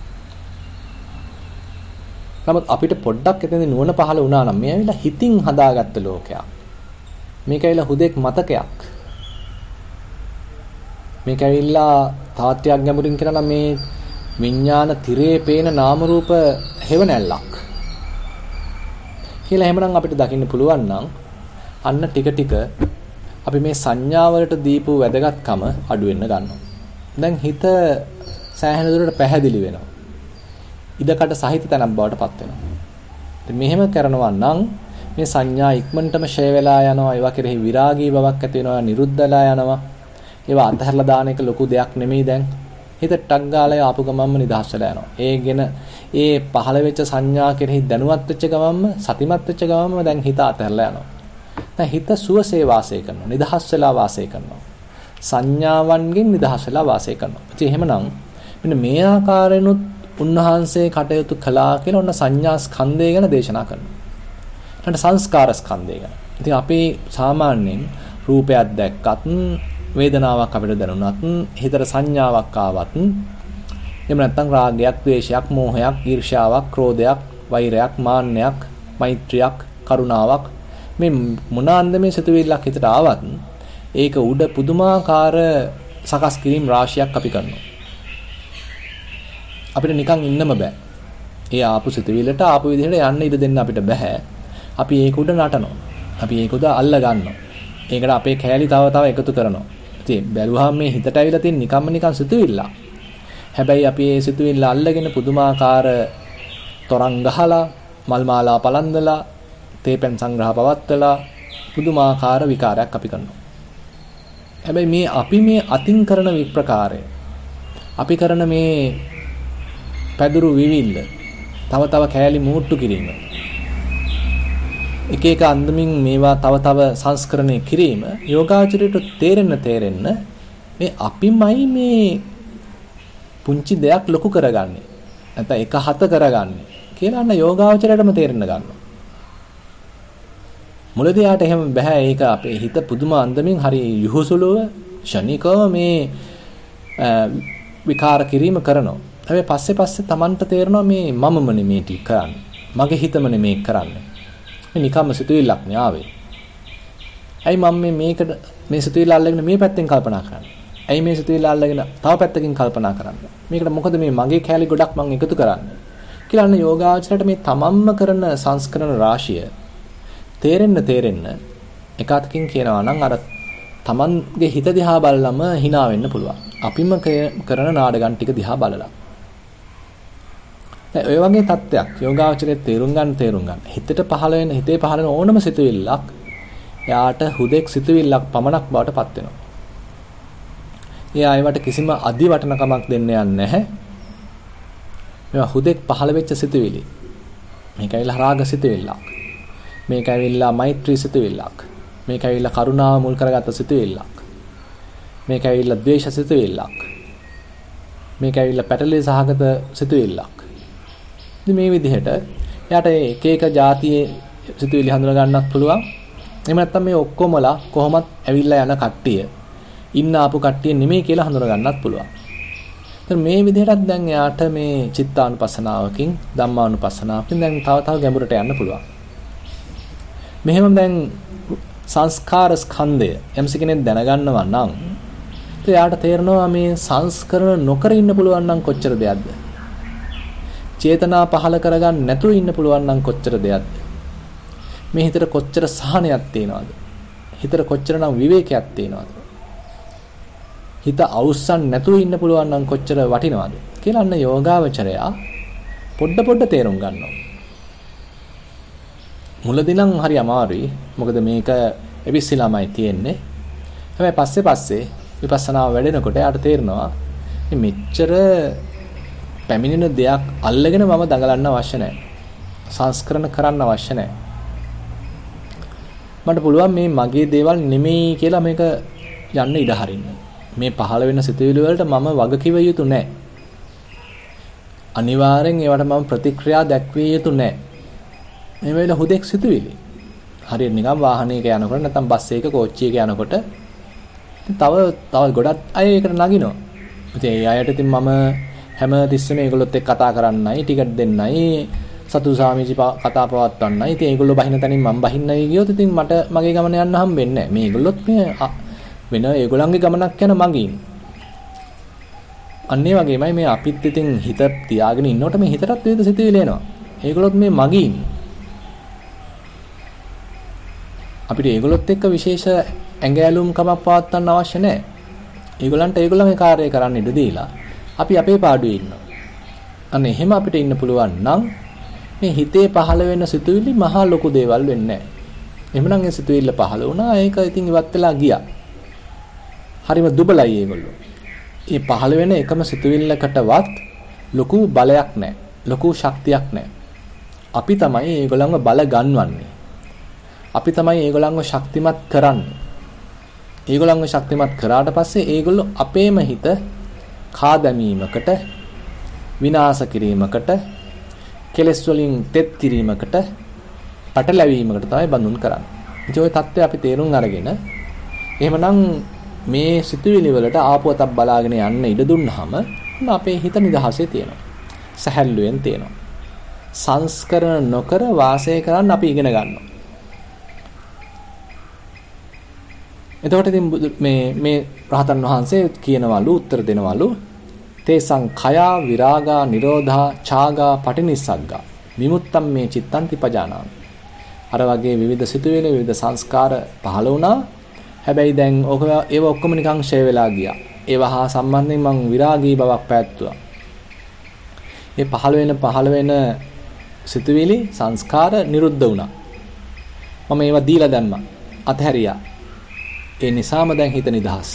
නමුත් අපිට පොඩ්ඩක් එතනදී නුවණ පහළ වුණා නම් මේ ඇවිල්ලා හිතින් හදාගත්ත ලෝකයක්. මේක ඇවිල්ලා හුදෙක් මතකයක්. මේක ඇවිල්ලා තවත් ටිකක් ගැඹුරින් කියනවා මේ විඥාන තිරේ පේන නාම රූප හේවණැල්ලක්. කියලා එහෙමනම් අපිට දකින්න පුළුවන් නම් අන්න ටික ටික අපි මේ සංඥා වලට දීපු වැදගත්කම අඩු වෙන්න ගන්නවා. දැන් හිත සෑහෙන දුරට පැහැදිලි වෙනවා. ඉදකට සහිත තැනක් බවට පත් වෙනවා. ඉතින් මෙහෙම කරනවා නම් මේ සංඥා ඉක්මනටම ෂය වෙලා යනවා. ඒවා කෙරෙහි විරාගී බවක් ඇති වෙනවා, නිරුද්ධලා යනවා. ඒවා අතහැරලා දාන එක ලොකු දෙයක් නෙමෙයි දැන්. හිත ටක් ගාලා ආපු ගමන්ම නිදහස් වෙලා යනවා. ඒගෙන ඒ පහළ වෙච්ච සංඥා කෙරෙහි දැනුවත් වෙච්ච ගමන්ම සතිමත් වෙච්ච ගමන්ම දැන් හිත අතහැරලා යනවා. දැන් හිත සුවසේ වාසය කරනවා. නිදහස් වෙලා වාසය කරනවා. සංඥාවන්ගෙන් නිදහස් වෙලා වාසය කරනවා. ඉතින් එහෙමනම් මෙන්න මේ ආකාරයෙන්ුත් උන්වහන්සේ කටයුතු කළා කියලා ඔන්න සංඥා ස්කන්ධය ගැන දේශනා කරනවා. ඊට සංස්කාර ස්කන්ධය ගැන. ඉතින් අපි සාමාන්‍යයෙන් රූපයක් දැක්කත් වේදනාවක් අපිට දැනුණත් හිතට සංඥාවක් ආවත් එහෙම නැත්නම් රාගයක්, ද්වේෂයක්, මෝහයක්, ඊර්ෂ්‍යාවක්, ක්‍රෝධයක්, වෛරයක්, මාන්නයක්, මෛත්‍රියක්, කරුණාවක් මේ මොනාන්ද මේ සිතුවිල්ලක් හිතට ආවත් ඒක උඩ පුදුමාකාර සකස් කිරීම රාශියක් අපි කරනවා. අපිට නිකන් ඉන්නම බෑ. ඒ ආපු සිතුවිල්ලට ආපු විදිහට යන්න ඉඩ දෙන්න අපිට බෑ. අපි ඒක උඩ නටනවා. අපි ඒක උඩ අල්ල ගන්නවා. ඒකට අපේ කෑලි තව එකතු කරනවා. ඉතින් බැලුවාම මේ හිතට ඇවිල්ලා තියෙන නිකන් සිතුවිල්ල. හැබැයි අපි මේ සිතුවිල්ල අල්ලගෙන පුදුමාකාර තරංග ගහලා, මල් මාලා පලන්දලා, තේපෙන් සංග්‍රහ පවත්වලා පුදුමාකාර විකාරයක් අපි කරනවා. හැබැයි මේ අපි මේ අතින් කරන විප්‍රකාරය, අපි කරන මේ පැදුරු විවිල්ල, තව කෑලි මූට්ටු කිරීම, එක එක අන්දමින් මේවා තව සංස්කරණය කිරීම යෝගාචරයට තේරෙන්න මේ අපිමයි මේ පුංචි දෙයක් ලොකු කරගන්නේ. නැත්නම් එක හත කරගන්නේ කියලා අන්න යෝගාචරයටම තේරෙන්න ගන්නවා. මුලදී යාට එහෙම බෑ. ඒක අපේ හිත පුදුම අන්දමින් හරි යහුසුලුව ශනිකව මේ විකාර කිරීම කරනවා. හැබැයි පස්සේ Tamanට තේරෙනවා මේ මමම නෙමේ ටික කරන්නේ. මගේ හිතම නෙමේ කරන්නේ. මේ නිකම්ම සිතුවිල්ලක් නේ ආවේ. ඇයි මම මේකට මේ සිතුවිල්ල අල්ලගෙන මේ පැත්තෙන් කල්පනා කරන්නේ? ඇයි මේ සිතුවිල්ල අල්ලගෙන තව පැත්තකින් කල්පනා කරන්නේ? මේකට මොකද මේ මගේ කැලි ගොඩක් මම එකතු කරන්නේ? කියලා අන්න යෝගාචරයට මේ තමන්ම කරන සංස්කරණ රාශිය තේරෙන්න එකතකින් කියනවා නම් අර තමන්ගේ හිත දිහා බලලම hina වෙන්න පුළුවන්. අපිම කරන නාඩගම් ටික දිහා බලලා. දැන් ඔය වගේ තත්ත්වයක් යෝගාචරයේ තේරුම් ගන්න හිතේ පහළ වෙන ඕනම සිතුවිල්ලක් එයාට හුදෙක් සිතුවිල්ලක් පමණක් බවට පත් වෙනවා. එයා ඒවට කිසිම අදි වටනකමක් දෙන්න යන්නේ නැහැ. මේවා හුදෙක් පහළ වෙච්ච සිතුවිලි. මේක ඇවිල්ලා රාග සිතුවිල්ලක්. මේක ඇවිල්ලා මෛත්‍රී සිතුවිල්ලක්. මේක ඇවිල්ලා කරුණාව මුල් කරගත්ත සිතුවිල්ලක්. මේක ඇවිල්ලා ද්වේෂ සිතුවිල්ලක්. මේක ඇවිල්ලා පැටලී සහගත සිතුවිල්ලක්. ඉතින් මේ විදිහට එයාට එක එක જાතියේ සිතුවිලි හඳුනා ගන්නත් පුළුවන්. එහෙම නැත්නම් මේ ඔක්කොමලා කොහොමත් ඇවිල්ලා යන කට්ටිය ඉන්න ආපු කට්ටිය නෙමෙයි කියලා හඳුනා ගන්නත් පුළුවන්. ඉතින් මේ විදිහටත් දැන් එයාට මේ චිත්තානුපස්සනාවකින් ධම්මානුපස්සනාවකින් දැන් තව ගැඹුරට යන්න පුළුවන්. මෙහෙම දැන් සංස්කාර ස්කන්ධය යම්ස කෙනෙක් දැනගන්නවා නම් එයාට තේරෙනවා මේ සංස්කරණ නොකර ඉන්න පුළුවන් නම් කොච්චර දෙයක්ද? චේතනා පහල කරගන්න නැතුව ඉන්න පුළුවන් නම් කොච්චර දෙයක්ද? මේ හිතට කොච්චර සහනයක් තියෙනවද? හිතට කොච්චරනම් විවේකයක් තියෙනවද? හිත අවුස්සන් නැතුව ඉන්න පුළුවන් නම් කොච්චර වටිනවද කියලා අන්න යෝගාවචරයා පොඩ තේරුම් ගන්නවා. මුලදී නම් හරි අමාරුයි. මොකද මේක එවිස්සලාමයි තියෙන්නේ. හැබැයි පස්සේ විපස්සනාව වැඩෙනකොට යාට තේරෙනවා මෙච්චර පැමිණෙන දෙයක් අල්ලගෙන මම දඟලන්න අවශ්‍ය නැහැ. සංස්කරණ කරන්න අවශ්‍ය නැහැ. මට පුළුවන් මේ මගේ දේවල් නෙමෙයි කියලා මේක යන්න ඉඩ හරින්න. මේ පහළ වෙන සිතුවිලි වලට මම වග කිව යුතු නැහැ. අනිවාර්යෙන් ඒවට මම ප්‍රතික්‍රියා දැක්විය යුතු නැහැ. මේ වෙලාව හුදෙක් සිතුවිලි. හරියට නිකන් වාහනයක යනකොට නැත්නම් බස් එකක කෝච්චියක යනකොට තව ගොඩක් අය ඒකට නගිනවා. ඉතින් ඒ අයට ඉතින් මම හැම තිස්සෙම ඒගොල්ලොත් එක්ක කතා කරන්නයි, ටිකට් දෙන්නයි, සතු සාමිචි කතා පවත්වන්නයි. ඉතින් ඒගොල්ලෝ බහින තැනින් මම බහින්නයි ගියොත් ඉතින් මට මගේ ගමන යන්න හම්බෙන්නේ නැහැ. මේගොල්ලොත් මේ වෙන ඒගොල්ලන්ගේ ගමනක් යන මගින්. අන්න ඒ වගේමයි මේ අපිත් ඉතින් හිත තියාගෙන ඉන්නකොට මේ හිතටත් වේද සිතුවිලි එනවා. ඒගොල්ලොත් මේ මගින්. අපිට ඒගොල්ලොත් එක්ක විශේෂ ඇඟැලුම් කමක් පවත්වන්න අවශ්‍ය නැහැ. ඒගොල්ලන්ට ඒගොල්ලන්ගේ කාර්යය කරන්න ඉඩ දීලා අපි අපේ පාඩුවේ ඉන්නවා. අන්න එහෙම අපිට ඉන්න පුළුවන් නම් මේ හිතේ පහළ වෙන සිතුවිලි මහා ලොකු දේවල් වෙන්නේ නැහැ. එහෙමනම් ඒ සිතුවිල්ල පහළ වුණා. ඒක ඉතින් ඉවත් වෙලා ගියා. හරිම දුබලයි ඒගොල්ලෝ. මේ පහළ වෙන එකම සිතුවිල්ලකටවත් ලොකු බලයක් නැහැ. ලොකු ශක්තියක් නැහැ. අපි තමයි ඒගොල්ලන්ව බල ගන්වන්නේ. අපි තමයි ඒගොල්ලන්ව ශක්තිමත් කරන්නේ. ඒගොල්ලන්ව ශක්තිමත් කරාට පස්සේ ඒගොල්ලෝ අපේම හිත කාදැමීමකට, විනාශ කිරීමකට, කෙලෙස් වලින් තෙත් කිරීමකට, පටලැවීමකට තමයි බඳුන් කරන්නේ. ඉතින් ওই தත්ත්වය අපි තේරුම් අරගෙන එහෙමනම් මේ සිතුවිලි වලට ආපුවතක් බලාගෙන යන්න ඉඩ දුන්නාම අපේ හිත නිදහසේ තියෙනවා. සැහැල්ලුවෙන් තියෙනවා. සංස්කරණ නොකර වාසය කරන්න අපි ඉගෙන ගන්නවා. එතකොට ඉතින් මේ රහතන් වහන්සේ කියනවලු උත්තර දෙනවලු තේසං khaya viraga nirodha chaga patinissagga විමුත්තම් මේ චිත්තං තිපජානාමි. අර වගේ විවිධ සිතුවිලි විවිධ සංස්කාර පහළ වුණා. හැබැයි දැන් ඒව ඔක්කොම නිකන් ෂේ වෙලා ගියා. ඒවා හා සම්බන්ධයෙන් මං විරාගී බවක් පැවැත්තුවා. මේ පහළ වෙන සිතුවිලි සංස්කාර නිරුද්ධ වුණා. මම ඒවා දීලා දැම්මා. අතහැරියා. ඒ නිසාම දැන් හිත නිදහස්.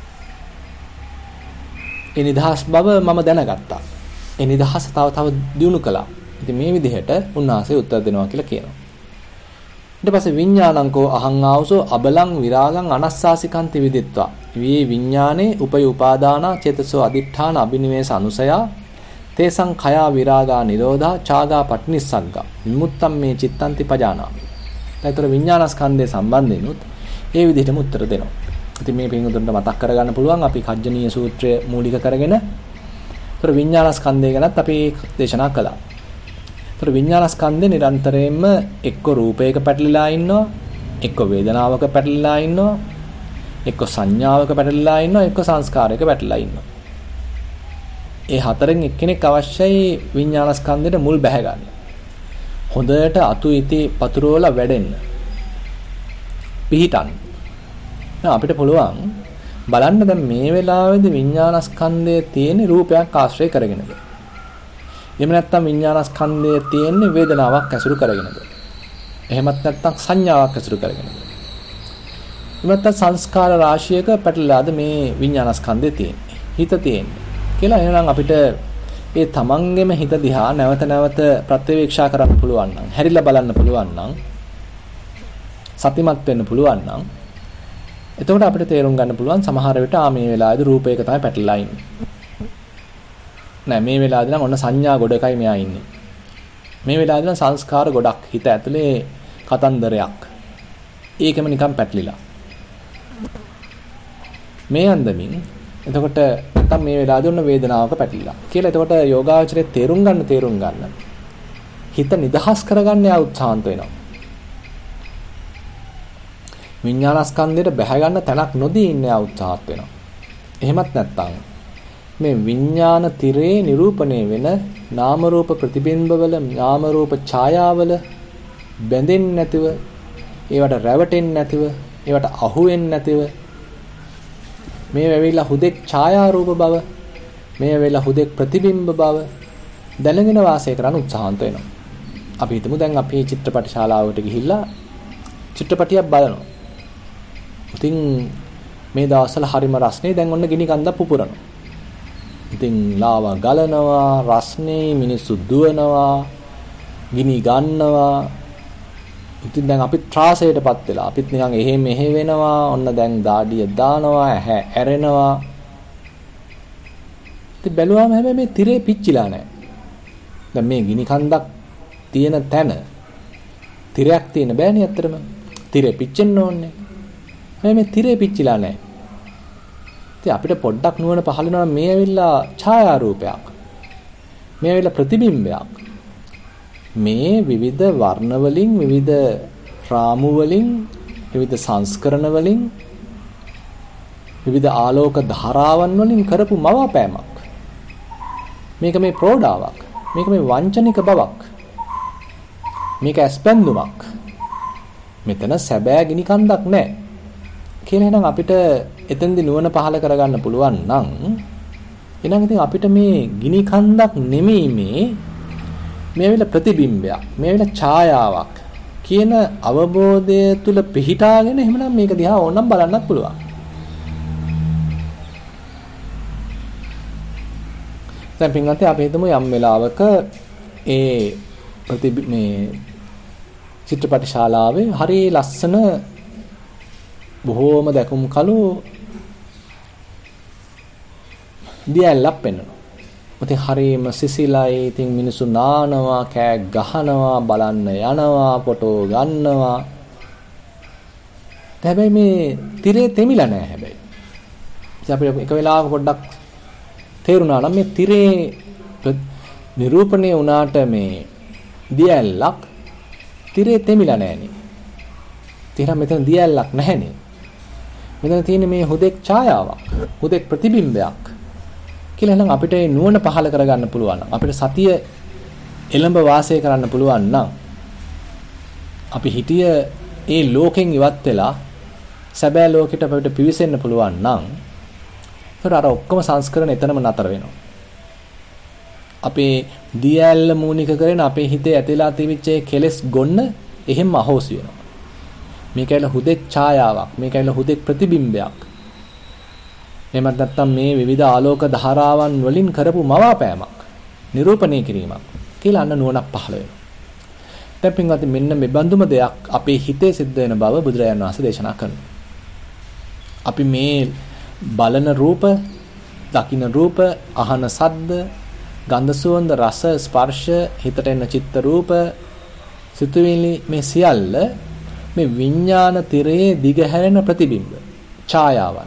ඒ නිදහස් බව මම දැනගත්තා. ඒ නිදහස තව දියුණු කළා. ඉතින් මේ විදිහට උන්වහන්සේ උත්තර දෙනවා කියලා කියනවා. ඊට පස්සේ විඥානංකෝ අහං ආවසෝ අබලං විරාගං අනස්සාසිකන්ති විදිත්වා. වී විඥානේ උපය උපාදානා චේතසෝ අදිඨාන අබිනිවේෂ අනුසයා තේසං khaya viraga nirodha chaga patnissagga විමුත්තම් මේ චිත්තන්ති පජානාමි. ඒතර විඥානස්කන්ධය සම්බන්ධෙනුත් ඒ විදිහටම උත්තර දෙනවා. ඉතින් මේ පින්වතුන්ට මතක් කරගන්න පුළුවන් අපි කජ්ජනීය සූත්‍රය මූලික කරගෙන ඒතර විඥානස්කන්ධය ගැනත් අපි දේශනා කළා. ඒතර විඥානස්කන්ධය නිරන්තරයෙන්ම එක්ක රූපයක පැටලිලා ඉන්නවා, එක්ක වේදනාවක පැටලිලා ඉන්නවා, එක්ක සංඥාවක පැටලිලා ඉන්නවා, එක්ක සංස්කාරයක පැටලිලා ඉන්නවා. ඒ හතරෙන් එක්කෙනෙක් අවශ්‍යයි විඥානස්කන්ධයට මුල් බැහැ ගන්න. හොඳට අතු ඉති පතුරවල වැඩෙන්න. පිහිටන්. අපිට පුළුවන් බලන්න දැන් මේ වෙලාවේදී විඥානස්කන්ධයේ තියෙන රූපයක් ආශ්‍රය කරගෙනද? එහෙම නැත්නම් විඥානස්කන්ධයේ තියෙන වේදනාවක් ඇසුරු කරගෙනද? එහෙමත් නැත්නම් සංඥාවක් ඇසුරු කරගෙනද? එහෙම නැත්නම් සංස්කාර රාශියක පැටලලාද මේ විඥානස්කන්ධයේ තියෙන්නේ? හිත තියෙන්නේ කියලා එහෙනම් අපිට ඒ තමන්ගේම හිත දිහා නැවත නැවත ප්‍රත්‍යවේක්ෂා කරන්න පුළුවන් නම්, හැරිලා බලන්න පුළුවන් නම්, සතිමත් වෙන්න පුළුවන් නම් එතකොට අපිට තේරුම් ගන්න පුළුවන් සමහර විට මේ වෙලාවේදී රූපයක තමයි පැටලලා ඉන්නේ. නෑ මේ වෙලාවේදී නම් ඔන්න සංඥා ගොඩකයි මෙයා ඉන්නේ. මේ වෙලාවේදී නම් සංස්කාර ගොඩක් හිත ඇතුලේ කතන්දරයක්. ඒකම නිකන් පැටලිලා. මේ අන්දමින් එතකොට නැත්තම් මේ වෙලාවේදී ඔන්න වේදනාවක පැටලිලා. කියලා එතකොට යෝගාචරයේ තේරුම් ගන්න හිත නිදහස් කරගන්න යා උත්සාහන්ත වෙනවා. විඥානස්කන්ධයට බැහැ ගන්න තැනක් නොදී ඉන්න උත්සාහත් වෙනවා. එහෙමත් නැත්නම් මේ විඥාන තිරේ නිරූපණය වෙන නාම රූප ප්‍රතිබිම්බවල නාම රූප ඡායාවල බැඳෙන්නේ නැතිව, ඒවට රැවටෙන්නේ නැතිව, ඒවට අහු වෙන්නේ නැතිව මේ වෙවිලා හුදෙක් ඡායාරූප බව, මේ වෙවිලා හුදෙක් ප්‍රතිබිම්බ බව දැනගෙන වාසය කරන්න උත්සාහන්ත වෙනවා. අපි හිතමු දැන් අපි චිත්‍රපට ශාලාවට ගිහිල්ලා චිත්‍රපටියක් බලනවා. ඉතින් මේ දවස්වල හරිම රස්නේ දැන් ඔන්න ගිනි කන්දක් පුපුරනවා. ඉතින් ලාවා ගලනවා, රස්නේ මිනිස්සු දුවනවා, ගිනි ගන්නවා. ඉතින් දැන් අපි ත්‍රාසයටපත් වෙලා අපිත් නිකන් එහෙ මෙහෙ වෙනවා. ඔන්න දැන් දාඩිය දානවා, ඇහැ ඇරෙනවා. ඉතින් බැලුවාම හැබැයි මේ තිරේ පිච්චිලා නැහැ. දැන් මේ ගිනි කන්දක් තියෙන තැන තිරයක් තියෙන බෑනේ ඇත්තටම. තිරේ පිච්චෙන්න ඕනේ. මේ තිරේ පිච්චිලා නැහැ. ඉතින් අපිට පොඩ්ඩක් නුවණ පහළ වෙනවා මේ ඇවිල්ලා ඡායාරූපයක්. මේ ඇවිල්ලා ප්‍රතිබිම්බයක්. මේ විවිධ වර්ණ වලින්, විවිධ රාමු වලින්, විවිධ සංස්කරණ වලින්, විවිධ ආලෝක ධාරාවන් වලින් කරපු මවාපෑමක්. මේක මේ ප්‍රෝඩාවක්. මේක මේ වංචනික බවක්. මේක ඇස්පැන්දුමක්. මෙතන සැබෑ ගිනි කන්දක් නැහැ. කියලා එහෙනම් අපිට එතෙන්දී නුවණ පහළ කරගන්න පුළුවන් නම් එහෙනම් ඉතින් අපිට මේ ගිනි කන්දක් නෙමෙයි මේ වෙල ප්‍රතිබිම්බයක්, මේ වෙල ඡායාවක් කියන අවබෝධය තුල පිහිටාගෙන එහෙමනම් මේක දිහා ඕනනම් බලන්නත් පුළුවන්. දැන් පින්වත්නි අපි හිතමු යම් වෙලාවක මේ චිත්‍රපට ශාලාවේ හරි ලස්සන බොහෝම දැකුම් කළු දියැලක් පෙන්වනවා. ඉතින් හරිම සිසිලයි. ඉතින් මිනිස්සු නානවා, කෑ ගහනවා, බලන්න යනවා, ෆොටෝ ගන්නවා. හැබැයි මේ තිරේ තෙමිලා නැහැ හැබැයි. ඉතින් අපිට එක වෙලාවක පොඩ්ඩක් තේරුණා නම් මේ තිරේ නිරූපණය වුණාට මේ දියැලක් තිරේ තෙමිලා නැහනේ. තිරම මෙතන දියැලක් නැහනේ. මෙතන තියෙන්නේ මේ හුදෙක් ඡායාවක්, හුදෙක් ප්‍රතිබිම්බයක් කියලා නම් අපිට ඒ නුවණ පහළ කරගන්න පුළුවන් නම් අපිට සතිය එළඹ වාසය කරන්න පුළුවන් නම් අපි හිතිය ඒ ලෝකෙන් ඉවත් වෙලා සැබෑ ලෝකෙට අපිට පිවිසෙන්න පුළුවන් නම් ඒතර අර ඔක්කොම සංස්කරණ එතනම නතර වෙනවා. අපේ දියැල්ල මූනික කරගෙන අපේ හිතේ ඇතිලා තිබිච්ච කෙලෙස් ගොන්න එහෙම අහෝසි වෙනවා. මේකයිල හුදෙක් ඡායාවක්, මේකයිල හුදෙක් ප්‍රතිබිම්බයක්. එහෙමත් නැත්නම් මේ විවිධ ආලෝක ධාරාවන් වලින් කරපු මවාපෑමක්, නිරූපණය කිරීමක් කියලා අන්න නුවණක් පහළ වෙනවා. දැන් පින්වත්නි මෙන්න මේ බඳුම දෙයක් අපේ හිතේ සිද්ධ වෙන බව බුදුරජාණන් වහන්සේ දේශනා කරනවා. අපි මේ බලන රූප, දකින්න රූප, අහන ශබ්ද, ගන්ධ සුවඳ රස ස්පර්ශ, හිතට එන චිත්ත රූප, සිතුවිලි මේ සියල්ල මේ විඥාන තිරයේ දිගහැරෙන ප්‍රතිබිම්බ, ඡායාවන්.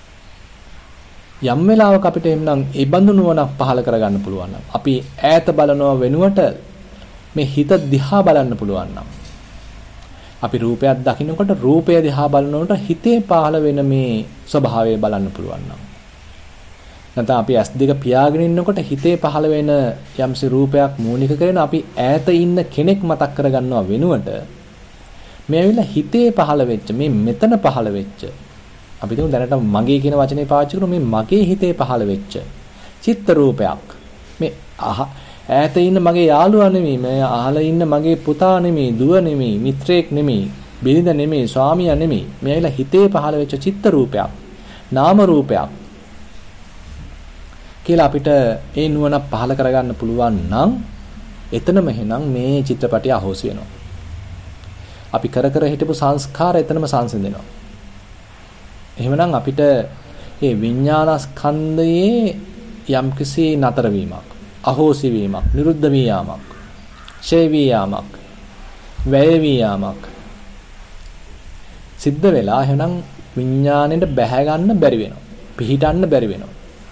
යම් වෙලාවක අපිට එන්නම් ඒ බඳු නුවණක් පහළ කරගන්න පුළුවන් නම් අපි ඈත බලනව වෙනුවට මේ හිත දිහා බලන්න පුළුවන් නම් අපි රූපයක් දකින්නකොට රූපය දිහා බලනකොට හිතේ පහළ වෙන මේ ස්වභාවය බලන්න පුළුවන් නම් නැත්නම් අපි S2 පියාගෙන ඉන්නකොට හිතේ පහළ වෙන යම්සි රූපයක් මූලික කරගෙන අපි ඈත ඉන්න කෙනෙක් මතක් කරගන්නවා වෙනුවට මේ ඇවිල්ලා හිතේ පහළ වෙච්ච මේ මෙතන පහළ වෙච්ච අපි දුන්න දැනට මගේ කියන වචනේ පාවිච්චි කරමු මේ මගේ හිතේ පහළ වෙච්ච චිත්ත රූපයක් මේ ඈත ඉන්න මගේ යාළුවා නෙමෙයි මේ අහල ඉන්න මගේ පුතා නෙමෙයි දුව නෙමෙයි මිත්‍රයෙක් නෙමෙයි බිරිඳ නෙමෙයි ස්වාමියා නෙමෙයි මේ ඇවිල්ලා හිතේ පහළ වෙච්ච චිත්ත රූපයක් නාම රූපයක් කියලා අපිට ඒ නුවණ පහළ කරගන්න පුළුවන් නම් එතනම එහෙනම් මේ චිත්‍රපටිය අහෝසි වෙනවා. අපි කර හිටපු සංස්කාර එතනම සංසිඳෙනවා. එහෙමනම් අපිට මේ විඥානස්කන්ධයේ යම්කිසි නතර වීමක්, අහෝසි වීමක්, නිරුද්ධ වී යාමක්, ඡේ වී යාමක්, වැය වී යාමක් සිද්ධ වෙලා එහෙනම් විඥාණයට බැහැ ගන්න බැරි වෙනවා. පිහිටන්න බැරි වෙනවා.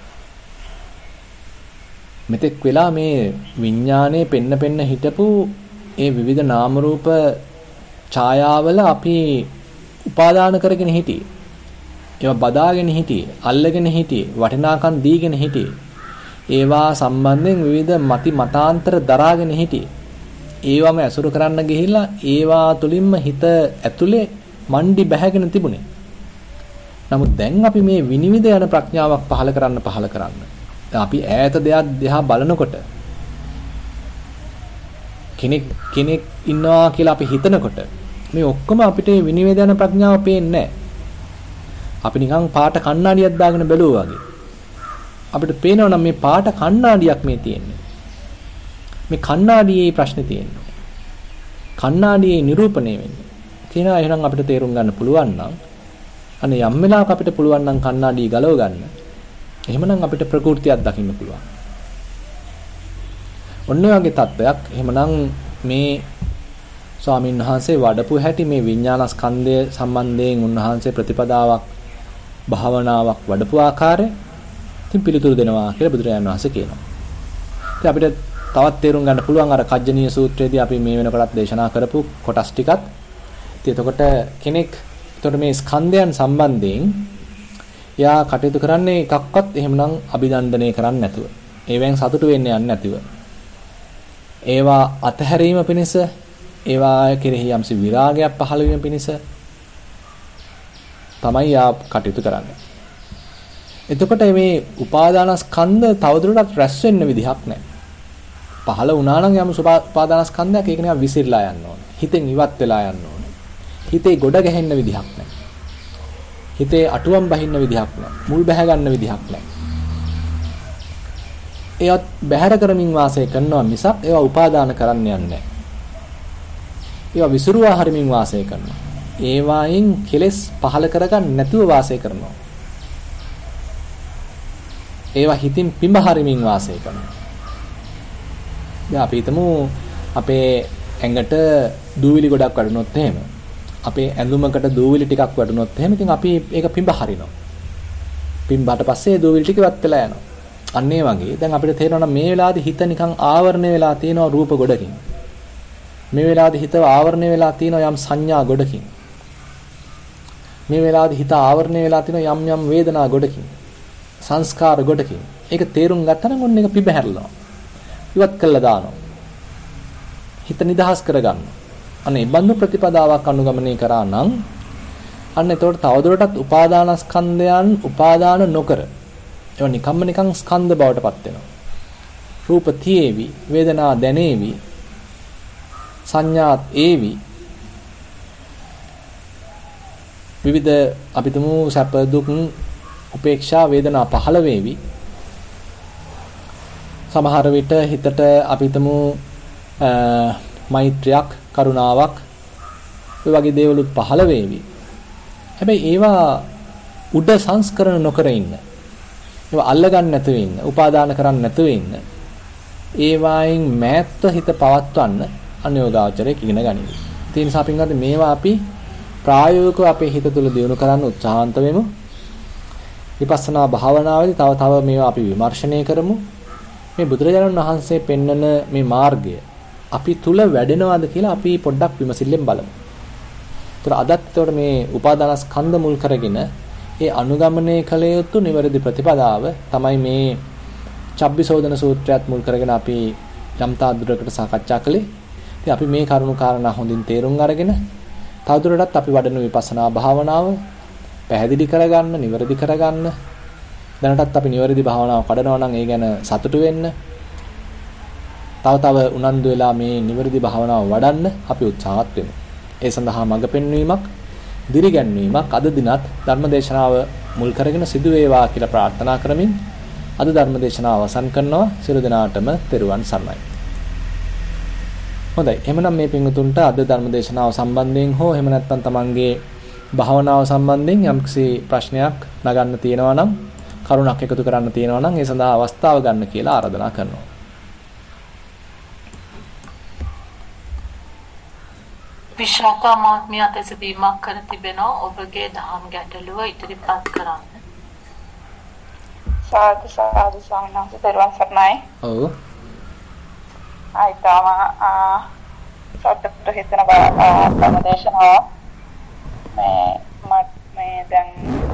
මෙතෙක් වෙලා මේ විඥානයේ පෙන්න හිටපු ඒ විවිධ නාම රූප ඡායාවල අපි උපාදාන කරගෙන හිටියේ. ඒවා බදාගෙන හිටියේ, අල්ලගෙන හිටියේ, වටිනාකම් දීගෙන හිටියේ. ඒවා සම්බන්ධයෙන් විවිධ මතාන්තර දරාගෙන හිටියේ. ඒවම ඇසුරු කරන්න ගිහිල්ලා ඒවා තුලින්ම හිත ඇතුලේ මණ්ඩි බැහැගෙන තිබුණේ. නමුත් දැන් අපි මේ විනිවිද යන ප්‍රඥාවක් පහළ කරන්න. දැන් අපි ඈත දෙයක් දිහා බලනකොට කෙනෙක් ඉන්නවා කියලා අපි හිතනකොට මේ ඔක්කොම අපිට විනිවිද යන ප්‍රඥාව පේන්නේ නැහැ. අපි නිකන් පාට කණ්ණාඩියක් දාගෙන බැලුවා වගේ. අපිට පේනවා නම් මේ පාට කණ්ණාඩියක් මේ තියෙන්නේ. මේ කණ්ණාඩියේ ප්‍රශ්නේ තියෙන්නේ. කණ්ණාඩියේ නිරූපණය වෙන්නේ. කියනවා එහෙනම් අපිට තේරුම් ගන්න පුළුවන් නම් අනේ යම් වෙලාවක අපිට පුළුවන් නම් කණ්ණාඩිය ගලව ගන්න. එහෙමනම් අපිට ප්‍රകൃතියක් දකින්න පුළුවන්. ඔන්න ඔයගේ තත්වයක්. එහෙමනම් මේ ස්වාමීන් වහන්සේ වඩපු හැටි මේ විඥානස්කන්ධය සම්බන්ධයෙන් උන්වහන්සේ ප්‍රතිපදාවක් භාවනාවක් වඩපු ආකාරය ඉතින් පිළිතුරු දෙනවා කියලා බුදුරජාණන් වහන්සේ කියනවා. ඉතින් අපිට තවත් තේරුම් ගන්න පුළුවන් අර කජ්ජනීය සූත්‍රයේදී අපි මේ වෙනකොටත් දේශනා කරපු කොටස් ටිකත්. ඉතින් එතකොට කෙනෙක් එතකොට මේ ස්කන්ධයන් සම්බන්ධයෙන් යා කටයුතු කරන්නේ එකක්වත් එහෙමනම් අභිනන්දනය කරන්නේ නැතුව. ඒවෙන් සතුටු වෙන්න යන්නේ නැතිව. ඒවා අතහැරීම පිණිස ඒවා කෙරෙහි යම්සි විරාගයක් පහළ වීම පිණිස තමයි යා කටයුතු කරන්නේ. එතකොට මේ උපාදානස්කන්ධ තවදුරටත් රැස් වෙන්න විදිහක් නැහැ. පහළ වුණා නම් යම් උපාදානස්කන්ධයක් ඒක නිකන් විසිරලා යන්න ඕනේ. හිතෙන් ඉවත් වෙලා යන්න ඕනේ. හිතේ ගොඩ ගැහෙන්න විදිහක් නැහැ. හිතේ අටුවම් බහින්න විදිහක් නැහැ. මුල් බැහැ ගන්න විදිහක් නැහැ. ඒවත් බැහැර කරමින් වාසය කරනවා මිසක් ඒවා උපාදාන කරන්න යන්නේ නැහැ. ඒවා විසිරුවා හරිමින් වාසය කරනවා. ඒවායින් කෙලෙස් පහළ කරගන්න නැතුව වාසය කරනවා. ඒවා හිතින් පිඹ හරිමින් වාසය කරනවා. දැන් අපි හිතමු අපේ ඇඟට දූවිලි ගොඩක් වඩනොත් එහෙම. අපේ ඇඳුමකට දූවිලි ටිකක් වඩනොත් එහෙම ඉතින් අපි ඒක පිඹ හරිනවා. පිඹාට පස්සේ දූවිලි ටික ඉවත් වෙලා යනවා. අන්න ඒ වගේ දැන් අපිට තේරෙනවා මේ වෙලාවේදී හිත නිකන් ආවරණය වෙලා තියෙනවා රූප ගොඩකින්. මේ වෙලාවේදී හිත ආවරණය වෙලා තියෙනවා යම් සංඥා ගොඩකින්. මේ වෙලාවේදී හිත ආවරණය වෙලා තියෙනවා යම් වේදනා ගොඩකින්. සංස්කාර ගොඩකින්. ඒක තේරුම් ගත්තනම් ඔන්න ඒක පිබහැරලා. ඉවත් කළා දානවා. හිත නිදහස් කරගන්නවා. අනේ බඳු ප්‍රතිපදාවක් අනුගමනය කරා නම් අන්න එතකොට තවදුරටත් උපාදානස්කන්ධයන් උපාදාන නොකර ඒවා නිකන් ස්කන්ධ බවට පත් වෙනවා. රූප තියේවි, වේදනා දැනේවි, සංඥාත් ඒවි. විවිධ අපිටම සැප දුක් උපේක්ෂා වේදනා පහළ වේවි. සමහර විට හිතට අපිටම මෛත්‍රියක්, කරුණාවක් ඔය වගේ දේවලුත් පහළ වේවි. හැබැයි ඒවා උඩ සංස්කරණ නොකර ඉන්න. ඒවා අල්ලගන්න නැතුව ඉන්න, උපාදාන කරන්න නැතුව ඉන්න. ඒවායින් මෑත්ව හිත පවත්වන්න අනියෝගාචරයේ ඉගෙන ගනිමු. ඒ නිසා පින්වත් මේවා අපි ප්‍රායෝගිකව අපේ හිත තුළ දියුණු කරන්න උත්සාහන්ත වෙමු. විපස්සනා භාවනාවේදී තව මේවා අපි විමර්ශනය කරමු. මේ බුදුරජාණන් වහන්සේ පෙන්වන මේ මාර්ගය අපි තුල වැඩෙනවද කියලා අපි පොඩ්ඩක් විමසිල්ලෙන් බලමු. ඒතර අදත් මේ උපාදානස්කන්ධ මුල් කරගෙන ඒ අනුගමනය කළ යුතු නිවැරදි ප්‍රතිපදාව තමයි මේ චබ්බිසෝදන සූත්‍රයත් මුල් කරගෙන අපි යම්තා දුරකට සාකච්ඡා කළේ. ඉතින් අපි මේ කරුණු කාරණා හොඳින් තේරුම් අරගෙන තවදුරටත් අපි වඩන විපස්සනා භාවනාව පැහැදිලි කරගන්න, නිවැරදි කරගන්න. දැනටත් අපි නිවැරදි භාවනාව කඩනවා නම් ඒ ගැන සතුටු වෙන්න. තව උනන්දු වෙලා මේ නිවැරදි භාවනාව වඩන්න අපි උත්සාහත් වෙමු. ඒ සඳහා මඟ පෙන්වීමක්, දිරිගැන්වීමක් අද දිනත් ධර්මදේශනාව මුල් කරගෙන සිදු වේවා කියලා ප්‍රාර්ථනා කරමින් අද ධර්මදේශනාව අවසන් කරනවා. සියලු දෙනාටම තෙරුවන් සරණයි. හොඳයි. එහෙනම් මේ පින්වුතුන්ට අද ධර්මදේශනාව සම්බන්ධයෙන් හෝ එහෙම නැත්නම් තමන්ගේ භාවනාව සම්බන්ධයෙන් යම්කිසි ප්‍රශ්නයක් නගන්න තියෙනවා නම්, කරුණක් එකතු කරන්න තියෙනවා නම් ඒ සඳහා අවස්ථාව ගන්න කියලා ආරාධනා කරනවා. විශාකා මහත්මිය අතැසීමක් කර තිබෙනවා. ඔබගේ දහම් ගැටලුව ඉදිරිපත් කරන්න. සාදු සාමනාස පෙරවන් සර්ණයි. ඔව්. ආයිතම සත්‍යප්ත හිතන බව මේ දැන්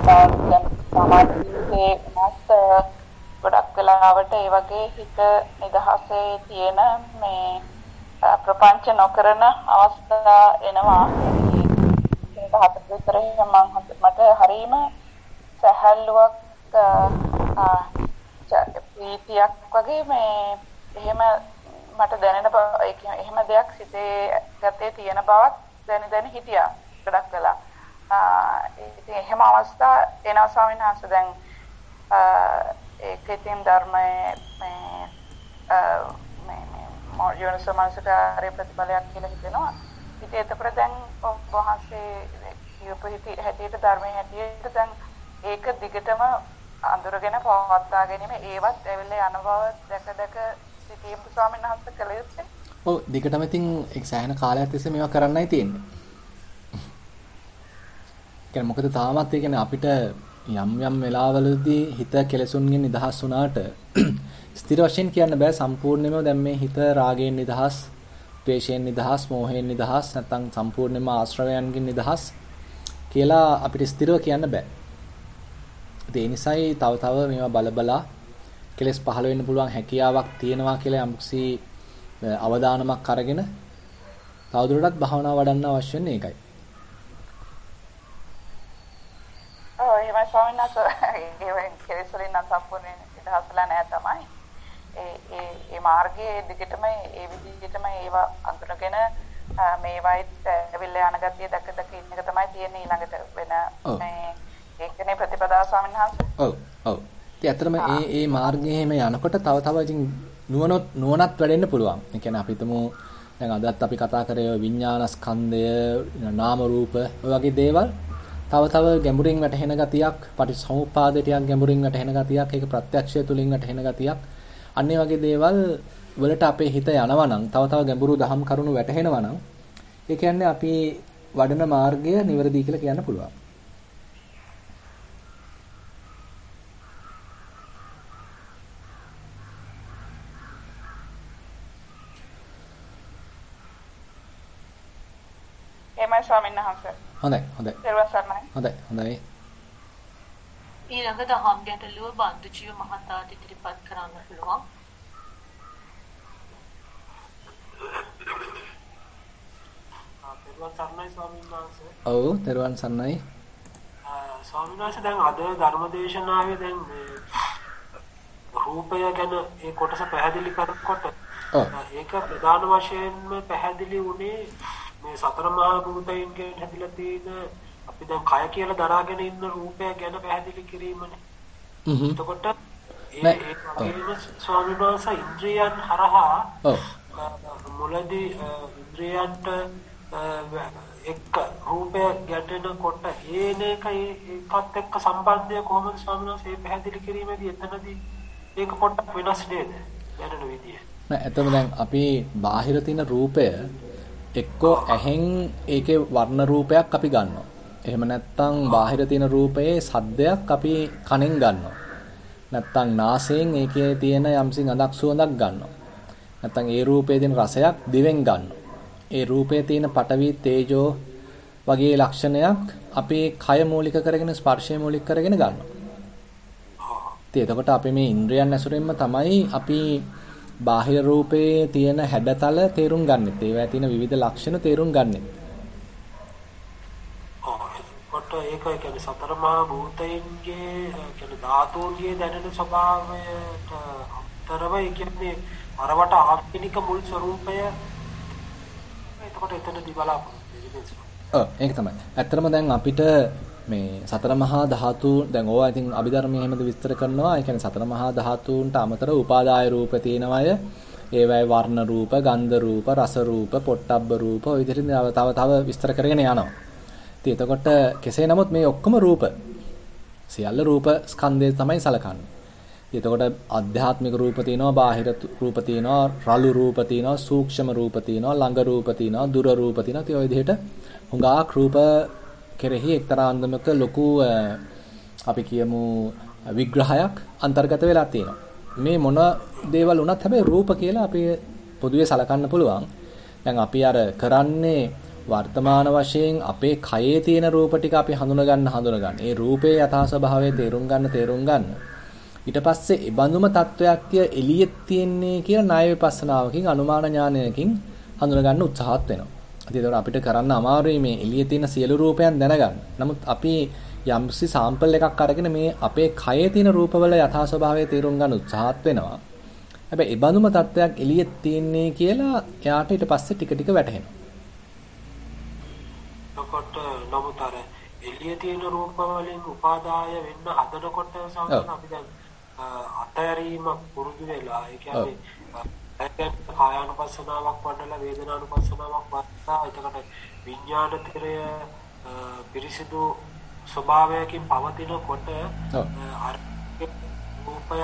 සමාජයේ නැත් ගොඩක් වෙලාවට ඒ වගේ හිත නිදහසේ තියෙන මේ ප්‍රපංච නොකරන අවස්ථා එනවා. ඒක හතර විතර මට හරීම සැහැල්ලුවක් ප්‍රීතියක් වගේ මේ එහෙම මට දැනෙන එහෙම දෙයක් සිතේ ගතේ තියෙන බවක් දැන හිටියා ගොඩක් වෙලා. ඉතින් එහෙම අවස්ථා එනවා ස්වාමීන් වහන්සේ දැන් ඒකෙන් ධර්මයේ මේ යෝනිසමනසකාරී ප්‍රතිඵලයක් කියලා හිතෙනවා. ඉතින් එතකොට දැන් වහන්සේ කියපු හැටියට ධර්මයේ හැටියට දැන් ඒක දිගටම අඳුරගෙන පවත්වා ගැනීම ඒවත් ඇවිල්ලා යන බව දැක සිටීම ස්වාමීන් වහන්සේ කළ යුත්තේ. ඔව් දිගටම ඉතින් එක් සෑහෙන කාලයක් තිස්සේ මේවා කරන්නයි තියෙන්නේ. කියන්නේ මොකද තාමත් ඒ කියන්නේ අපිට යම් වෙලාවලදී හිත කෙලසුන්ගෙන් නිදහස් වුණාට ස්ථිර වශයෙන් කියන්න බෑ සම්පූර්ණයෙන්ම දැන් මේ හිත රාගයෙන් නිදහස්, ද්වේෂයෙන් නිදහස්, මෝහයෙන් නිදහස් නැත්නම් සම්පූර්ණයෙන්ම ආශ්‍රවයන්ගෙන් නිදහස් කියලා අපිට ස්ථිරව කියන්න බෑ. ඒ නිසායි තව මේවා බලබලා කෙලස් පහළ වෙන්න පුළුවන් හැකියාවක් තියෙනවා කියලා යම්කිසි අවදානමක් අරගෙන තවදුරටත් භාවනාව වඩන්න අවශ්‍ය වෙන්නේ ඒකයි. එහෙමයි ස්වාමීන් වහන්සේ ඒ කෙලෙස් වලින් නම් සම්පූර්ණයෙන් නිදහස්ලා නැහැ තමයි. ඒ මාර්ගයේ දිගටම ඒ විදිහටම ඒවා අඳුරගෙන මේවයිත් ඇවිල්ලා යන ගතිය දැක ඉන්න එක තමයි තියෙන්නේ ඊළඟට වෙන මේ ඒකනේ ප්‍රතිපදාව ස්වාමීන් වහන්සේ. ඔව්. ඉතින් ඇත්තටම මේ මාර්ගයේම යනකොට තව ඉතින් නුවණත් වැඩෙන්න පුළුවන්. ඒ කියන්නේ අපි හිතමු දැන් අදත් අපි කතා කරේ විඥානස්කන්ධය, නාම රූප ඔය වගේ දේවල් තව ගැඹුරින් වැටහෙන ගතියක්, පටිච්චසමුප්පාදේ ටිකක් ගැඹුරින් වැටහෙන ගතියක්, ඒක ප්‍රත්‍යක්ෂය තුලින් වැටහෙන ගතියක්. අන්න ඒ වගේ දේවල් වලට අපේ හිත යනවා නම්, තව ගැඹුරු දහම් කරුණු වැටහෙනවා නම්, ඒ කියන්නේ අපි වඩන මාර්ගය නිවැරදි කියලා කියන්න පුළුවන්. එමයි ස්වාමීන් වහන්සේ. හොඳයි. ඊළඟ දහම් ගැටලුව බන්දුජීව මහතාට ඉදිරිපත් කරන්න පුළුවන්. තෙරුවන් සරණයි ස්වාමීන් වහන්සේ. ඔව් තෙරුවන් සරණයි. ස්වාමීන් වහන්සේ දැන් අද ධර්මදේශනාවේ දැන් මේ රූපය ගැන ඒ කොටස පැහැදිලි කරනකොට ඒක ප්‍රධාන වශයෙන්ම පැහැදිලි වුණේ මේ සතර මහා භූතයන්ගෙන් හැදිලා තියෙන අපි දැන් කය කියලා දරාගෙන ඉන්න රූපය ගැන පැහැදිලි කිරීමනේ. එතකොට ඒ ස්වාමීන් වහන්සේ ඉන්ද්‍රියන් හරහා මුලදී ඉන්ද්‍රියන්ට එක්ක රූපය ගැටෙනකොට ඒකත් එක්ක සම්බන්ධය කොහොමද ස්වාමීන් වහන්සේ පැහැදිලි කිරීමේදී එතනදී ඒක පොඩ්ඩක් වෙනස් නේද දැනෙන විදිය. නෑ එතකොට දැන් අපි බාහිර තියෙන රූපය එක්කෝ ඇහෙන් ඒකේ වර්ණ රූපයක් අපි ගන්නවා. එහෙම නැත්නම් බාහිර තියෙන රූපයේ සද්දයක් අපි කනෙන් ගන්නවා. නැත්නම් නාසයෙන් ඒකේ තියෙන යම්සි ගඳක් සුවඳක් ගන්නවා. නැත්නම් ඒ රූපයේ තියෙන රසයක් දිවෙන් ගන්නවා. ඒ රූපයේ තියෙන පඨවි තේජෝ වගේ ලක්ෂණයක් අපේ කය මූලික කරගෙන ස්පර්ශය මූලික කරගෙන ගන්නවා. ඉතින් එතකොට අපි මේ ඉන්ද්‍රයන් ඇසුරෙන්ම තමයි අපි බාහිර රූපයේ තියෙන හැඩතල තේරුම් ගන්නෙත්. ඒවා තියෙන විවිධ ලක්ෂණ තේරුම් ගන්නෙත්. කොට ඒක කියන්නේ සතර මහා භූතයන්ගේ කියන්නේ ධාතුන්ගේ දැනෙන ස්වභාවයට අතරව ඒ කියන්නේ අරවට ආර්ථික මුල් ස්වરૂපය එතකොට එතනදී බලාපොරොත්තු ඒක තමයි. ඇත්තටම දැන් අපිට මේ සතර මහා ධාතු දැන් ඕවා ඉතින් අභිධර්මයේ එහෙමද විස්තර කරනවා. ඒ කියන්නේ සතර මහා ධාතුන්ට අමතරව උපාදාය රූප තියෙන අය ඒවයි වර්ණ රූප, ගන්ධ රූප, රස රූප, පොට්ටබ්බ රූප ඔය විදිහට තව විස්තර කරගෙන යනවා. ඉතින් එතකොට කෙසේ නමුත් මේ ඔක්කොම රූප සියල්ල රූප ස්කන්ධය තමයි සලකන්නේ. එතකොට ආධ්‍යාත්මික රූප තියෙනවා, බාහිර රූප තියෙනවා, රළු රූප තියෙනවා, සූක්ෂම රූප තියෙනවා, ළඟ රූප තියෙනවා, දුර රූප තියෙනවා. ඉතින් ඔය විදිහට හුඟක් රූප කෙරෙහි එක්තරා අන්දමක ලොකු අපි කියමු විග්‍රහයක් අන්තර්ගත වෙලා තියෙනවා. මේ මොන දේවල් වුණත් හැබැයි රූප කියලා අපි පොදුවේ සලකන්න පුළුවන්. දැන් අපි අර කරන්නේ වර්තමාන වශයෙන් අපේ කයේ තියෙන රූප ටික අපි හඳුන ගන්න. ඒ රූපේ යථා ස්වභාවය තේරුම් ගන්න. ඊට පස්සේ ඒ බඳුම තත්වයක් එළියේ තියෙන්නේ කියලා ණය විපස්සනාවකින් අනුමාන ඥානයකින් හඳුන ගන්න උත්සාහත් වෙනවා. ඉතින් අපිට කරන්න අමාරුයි මේ එළියේ තියෙන සියලු රූපයන් දැනගන්න. නමුත් අපි යම්සි සාම්පල් එකක් අරගෙන මේ අපේ කයේ තියෙන රූපවල යථා ස්වභාවය තේරුම් ගන්න උත්සාහත් වෙනවා. හැබැයි ඒ බඳුම තත්වයක් එළියේ තියෙන්නේ කියලා එයාට ඊට පස්සේ ටික ටික වැටහෙනවා. එතකොට නමුත් අර එළියේ තියෙන රූප වලින් උපාදාය වෙන්න හදනකොට සමහරවිට අපි දැන් අතහැරීම පුරුදු වෙලා ඒ කියන්නේ කායානුපස්සනාවක් වඩලා වේදනානුපස්සනාවක් වඩලා එතකොට විඥානතරය පිරිසිදු ස්වභාවයකින් පවතිනකොට අර රූපයක්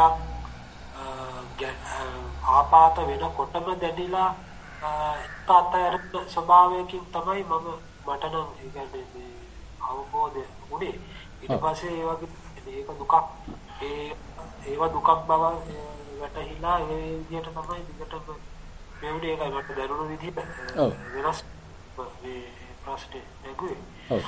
ආපාත වෙනකොටම දැඩිලා තාතර ස්වභාවයකින් තමයි මට නම් ඒ කියන්නේ අවබෝධය උනේ. ඊට පස්සේ ඒ වගේ ඒක දුකක් ඒව දුකක් බව වැටහිලා ඒ විදිහට තමයි දිගටම මෙවුනේ ඒකයි මට දැනුණු විදිහට වෙනස් මේ ප්‍රශ්නේ නැගුවේ. ඔව්.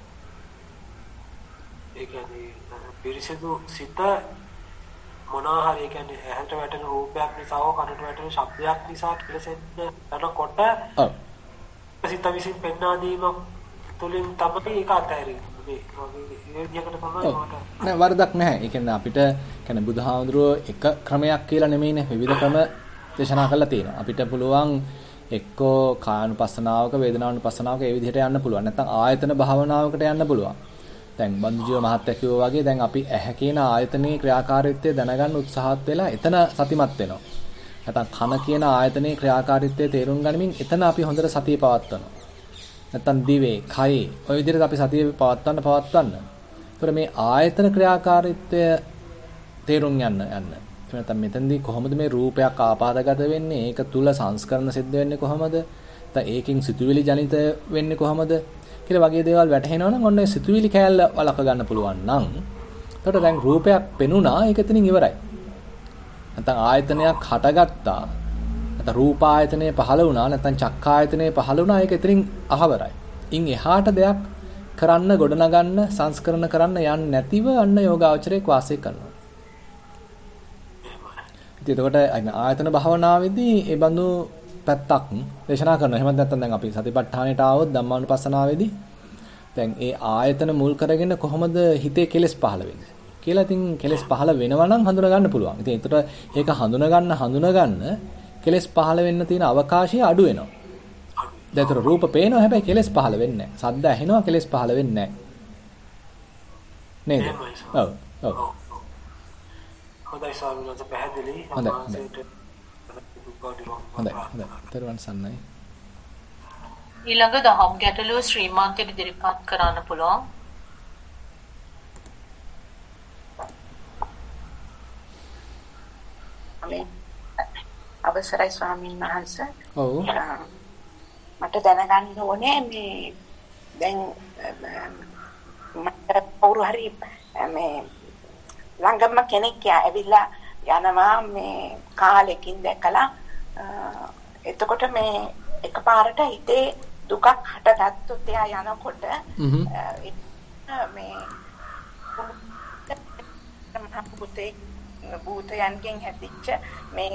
ඒ කියන්නේ පිරිසිදු සිත මොනවා හරි ඒ කියන්නේ ඇහැට වැටෙන රූපයක් නිසා හෝ කනට වැටෙන ශබ්දයක් නිසා කෙලසෙන්න යනකොට ඔව් සිත විසින් පෙන්වා දීම තුලින් තමයි ඒක අතහැරෙන්නේ. ඒ විදිහකට තමයි නෑ වරදක් නැහැ. ඒ කියන්නේ අපිට කියන්නේ බුදුහාමුදුරුවෝ එක ක්‍රමයක් කියලා නෙමෙයිනේ විවිධ ක්‍රම දේශනා කරලා තියෙනවා. අපිට පුළුවන් එක්කෝ කායानुපස්සනාවක වේදනානුපස්සනාවක ඒ විදිහට යන්න පුළුවන්. නැත්නම් ආයතන භාවනාවකට යන්න පුළුවන්. දැන් බන්දුජීව මහත්තයා කිව්වා වගේ දැන් අපි ඇහැ කියන ආයතනයේ ක්‍රියාකාරීත්වය දැනගන්න උත්සාහත් වෙලා එතන සතිමත් වෙනවා. නැත්නම් කන කියන ආයතනයේ ක්‍රියාකාරීත්වය තේරුම් ගනිමින් එතන අපි හොඳට සතිය පවත්වනවා. නැත්නම් දිවේ, කයේ ඔය විදිහට අපි සතිය පවත්වන්න. ඒතර මේ ආයතන ක්‍රියාකාරීත්වය තේරුම් යන්න. නැත්නම් මෙතනදී කොහොමද මේ රූපයක් ආපාදගත වෙන්නේ? ඒක තුල සංස්කරණ සිද්ධ වෙන්නේ කොහොමද? නැත්නම් ඒකෙන් සිතුවිලි ජනිත වෙන්නේ කොහොමද? කියලා වගේ දේවල් වැටහෙනවා නම් ඔන්න ඒ සිතුවිලි කෑල්ල වළක ගන්න පුළුවන් නම් එතකොට දැන් රූපයක් පෙනුණා ඒක එතනින් ඉවරයි. නැත්නම් ආයතනයක් හටගත්තා. නැත්නම් රූප ආයතනය පහළ වුණා නැත්නම් චක්කායතනය පහළ වුණා ඒක එතනින් අහවරයි. ඉන් එහාට දෙයක් කරන්න ගොඩනගන්න සංස්කරණ කරන්න යන්නේ නැතිව අන්න යෝගාචරයේ වාසය කරනවා. ඉතින් එතකොට ආයතන භාවනාවේදී ඒ බඳු පැත්තක් දේශනා කරනවා. එහෙම නැත්නම් දැන් අපි සතිපට්ඨානෙට ආවොත් ධම්මානුපස්සනාවේදී දැන් ඒ ආයතන මුල් කරගෙන කොහොමද හිතේ කෙලෙස් පහළ වෙන්නේ කියලා ඉතින් කෙලෙස් පහළ වෙනවා නම් හඳුනා ගන්න පුළුවන්. ඉතින් ඒතර ඒක හඳුනා ගන්න කෙලෙස් පහළ වෙන්න තියෙන අවකාශය අඩු වෙනවා. දැන් ඒතර රූප පේනවා හැබැයි කෙලෙස් පහළ වෙන්නේ නැහැ. ශබ්ද ඇහෙනවා කෙලෙස් පහළ වෙන්නේ නැහැ. නේද? ඔව්. ඔව්. හොඳයි ස්වාමීන් වහන්සේ පැහැදිලි. හොඳයි. තෙරුවන් සරණයි. ඊළඟ දහම් ගැටලුව ශ්‍රීමාන්තයට ඉදිරිපත් කරන්න පුළුවන්. අවසරයි ස්වාමීන් වහන්සේ. ඔව්. මට දැනගන්න ඕනේ මේ දැන් මට කවුරු හරි මේ ළඟම කෙනෙක් ඇවිල්ලා යනවා මේ කාලෙකින් දැකලා එතකොට මේ එකපාරට හිතේ දුකක් හටගත්තොත් එයා යනකොට මේ භූතයන්ගෙන් හැදිච්ච මේ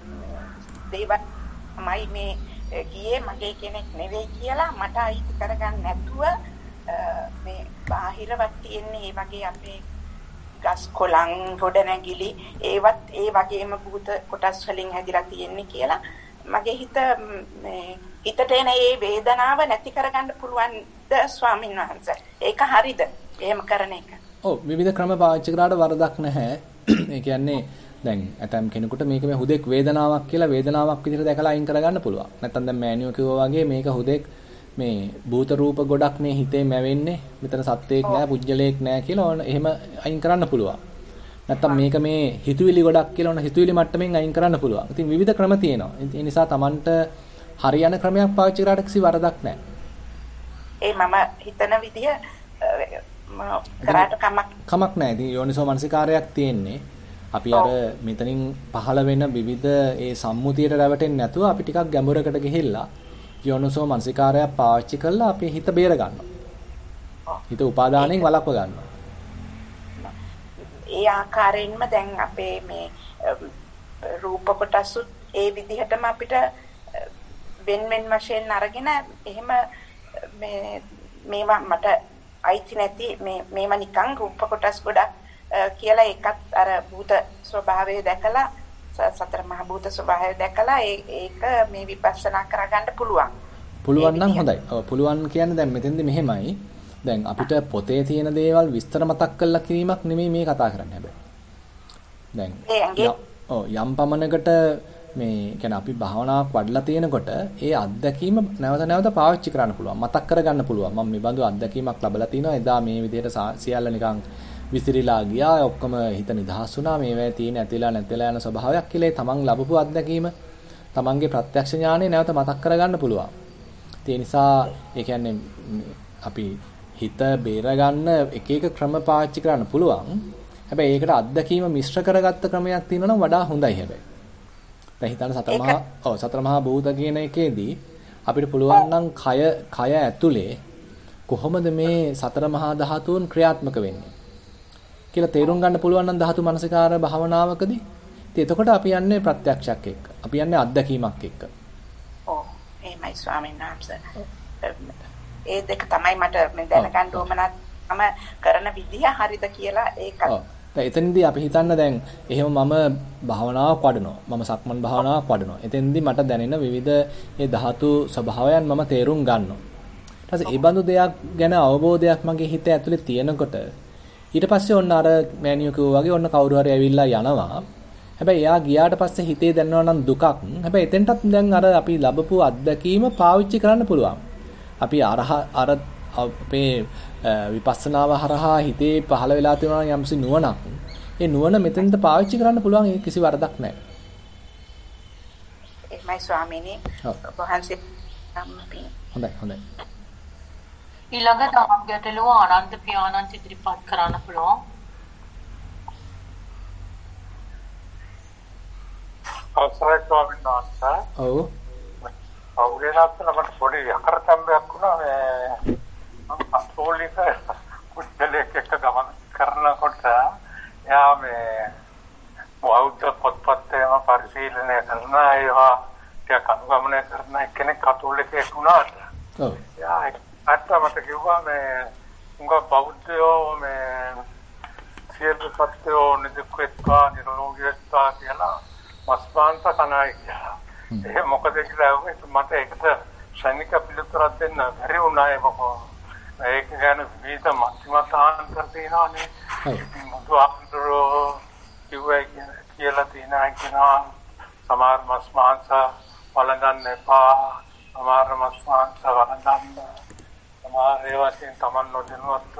දේවමයි මේ ගියේ මගේ කෙනෙක් නෙවෙයි කියලා මට අයිති කරගන්න නැතුව මේ බාහිරවත් තියෙන්නේ ඒ වගේ අපේ ගස් කොළන් ගොඩනැගිලි ඒවත් ඒ වගේම භූත කොටස් වලින් හැදිලා තියෙන්නේ කියලා මගේ හිත මේ හිතට එන මේ වේදනාව නැති කරගන්න පුළුවන්ද ස්වාමීන් වහන්සේ? ඒක හරිද? එහෙම කරන එක. ඔව් විවිධ ක්‍රම පාවිච්චි කරාට වරදක් නැහැ. ඒ කියන්නේ දැන් ඇතම් කෙනෙකුට මේක මේ හුදෙක් වේදනාවක් කියලා වේදනාවක් විදිහට දැකලා අයින් කරගන්න පුළුවන්. නැත්නම් දැන් මෑනියෝ කිව්වා වගේ මේක හුදෙක් මේ භූත රූප ගොඩක් නේ හිතේ මැවෙන්නේ. මෙතන සත්වයක් නෑ, පුජ්‍යලයක් නෑ කියලා ඕන එහෙම අයින් කරන්න පුළුවන්. නැත්නම් මේක මේ හිතුවිලි ගොඩක් කියලා ඕන හිතුවිලි මට්ටමින් අයින් කරන්න පුළුවන්. ඉතින් විවිධ ක්‍රම තියෙනවා. ඒ නිසා Tamanට හරියන ක්‍රමයක් පාවිච්චි කරාට කිසි වරදක් නෑ. ඒ මම හිතන විදිය කරාට කමක් නෑ. ඉතින් යෝනිසෝ මනසිකාරයක් තියෙන්නේ. අපි අර මෙතනින් පහළ වෙන විවිධ ඒ සම්මුතියට රැවටෙන්නේ නැතුව අපි ටිකක් ගැඹුරකට ගිහිල්ලා යෝනිසෝ මනසිකාරයක් පාවිච්චි කරලා අපි හිත බේර ගන්නවා. හිත උපාදානයෙන් වළක්ව ගන්නවා. ඒ ආකාරයෙන්ම දැන් අපේ මේ රූප කොටසුත් ඒ විදිහටම අපිට වෙන වශයෙන් අරගෙන එහෙම මේවා මට අයිති නැති මේව නිකන් රූප කොටස් ගොඩක් කියලා ඒකත් අර භූත ස්වභාවය දැකලා සතර මහා භූත ස්වභාවය දැකලා ඒක මේ විපස්සනා කරගන්න පුළුවන්. පුළුවන් නම් හොඳයි. ඔව් පුළුවන් කියන්නේ දැන් මෙතෙන්දි මෙහෙමයි. දැන් අපිට පොතේ තියෙන දේවල් විස්තර මතක් කරලා කිරීමක් නෙමෙයි මේ කතා කරන්නේ හැබැයි. දැන් යම් පමණකට මේ කියන්නේ අපි භාවනාවක් වඩලා තියෙනකොට ඒ අත්දැකීම නැවත නැවත පාවිච්චි කරන්න පුළුවන්. මතක් කරගන්න පුළුවන්. මම මේ බඳු අත්දැකීමක් ලැබලා තිනවා. එදා මේ විදිහට සියල්ල නිකන් විසිරීලා ගියා. ඔක්කොම හිත නිදහස් වුණා. මේවැය තියෙන ඇතිලා නැතිලා යන ස්වභාවයක් කියලා තමන් ලැබපු අත්දැකීම තමන්ගේ ප්‍රත්‍යක්ෂ ඥානය නැවත මතක් කරගන්න පුළුවන්. ඒ නිසා ඒ කියන්නේ අපි හිත බේරගන්න එක එක ක්‍රම පාවිච්චි කරන්න පුළුවන්. හැබැයි ඒකට අත්දැකීම මිශ්‍ර කරගත්ත ක්‍රමයක් තියෙනවා නම් වඩා හොඳයි හැබැයි. දැන් හිතන්න සතර මහා භූත කියන එකේදී අපිට පුළුවන් නම් කය ඇතුලේ කොහොමද මේ සතර මහා ධාතුන් ක්‍රියාත්මක වෙන්නේ කියලා තේරුම් ගන්න පුළුවන් නම් ධාතු මනසිකාර භාවනාවකදී. ඉතින් එතකොට අපි යන්නේ ප්‍රත්‍යක්ෂයක් එක්ක. අපි යන්නේ අත්දැකීමක් එක්ක. ඔව් එහෙමයි ස්වාමීන් වහන්සේ. ඒ දෙක තමයි මට දැනගන්න ඕමනත්ම කරන විදිහ හරිද කියලා ඒකත්. දැන් එතනදී අපි හිතන්න දැන් එහෙම මම භාවනාවක් වඩනවා. මම සක්මන් භාවනාවක් වඩනවා. එතෙන්දී මට දැනෙන විවිධ ඒ ධාතු ස්වභාවයන් මම තේරුම් ගන්නවා. ඊට පස්සේ ඒ බඳු දෙයක් ගැන අවබෝධයක් මගේ හිත ඇතුලේ තියෙනකොට ඊට පස්සේ ඔන්න අර මෑනියෝ කිව්වා වගේ ඔන්න කවුරු හරි ඇවිල්ලා යනවා. හැබැයි එයා ගියාට පස්සේ හිතේ දැනෙනවා නම් දුකක්. හැබැයි එතෙන්ටත් දැන් අර අපි ලැබපු අත්දැකීම පාවිච්චි කරන්න පුළුවන්. අපි අර අපේ විපස්සනාව හරහා හිතේ පහළ වෙලා තියෙනවා යම්සි නුවණක්. ඒ නුවණ මෙතෙන්ට පාවිච්චි කරන්න පුළුවන්. ඒක කිසි වරදක් නැහැ. එහෙමයි ස්වාමීනි. වහන්සේ හොඳයි. ඊළඟ දහම් ගැටලුව ආනන්ද පියාණන් ඉදිරිපත් කරන්න පුළුවන්. අවසරයි ස්වාමීන් වහන්සේ. ඔව්. අවුලෙනාත් මට පොඩි යකරතම්බයක් වුණා මේ මම අස්තෝලික කුට්ටලෙක් එක්ක ගමන් කරනකොට එයා මේ බෞද්ධ පොත්පත් ඒවා පරිශීලනය කරන ඒවා ටිකක් අනුගමනය කරන කෙනෙක් කතෝලිකයෙක් වුණාට ඔව් එයා අත්තමට කිව්වා මේ උංග බෞද්ධයෝ මේ සියලු සත්‍යෝ නිදුක්කත්වා නිරෝගීත්වා කියලා මස්පාන්ත කණයි කියලා. ඒ මොකද කියලා මට ඒකට ශනික පිළිතුරක් දෙන්න බැරි වුණා ඒක ගැන විවිධ මතමතාන්තර තියෙනවානේ. බුදුහාමුදුරුවෝ කියලා තියෙනවා සමහර මස් මාංශ වළඳන්න එපා, සමහර මස් මාංශ වළඳන්න, සමහර ඒවා තමන් නොදැනුවත්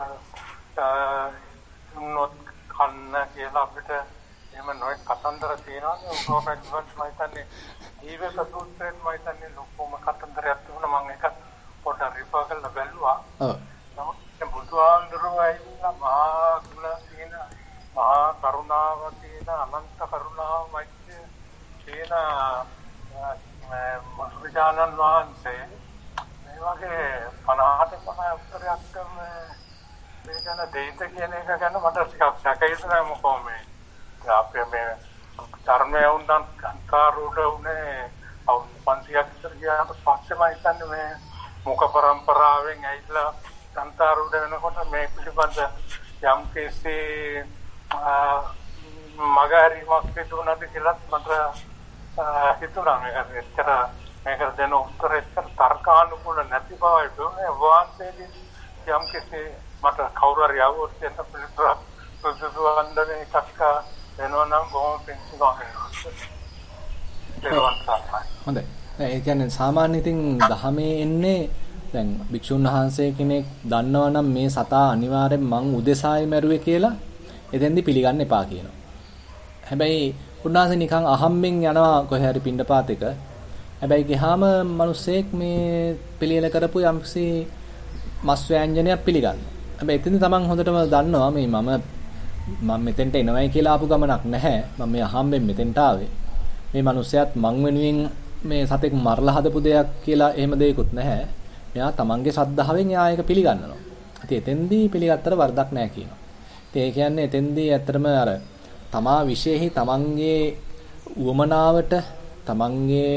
කන්න කියලා අපිට එහෙම නොයෙක් කතන්දර තියෙනවානේ. උපෝපැද්දවත් මම හිතන්නේ ජීවිත සූත්‍රයෙන් මම හිතන්නේ ලොකුම කතන්දරයක් තිබුණා. මම ඒක පොඩ්ඩක් රිෆර් කරලා බැලුවා. නමුත් බුදුහාමුදුරුවෝ ඇවිල්ලා මහා ගුණ තියෙන, මහා කරුණාව තියෙන, අනන්ත කරුණාව මැච්චේ තියෙන බුදුරජාණන් වහන්සේ මේ වගේ 50 උත්තරයක් මේ ගැන දෙයිත කියන එක ගැන මට ටිකක් සැකයිසුනා. මොකෝ මේ අපේ මේ ධර්මයේ උන්දන් අන්කාරෝඩ උනේ අවුරුදු 500ක් විතර ගියාට පස්සේම හිතන්නේ මේ මුඛ පරම්පරාවෙන් ඇවිල්ලා අන්කාරෝඩ වෙනකොට මේ පිළිබඳ යම් කෙසේ මගහරිමක් තිබුණාද කියලා මට හිතුණා. මේකට දෙන උත්තරේ තර්කානුකූල නැති බවයි දුන්නේ. වහන්සේගේ යම් කෙසේ මට කවුරු හරි આવොත් එතන පිළිතුරක් සුදුසුවන්දනේ එකක් වෙනවනම් බොහොම හොඳයි. ඒ කියන්නේ සාමාන්‍ය ඉතින් දහමේ එන්නේ දැන් භික්ෂුන් වහන්සේ කෙනෙක් දන්නවනම් මේ සතා අනිවාර්යෙන් මං උදෙසායි මැරුවේ කියලා එතෙන්දි පිළිගන්න එපා කියනවා. හැබැයි උන්වහන්සේ නිකන් අහම්බෙන් යනවා කොහේ හරි පිණ්ඩපාතයක. හැබැයි ගියාම මිනිස්සෙක් මේ පිළියෙල කරපු යම්සි මස් ව්‍යංජනයක් පිළිගන්නවා. හැබැයි එතෙන්දි තමන් හොඳටම දන්නවා මේ මම මෙතෙන්ට එනවයි කියලා ආපු ගමනක් නැහැ. මම මේ අහම්බෙන් මෙතෙන්ට ආවේ. මේ මිනිස්සයාත් මං වෙනුවෙන් මේ සතෙක් මරලා හදපු දෙයක් කියලා එහෙම දෙයක්වත් නැහැ. මෙයා තමන්ගේ ශ්‍රද්ධාවෙන් යා ඒක පිළිගන්නවා. ඉතින් එතෙන්දී පිළිගත්තට වරදක් නැහැ කියනවා. ඉතින් ඒ කියන්නේ එතෙන්දී ඇත්තටම අර තමා විශේෂයි තමන්ගේ උවමනාවට තමන්ගේ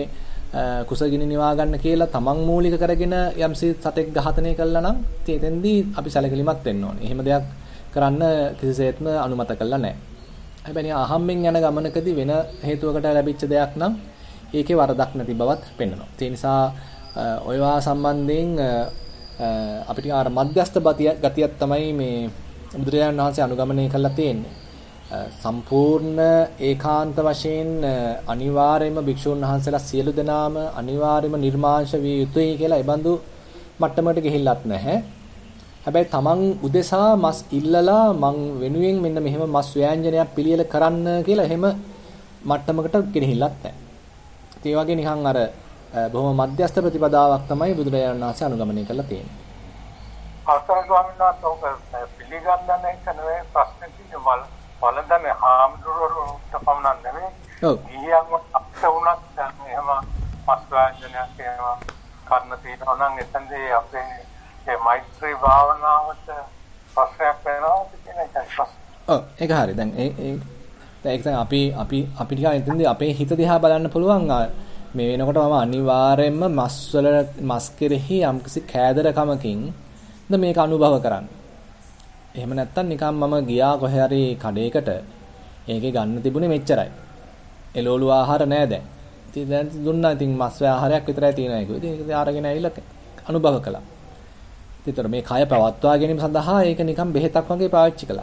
කුසගිනි නිවා ගන්න කියලා තමන් මූලික කරගෙන යම්සි සතෙක් ඝාතනය කළා නම් එතෙන්දී අපි සැලකිලිමත් වෙන්න ඕනේ. එහෙම දෙයක් කරන්න කිසිසේත්ම අනුමත කළා නැහැ. හැබැයි අහම්බෙන් යන ගමනකදී වෙන හේතුවකට ලැබිච්ච දෙයක් නම් ඒකේ වරදක් නැති බවත් පෙන්වනවා. ඒ නිසා ඔයවා සම්බන්ධයෙන් අපිට අර මධ්‍යස්ථ ගතියක් තමයි මේ බුදුරජාණන් වහන්සේ අනුගමනය කරලා තියෙන්නේ. සම්පූර්ණ ඒකාන්ත වශයෙන් අනිවාර්යයෙන්ම භික්ෂුන් වහන්සේලා සියලු දෙනාම අනිවාර්යයෙන්ම නිර්මාංශ විය යුතුයි කියලා ඒ බඳු මට්ටමකට ගිහිල්ලත් නැහැ. හැබැයි තමන් උදෙසා මස් ඉල්ලලා මං වෙනුවෙන් මෙන්න මෙහෙම මස් ව්‍යංජනයක් පිළියෙල කරන්න කියලා එහෙම මට්ටමකට ගෙනහිල්ලත් නැහැ. ඒ වගේ නිකන් අර බොහොම මධ්‍යස්ථ ප්‍රතිපදාවක් තමයි බුදුරජාණන් වහන්සේ අනුගමනය කරලා තියෙන්නේ. අවසන් ස්වාමීන් වහන්සේ ඔබ පිළිගන්න නැහැ ප්‍රශ්නේ තියෙනවා. වලදන්නේ හාමුදුරුවෝට පමණක් නෙමෙයි. ඔව්. ගියන්ව අපිට උනත් එහෙම මස්වාංජනයක් එහෙම කරන්න තියෙනවා නම් එතනදී අපේ මේ මෛත්‍රී භාවනාවට ප්‍රශ්නයක් වෙනවා කියන එකයි ප්‍රශ්නේ. ඔව් ඒක හරි. දැන් ඒක තමයි අපි ටික එතනදී අපේ හිත දිහා බලන්න පුළුවන්. මේ වෙනකොට මම අනිවාර්යයෙන්ම මස් කෙරෙහි යම්කිසි කෑදරකමකින් මේක අනුභව කරන්නේ. එහෙම නැත්තම් නිකන් මම ගියා කොහේ හරි කඩේකට ඒකේ ගන්න තිබුණේ මෙච්චරයි. එළවලු ආහාර නෑ දැන්. ඉතින් දැන් දුන්නා ඉතින් මස් ආහාරයක් විතරයි තියෙනවා ඒක. ඉතින් ඒක අරගෙන ඇවිල්ලා අනුභව කළා. ඉතින් මේ කය පවත්වා ගැනීම සඳහා ඒක නිකන් බෙහෙතක් වගේ පාවිච්චි කළා.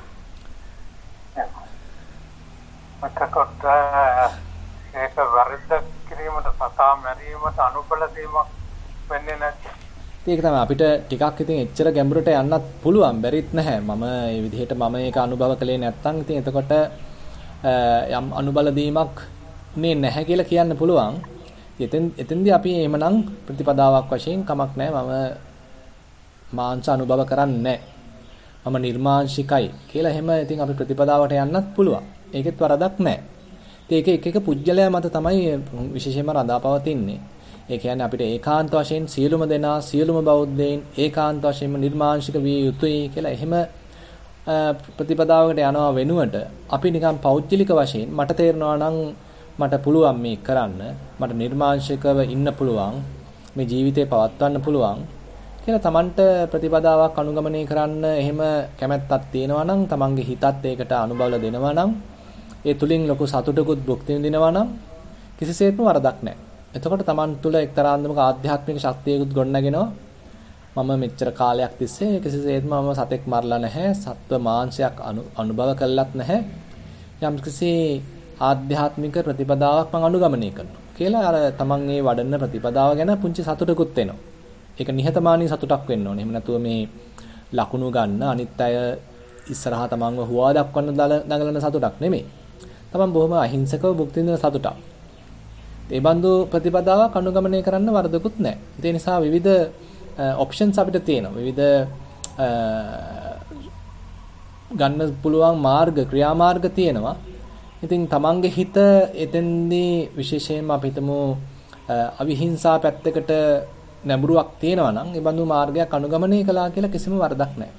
මතකට ඒක වරද කිරීමට සතා මැරීමට අනුබල දීමක් වෙන්නේ නැති. ඒක තමයි අපිට ටිකක් ඉතින් එච්චර ගැඹුරට යන්නත් පුළුවන් බැරිත් නැහැ. මම මේ විදිහට මම ඒක අනුභව කළේ නැත්නම් ඉතින් එතකොට යම් අනුබල දීමක් නේ නැහැ කියලා කියන්න පුළුවන්. එතෙන්දී අපි එහෙමනම් ප්‍රතිපදාවක් වශයෙන් කමක් නැහැ. මම මාංශ අනුභව කරන්නේ නැහැ. මම නිර්මාංශිකයි කියලා එහෙම ඉතින් අපි ප්‍රතිපදාවට යන්නත් පුළුවන්. ඒකෙත් වරදක් නැහැ. ඒක එක පුජ්‍යලයා මත තමයි විශේෂයෙන්ම රඳාපවතින්නේ. ඒ කියන්නේ අපිට ඒකාන්ත වශයෙන් සියලුම දෙනා සියලුම බෞද්ධයන් ඒකාන්ත වශයෙන්ම නිර්මාංශික විය යුතුයි කියලා එහෙම ප්‍රතිපදාවකට යනවා වෙනුවට අපි නිකන් පෞද්ගලික වශයෙන් මට තේරෙනවා නම් මට පුළුවන් මේ කරන්න මට නිර්මාංශිකව ඉන්න පුළුවන් මේ ජීවිතේ පවත්වන්න පුළුවන් කියලා Tamanට ප්‍රතිපදාවක් අනුගමනය කරන්න එහෙම කැමැත්තක් තියෙනවා නම් Tamanගේ හිතත් ඒකට අනුබල දෙනවා නම් ඒ තුලින් ලොකු සතුටකුත් භුක්ති විඳිනවා නම් කිසිසේත්ම වරදක් නැහැ. එතකොට Taman තුල එක්තරා අන්දමක ආධ්‍යාත්මික ශක්තියකුත් ගොඩනගෙනවා. මම මෙච්චර කාලයක් තිස්සේ කිසිසේත්ම මම සතෙක් මරලා නැහැ. සත්ව මාංශයක් අනුභව කළත් නැහැ. යම්කිසි ආධ්‍යාත්මික ප්‍රතිපදාවක් මම අනුගමනය කරනවා. කියලා අර Taman ඒ වඩන ප්‍රතිපදාව ගැන පුංචි සතුටකුත් එනවා. ඒක නිහතමානී සතුටක් වෙන්න ඕනේ. එහෙම නැතුව මේ ලකුණු ගන්න අනිත් අය ඉස්සරහා Tamanව හුවා දක්වන්න දඟලන සතුටක් නෙමෙයි. Taman බොහොම අහිංසකව භුක්ති විඳින සතුටක්. ඒ බඳු ප්‍රතිපදාවක් අනුගමනය කරන්න වරදකුත් නැහැ. ඒ නිසා විවිධ ඔප්ෂන්ස් අපිට තියෙනවා. විවිධ ගන්න පුළුවන් මාර්ග ක්‍රියාමාර්ග තියෙනවා. ඉතින් Tamanගේ හිත එතෙන්දී විශේෂයෙන්ම අපි හිතමු අවිහිංසා පැත්තකට නැඹුරුවක් තියෙනවා නම් ඒ බඳු මාර්ගයක් අනුගමනය කළා කියලා කිසිම වරදක් නැහැ.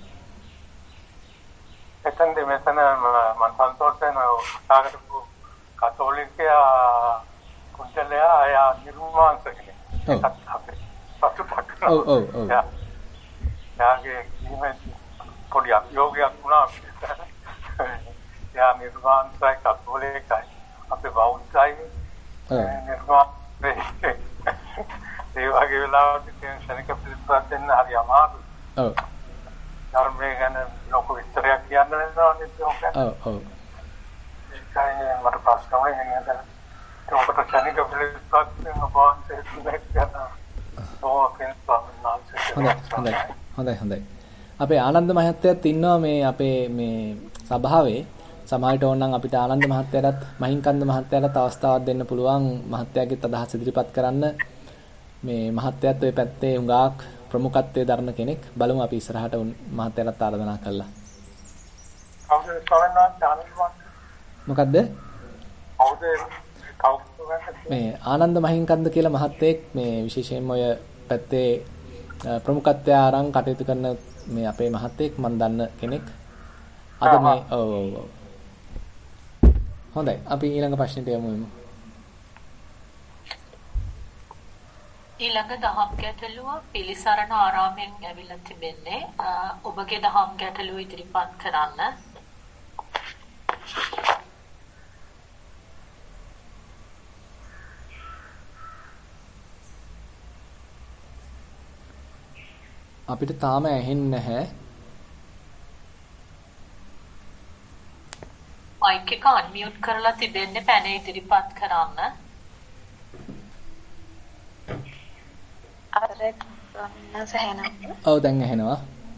එතෙන්දී මෙතන මම සන්තෝෂයෙන් උත්සාහකරපු කතෝලිකයා කුජලයා ආ නිර්මාංශකනේ. ඔව්. යාගේ ඉමේජ් පොඩි අභියෝගයක් වුණා. යා නිර්මාංශයි කතෝලිකයි අපේ බෞද්ධයි නිර්මාංශේ ඒ වගේ වෙලාවට ශනික පිළිපැද දෙන්න හරි අමාරුයි. ඔව්. ධර්මයේ ගැන ලොකු විස්තරයක් කියන්න වෙනවා නේද? ඔව්. ඒකයි මට ප්‍රශ්න වෙන්නේ නේද? ඒකට ශනික පිළිපැද දෙන්න බාන්සේ හොඳයි. අපේ ආනන්ද මහත්තයත් ඉන්නවා මේ අපේ මේ සභාවේ. සමාජයට ඕන නම් අපිට ආනන්ද මහත්තයාටත් මහින්කන්ද මහත්තයාටත් අවස්ථාවක් දෙන්න පුළුවන් මහත්තයාගේත් අදහස් ඉදිරිපත් කරන්න. මේ මහත්තයත් ওই පැත්තේ හුඟක් ප්‍රමුඛත්වයේ දරන කෙනෙක්. බලමු අපි ඉස්සරහට මහත්තයාට ආරාධනා කළා. මොකද්ද? මේ ආනන්ද මහින්කන්ද කියලා මහත්තයෙක් මේ විශේෂයෙන්ම ඔය පැත්තේ ප්‍රමුඛත්වය ආරං කටයුතු කරන මේ අපේ මහත්තයෙක් මම දන්න කෙනෙක්. අද මේ ඔව්. හොඳයි. අපි ඊළඟ ප්‍රශ්නෙට යමු. ඊළඟ දහම් ගැටලුව පිළිසරණ ආරාමයෙන් ඇවිල්ලා තිබෙන්නේ. ඔබගේ දහම් ගැටලුව ඉදිරිපත් කරන්න. අපිට තාම ඇහෙන්නේ නැහැ. මයික් එක අන්මියුට් කරලා තිබෙන්නේ පැන ඉදිරිපත් කරන්න. ඔව් දැන් ඇහෙනවා.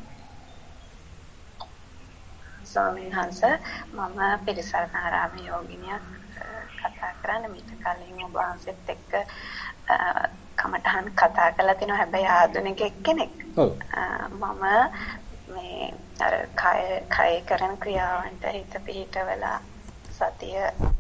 ස්වාමීන් වහන්සේ මම පිරිසරණ ආරාමයේ යෝගිනියක් කතා කරන්න මීට කලින් ඔබ වහන්සේත් එක්ක කමටහන් කතා කරලා තිනවා හැබැයි ආධුනිකෙක් කෙනෙක්. ඔව්. මම මේ අර කය කරන ක්‍රියාවන්ට හිත පිහිටවලා සතිය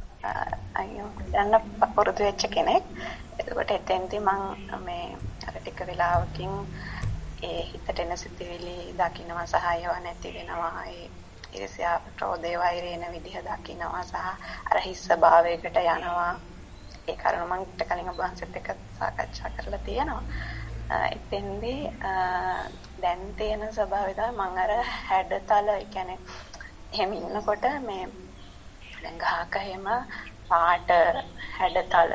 යන්න පුරුදු වෙච්ච කෙනෙක්. එතකොට එතෙන්දී මම මේ අර ටික වෙලාවකින් ඒ හිතට එන සිතුවිලි දකින්නවා සහ ඒවා නැති වෙනවා. ඒ ඊර්ෂ්‍යා ක්‍රෝධය වෛරය එන විදිහ දකින්නවා සහ අර හිස් ස්වභාවයකට යනවා. ඒ කාරණා මම ටික කලින් ඔබ වහන්සේත් එක්ක සාකච්ඡා කරලා තියෙනවා. එතෙන්දී දැන් තියෙන ස්වභාවය තමයි මම අර හැඩතල කියන්නේ එහෙම ඉන්නකොට මේ දැන් ගහක එහෙම පාට හැඩතල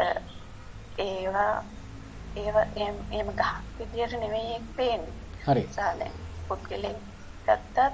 ඒවා එහෙම ගහක් විදියට නෙවෙයි පේන්නේ. හරි. සාලෙන් පුද්ගලෙක් ගත්තත්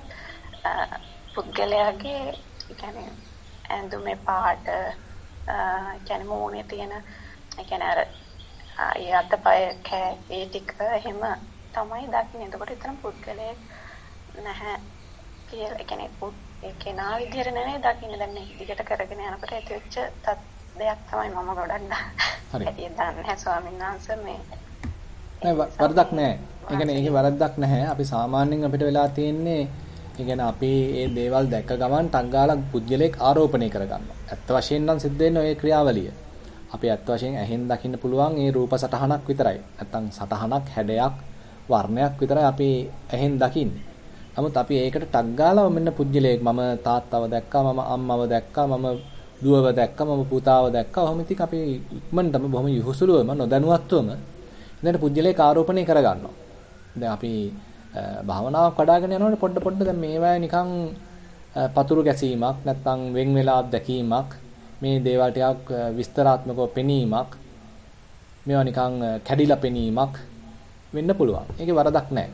පුද්ගලයාගේ කියන්නේ ඇඳුමේ පාට කියන්නේ මූණේ තියෙන කියන්නේ අර ඒ අතපය කෑ ඒ ටික එහෙම තමයි දකින්නේ. එතකොට එතන පුද්ගලයෙක් නැහැ කියලා කියන්නේ ඒ කෙනා විදිහට නෙවෙයි දකින්නේ. දැන් මේ දිගට කරගෙන යනකොට ඇතිවෙච්ච දෙයක් තමයි මම ගොඩක් හරි. ඒ දන්නේ ස්වාමීන් වහන්සේ මේ නෑ වරදක් නෑ. ඒ කියන්නේ ඒකේ වරදක් නැහැ. අපි සාමාන්‍යයෙන් අපිට වෙලා තියෙන්නේ ඒ කියන්නේ අපි මේ දේවල් දැක්ක ගමන් ටක් ගාලා පුද්ගලයෙක් ආරෝපණය කරගන්නවා. ඇත්ත වශයෙන් නම් සිද්ධ වෙන්නේ ඔය ක්‍රියාවලිය. අපි ඇත්ත වශයෙන් ඇහෙන් දකින්න පුළුවන් ඒ රූප සටහනක් විතරයි. නැත්තම් සටහනක් හැඩයක් වර්ණයක් විතරයි අපි ඇහෙන් දකින්නේ. නමුත් අපි ඒකට ටක් ගාලා මෙන්න පුද්ගලයෙක් මම තාත්තව දැක්කා, මම අම්මව දැක්කා, මම දුවව දැක්කා, මම පුතාව දැක්කා. ඔහොම ඉතින් අපි ඉක්මනටම බොහොම යහුසුලුවම නොදැනුවත්වම ඉතින් පුද්ගලයෙක් ආරෝපණය කරගන්නවා. දැන් අපි භාවනාවක් වඩ아가ගෙන යනකොට පොඩ දැන් මේවා නිකන් පතුරු ගැසීමක් නැත්නම් වෙන් වෙලා දැකීමක් මේ දේවල් ටිකක් විස්තරාත්මකව පෙනීමක් මේවා නිකන් කැඩිලා පෙනීමක් වෙන්න පුළුවන්. ඒකේ වරදක් නැහැ.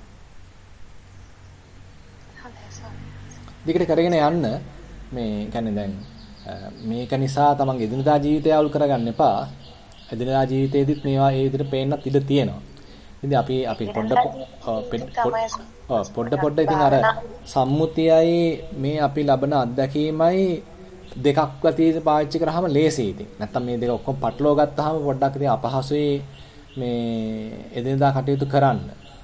දිගට කරගෙන යන්න මේ කියන්නේ දැන් මේක නිසා තමන්ගේ එදිනදා ජීවිතය අවුල් කරගන්න එපා. එදිනදා ජීවිතේදීත් මේවා ඒ විදිහට පේන්නත් ඉඩ තියෙනවා. ඉතින් අපි පොඩ ඉතින් අර සම්මුතියයි මේ අපි ලබන අත්දැකීමයි දෙකක් වතියේ පාවිච්චි කරාම ලේසියි ඉතින්. නැත්තම් මේ දෙක ඔක්කොම පටලවා ගත්තාම පොඩ්ඩක් ඉතින් අපහසුයි මේ එදිනදා කටයුතු කරන්න.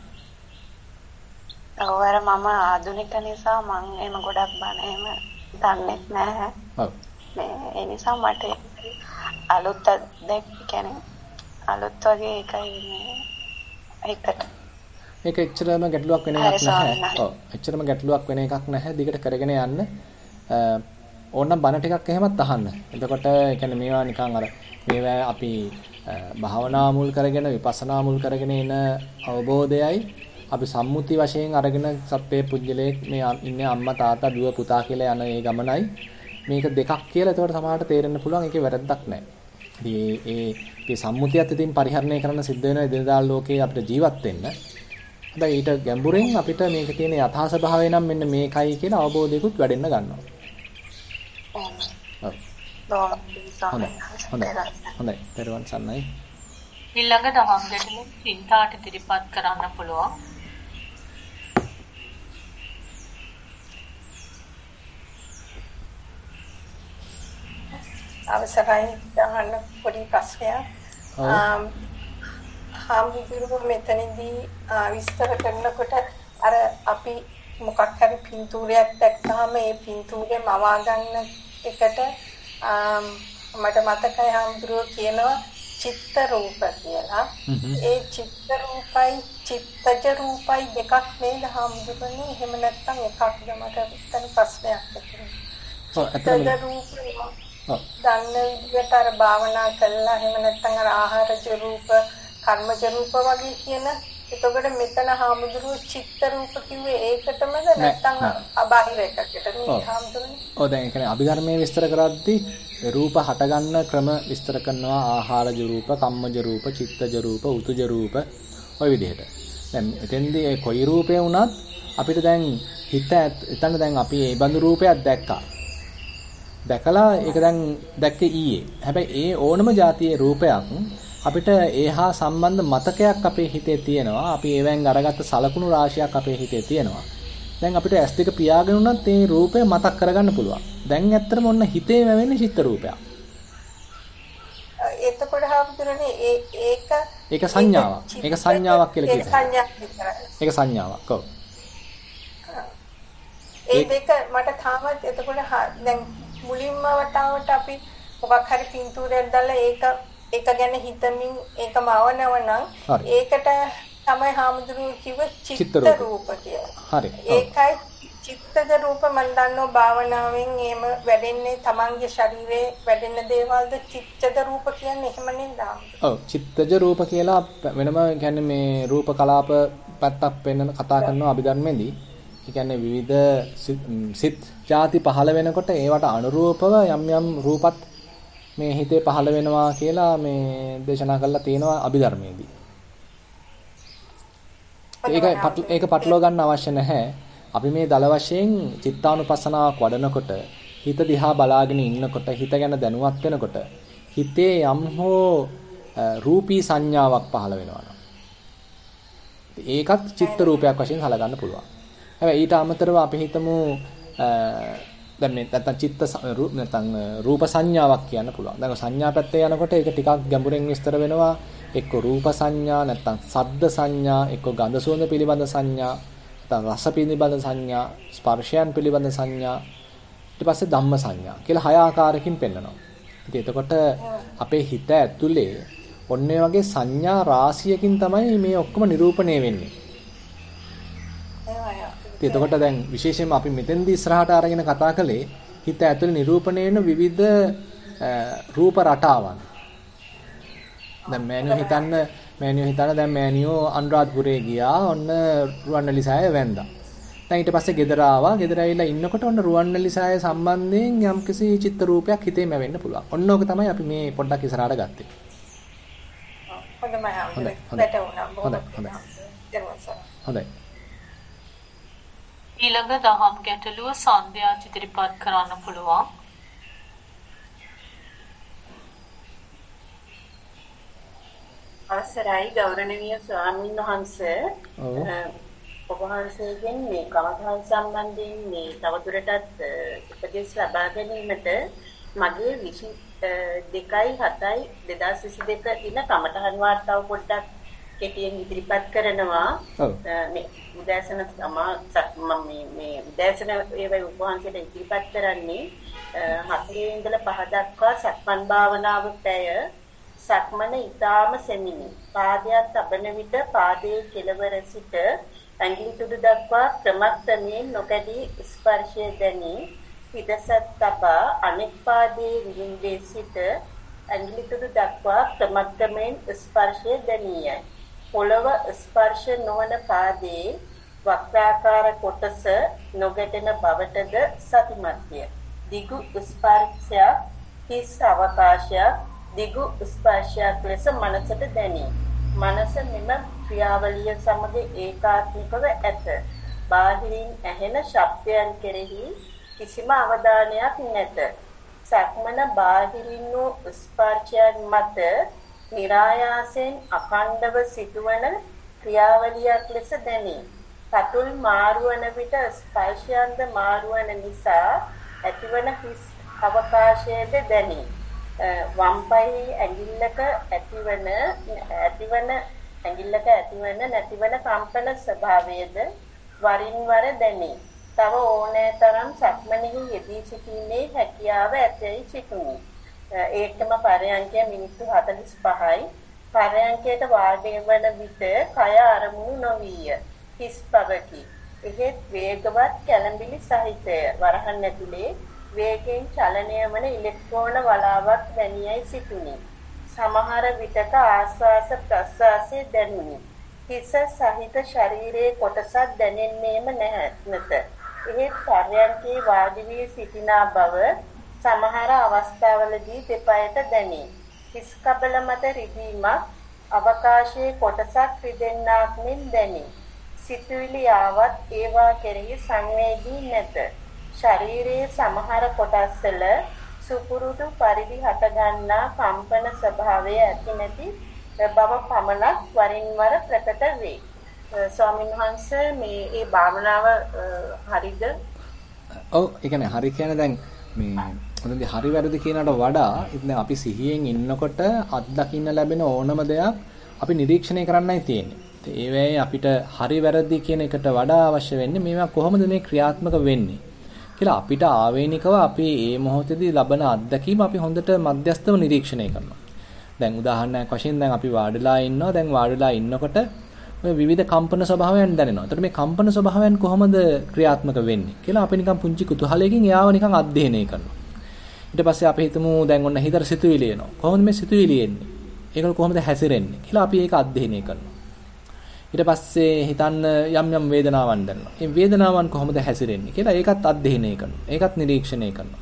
ඔව් අර මම ආධුනික නිසා මම එහෙම ගොඩක් බණ එහෙම දන්නේ නැහැ. ඔව්. මේ ඒ නිසා මට අලුත් දෙයක් කියන්නේ අලුත් වගේ එකයි හිතට. මේක එච්චරම ගැටලුවක් වෙන එකක් නැහැ. ඔව්. එච්චරම ගැටලුවක් වෙන එකක් නැහැ. දිගට කරගෙන යන්න. ඕනනම් බණ ටිකක් එහෙමත් අහන්න. එතකොට ඒ කියන්නේ මේවා නිකන් අර මේවා අපි භාවනා මුල් කරගෙන විපස්සනා මුල් කරගෙන එන අවබෝධයයි අපි සම්මුති වශයෙන් අරගෙන සත්පේ පුජ්‍යලයේ මේ ඉන්නේ අම්මා තාත්තා දුව පුතා කියලා යන ඒ ගමනයි මේක දෙකක් කියලා එතකොට සමහරට තේරෙන්න පුළුවන් ඒකේ වැරද්දක් නැහැ. ඉතින් ඒ සම්මුතියත් ඉතින් පරිහරණය කරන්න සිද්ධ වෙන එදිනදා ලෝකේ අපිට ජීවත් වෙන්න. හැබැයි ඊට ගැඹුරින් අපිට මේක තියෙන යථා ස්වභාවය නම් මෙන්න මේකයි කියලා අවබෝධයකුත් වැඩෙන්න ගන්නවා. හොඳයි. පෙරවන් සන්නයි. ඊළඟ දහම් ගැටලු පින්තාට ඉදිරිපත් කරන්න පුළුවන්. අවසරයි අහන්න පොඩි ප්‍රශ්නයක්. හාමුදුරුවෝ මෙතනදී විස්තර කරනකොට අර අපි මොකක් හරි පින්තූරයක් දැක්කම ඒ පින්තූරේ මවා ගන්න එකට මට මතකයි හාමුදුරුවෝ කියනවා චිත්ත රූප කියලා. ඒ චිත්ත රූපයි චිත්තජ රූපයි දෙකක් නේද හාමුදුරුවනේ? එහෙම නැත්නම් එකක්ද? මට එතන ප්‍රශ්නයක් චිත්තජ රූප දන්න විදිහට අර භාවනා කළා එහෙම නැත්නම් අර ආහාරජ රූප කර්මජ රූප වගේ කියන. එතකොට මෙතන හාමුදුරුවෝ චිත්ත රූප කිව්වේ ඒකටමද නැත්නම් අබාහිර එකකට මේ හාමුදුරුවනේ? ඔව් දැන් ඒ කියන්නේ අභිධර්මයේ විස්තර කරද්දී රූප හටගන්න ක්‍රම විස්තර කරනවා. ආහාරජ රූප, කම්මජ රූප, චිත්තජ රූප, උතුජ රූප ඔය විදිහට. දැන් එතෙන්දී ඒ කොයි රූපේ වුණත් අපිට දැන් හිත එතන දැන් අපි ඒ බඳු රූපයක් දැක්කා. දැකලා ඒක දැන් දැක්කේ ඊයේ. හැබැයි ඒ ඕනම જાතියේ රූපයක් අපිට ඒහා සම්බන්ධ මතකයක් අපේ හිතේ තියෙනවා. අපි ඒවෙන් අරගත්ත සලකුණු රාශියක් අපේ හිතේ තියෙනවා. දැන් අපිට S2 පියාගෙන උනත් ඒ රූපය මතක් කරගන්න පුළුවන්. දැන් ඇත්තටම ඔන්න හිතේ වැවෙන්නේ චිත්ත රූපයක්. එතකොට හාමුදුරනේ ඒක සංඥාවක්. ඒක සංඥාවක් කියලා කියනවා. ඒක සංඥාවක්. ඔව්. ඒ දෙක මට තාමත් එතකොට දැන් මුලින්ම වතාවට අපි මොකක් හරි පින්තූරයක් දාලා ඒක ගැන හිතමින් ඒක මවනව නම් ඒකට තමයි හාමුදුරුවෝ කිව්වේ චිත්ත රූප කියලා. හරි. ඒකයි චිත්තජ රූප මන් දන්නෝ භාවනාවෙන් එහෙම වැඩෙන්නේ තමන්ගේ ශරීරයේ වැඩෙන දේවල්ද චිත්තජ රූප කියන්නේ එහෙම නේද? ඔව් චිත්තජ රූප කියලා වෙනම කියන්නේ මේ රූප කලාප පැත්තක් වෙනන කතා කරනවා අභිධර්මයේදී. ඒ කියන්නේ විවිධ සිත් ಜಾති පහළ වෙනකොට ඒවට අනුරූපව යම් යම් රූපත් මේ හිතේ පහළ වෙනවා කියලා මේ දේශනා කරලා තියෙනවා අභිධර්මයේදී. ඒක පටලවා ගන්න අවශ්‍ය නැහැ. අපි මේ දල වශයෙන් චිත්තානුපස්සනාවක් වඩනකොට හිත දිහා බලාගෙන ඉන්නකොට හිත ගැන දැනුවත් වෙනකොට හිතේ යම් හෝ රූපී සංඥාවක් පහළ වෙනවා. ඒකත් චිත්ත රූපයක් වශයෙන් හලගන්න පුළුවන්. හැබැයි ඊට අමතරව අපි හිතමු දැන් මේ නැත්තම් චිත්ත නැත්තම් රූප සංඥාවක් කියන්න පුළුවන්. දැන් සංඥා පැත්තේ යනකොට ඒක ටිකක් ගැඹුරින් විස්තර වෙනවා. එක්ක රූප සංඥා නැත්තම් ශබ්ද සංඥා, එක්ක ගන්ධ සුවඳ පිළිබඳ සංඥා, නැත්තම් රස පිළිබඳ සංඥා, ස්පර්ශයන් පිළිබඳ සංඥා, ඊට පස්සේ ධම්ම සංඥා කියලා 6 ආකාරයකින් පෙන්නනවා. ඉතින් එතකොට අපේ හිත ඇතුලේ ඔන්නේ වගේ සංඥා රාශියකින් තමයි මේ ඔක්කොම නිරූපණය වෙන්නේ. ඉතින් එතකොට දැන් විශේෂයෙන්ම අපි මෙතෙන්දී ඉස්සරහට අරගෙන කතා කළේ හිත ඇතුලේ නිරූපණය වෙන විවිධ රූප රටාවන්. දැන් මෑනියෝ හිතන්න දැන් මෑනියෝ අනුරාධපුරේ ගියා ඔන්න රුවන්වැලි සෑය වැන්දා. දැන් ඊට පස්සේ ගෙදර ආවා. ගෙදර ඇවිල්ලා ඉන්නකොට ඔන්න රුවන්වැලි සෑය සම්බන්ධයෙන් යම්කිසි චිත්ත රූපයක් හිතේම වෙන්න පුළුවන්. ඔන්න ඕක තමයි අපි මේ පොඩ්ඩක් ඉස්සරහට ගත්තේ. හොඳයි. ඊළඟ දහම් ගැටලුව සන්ධ්‍යා ඉදිරිපත් කරන්න පුළුවන්. අවසරයි ගෞරවනීය ස්වාමීන් වහන්සේ. ඔබ වහන්සේගෙන් මේ කමඨාන් සම්බන්ධයෙන් මේ තවදුරටත් උපදෙස් ලබා ගැනීමට මගේ 22/7/2022 දින කමඨාන් වාර්තාව පොඩ්ඩක් කෙටියෙන් ඉදිරිපත් කරනවා. මේ උදෑසන මේ උදෑසන ඒවයි ඔබ වහන්සේට ඉදිරිපත් කරන්නේ 4 ඉඳලා 5 දක්වා සක්මන් භාවනාව පැය සක්මන ඊටාම සෙමිනි. පාදයක් තබන විට පාදයේ කෙළවර සිට ඇඟිලි තුඩු දක්වා ක්‍රමක්‍රමයෙන් නොකඩී ස්පර්ශය දැනී පිටසත් තබා අනෙක් පාදයේ විඳින්නේ සිට ඇඟිලි තුඩු දක්වා ක්‍රමක්‍රමයෙන් ස්පර්ශය දැනියයි. පොළව ස්පර්ශ නොවන පාදයේ වක්‍රාකාර කොටස නොගැටෙන බවටද සතිමත්ය. දිගු ස්පර්ශයක් හිස් අවකාශයක් දිගු ස්පර්ශයක් ලෙස මනසට දැනේ. මනස මෙම ක්‍රියාවලිය සමග ඒකාත්මිකව ඇත. බාහිරින් ඇහෙන ශබ්දයන් කෙරෙහි කිසිම අවධානයක් නැත. සක්මන බාහිරින් වූ ස්පර්ශයන් මත නිරායාසයෙන් අඛණ්ඩව සිදුවන ක්‍රියාවලියක් ලෙස දැනේ. පතුල් මාරුවන විට ස්පර්ශයන්ද මාරුවන නිසා ඇතිවන හිස් අවකාශයේද දැනේ. වම් පායේ ඇඟිල්ලක ඇතිවන නැතිවන කම්පන ස්වභාවයද වරින් වර දැනේ. තව ඕනෑ තරම් සක්මනෙහි යෙදී සිටීමේ හැකියාව ඇතැයි සිතුනි. ඒකම පරයන්කය මිනිත්තු 45යි. පරයන්කයට වාඩි වන විට කය අරමුණු නොවිය. හිස් පවකි. එහෙත් වේගවත් කැළඹිලි සහිතය. වරහන් ඇතුලේ වේගයෙන් චලනය වන ඉලෙක්ට්‍රෝන වලාවක් වැනියයි සිටුනි. සමහර විටක ආස්වාස ප්‍රස්වාසයේ දැනුනි. හිස සහිත ශරීරයේ කොටසක් දැනෙන්නේම නැත. එහෙත් පර්යන්කේ වාඩි වී සිටිනා බව සමහර අවස්ථාවලදී දෙපයට දැනේ. හිස් කබල මත රිදීමක් අවකාශයේ කොටසක් රිදෙන්නාක් මෙන් දැනේ. සිතුවිලි ආවත් ඒවා කෙරෙහි සංවේදී නැත. ශරීරයේ සමහර කොටස්වල සුපුරුදු පරිදි හටගන්නා කම්පන ස්වභාවය ඇති නැති බව පමණක් වරින් වර ප්‍රකට වේ. ස්වාමීන් වහන්සේ මේ භාවනාව හරිද? ඔව් ඒ කියන්නේ හරි කියන්නේ දැන් මේ මොකද හරි වැරදි කියනකට වඩා ඉතින් අපි සිහියෙන් ඉන්නකොට අත්දකින්න ලැබෙන ඕනම දෙයක් අපි නිරීක්ෂණය කරන්නයි තියෙන්නේ. ඒ වෙලාවේ අපිට හරි වැරදි කියන එකට වඩා අවශ්‍ය වෙන්නේ මේවා කොහොමද මේ ක්‍රියාත්මක වෙන්නේ කියලා අපිට ආවේනිකව අපි මේ මොහොතේදී ලබන අත්දැකීම අපි හොඳට මධ්‍යස්ථව නිරීක්ෂණය කරනවා. දැන් උදාහරණයක් වශයෙන් දැන් අපි වාඩිලා ඉන්නවා. දැන් වාඩිලා ඉන්නකොට ඔය විවිධ කම්පන ස්වභාවයන් දැනෙනවා. එතකොට මේ කම්පන ස්වභාවයන් කොහොමද ක්‍රියාත්මක වෙන්නේ කියලා අපි නිකන් පුංචි කුතුහලයකින් එයාව නිකන් අධ්‍යයනය කරනවා. ඊට පස්සේ අපි හිතමු දැන් ඔන්න හිතට සිතුවිලි එනවා. කොහොමද මේ සිතුවිලි එන්නේ? ඒක කොහොමද හැසිරෙන්නේ කියලා අපි ඒක අධ්‍යයනය කරනවා. ඊට පස්සේ හිතන්න යම් යම් වේදනාවන් දැනෙනවා. මේ වේදනාවන් කොහොමද හැසිරෙන්නේ කියලා ඒකත් අධ්‍යයනය කරනවා. ඒකත් නිරීක්ෂණය කරනවා.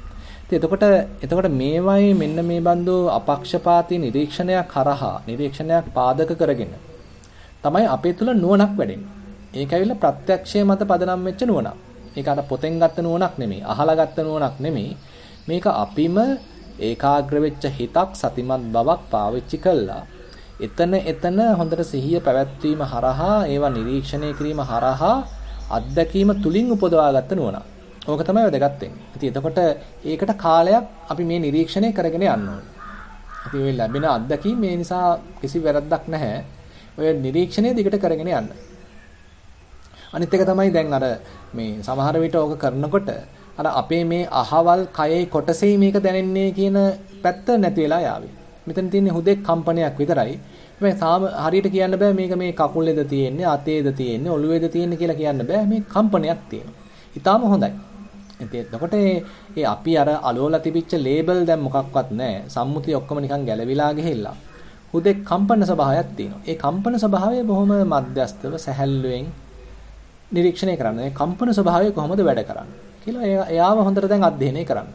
එතකොට මේවයි මෙන්න මේ බඳු අපක්ෂපාතී නිරීක්ෂණයක් කරහා නිරීක්ෂණයක් පාදක කරගෙන තමයි අපේ තුල නුවණක් වැඩෙන්නේ. ඒක ඇවිල්ලා ප්‍රත්‍යක්ෂය මත පදනම් වෙච්ච නුවණක්. ඒක අර පොතෙන් ගත්ත නුවණක් නෙමෙයි, අහලා ගත්ත නුවණක් නෙමෙයි. මේක අපිම ඒකාග්‍ර වෙච්ච හිතක් සතිමත් බවක් පාවිච්චි කළා. එතන හොඳට සිහිය පැවැත්වීම හරහා ඒවා නිරීක්ෂණය කිරීම හරහා අත්දැකීම තුලින් උපදවාගත්ත නුවණ. ඕක තමයි වැදගත් වෙන්නේ. ඉතින් එතකොට ඒකට කාලයක් අපි මේ නිරීක්ෂණය කරගෙන යන්න ඕනේ. ඉතින් මේ ලැබෙන අත්දැකීම මේ නිසා කිසි වැරද්දක් නැහැ. ඔය නිරීක්ෂණය දිගට කරගෙන යන්න. අනිත් එක තමයි දැන් අර මේ සමහර විට ඕක කරනකොට අර අපේ මේ අහවල් කයේ කොටසේ මේක දැනෙන්නේ කියන පැත්ත නැති වෙලා යාවි. මෙතන තියෙන්නේ හුදෙක් කම්පනයක් විතරයි. හැබැයි තාම හරියට කියන්න බෑ මේක මේ කකුලේද තියෙන්නේ, අතේද තියෙන්නේ, ඔළුවේද තියෙන්නේ කියලා කියන්න බෑ. මේ කම්පනයක් තියෙනවා. ඊටාම හොඳයි. එතකොට ඒ අපි අර අලෝලා තිබිච්ච ලේබල් දැන් මොකක්වත් නැහැ. සම්මුතිය ඔක්කොම නිකන් ගැලවිලා ගිහිල්ලා. හුදෙක් කම්පන ස්වභාවයක් තියෙනවා. ඒ කම්පන ස්වභාවය බොහොම මධ්‍යස්ථව සැහැල්ලුවෙන් නිරීක්ෂණය කරන්න. මේ කම්පන ස්වභාවය කොහොමද වැඩ කරන්නේ කියලා එයාව හොඳට දැන් අධ්‍යයනය කරන්න.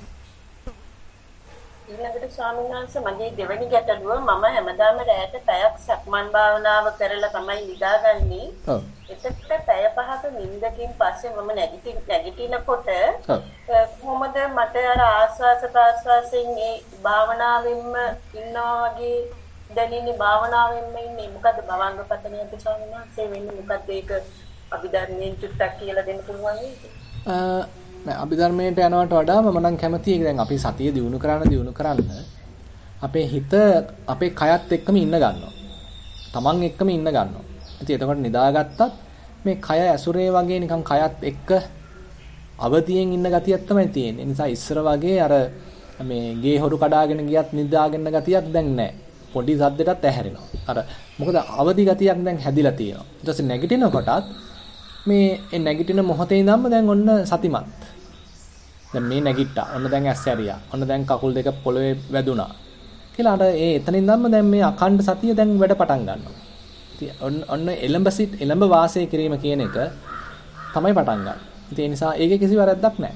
ඊළඟට ස්වාමීන් වහන්සේ මගේ දෙවෙනි ගැටලුව මම හැමදාම රැයට පැයක් සක්මන් භාවනාව කරලා තමයි නිදාගන්නේ. ඔව්. එතකොට පැය 5ක නිින්දකින් පස්සේ මම නැගිටිනකොට කොහොමද මට අර ආස්වාස ප්‍රාස්වාසයෙන් මේ භාවනාවෙන්ම ඉන්නවා වගේ දැනෙන්නේ භාවනාවෙන්ම ඉන්නේ. මොකද භවංග පතනියට ස්වාමීන් වහන්සේ වෙන්නේ මොකද ඒක අභිධර්මයෙන් චුට්ටක් කියලා දෙන්න පුළුවන් නේද? නෑ අභිධර්මයට යනවට වඩා මම නම් කැමතියි දැන් අපි සතිය දිනු කරන්න අපේ හිත අපේ කයත් එක්කම ඉන්න ගන්නවා. තමන් එක්කම ඉන්න ගන්නවා. ඉතින් එතකොට නිදාගත්තත් මේ කය ඇසුරේ වගේ නිකන් කයත් එක්ක අවදියෙන් ඉන්න ගතියක් තමයි තියෙන්නේ. ඒ නිසා ඉස්සර වගේ අර මේ ගේ හොරු කඩාගෙන ගියත් නිදාගෙන ගතියක් දැන් නැහැ. පොඩි සද්දයටත් ඇහැරෙනවා. අර මොකද අවදි ගතියක් දැන් හැදිලා තියෙනවා. ඊට පස්සේ නැගිටිනකොටත් මේ නැගිටින මොහොතේ ඉඳන්ම දැන් ඔන්න සතිමත්. දැන් මේ නැගිට්ටා. ඔන්න දැන් ඇස් ඇරියා. ඔන්න දැන් කකුල් දෙක පොළවේ වැදුනා. කියලා අර එතන ඉඳන්ම දැන් මේ අඛණ්ඩ සතිය දැන් වැඩ පටන් ගන්නවා. ඉතින් ඔන්න එළඹ වාසය කිරීම කියන එක තමයි පටන් ගන්න. ඉතින් ඒ නිසා ඒකේ කිසි වැරද්දක් නැහැ.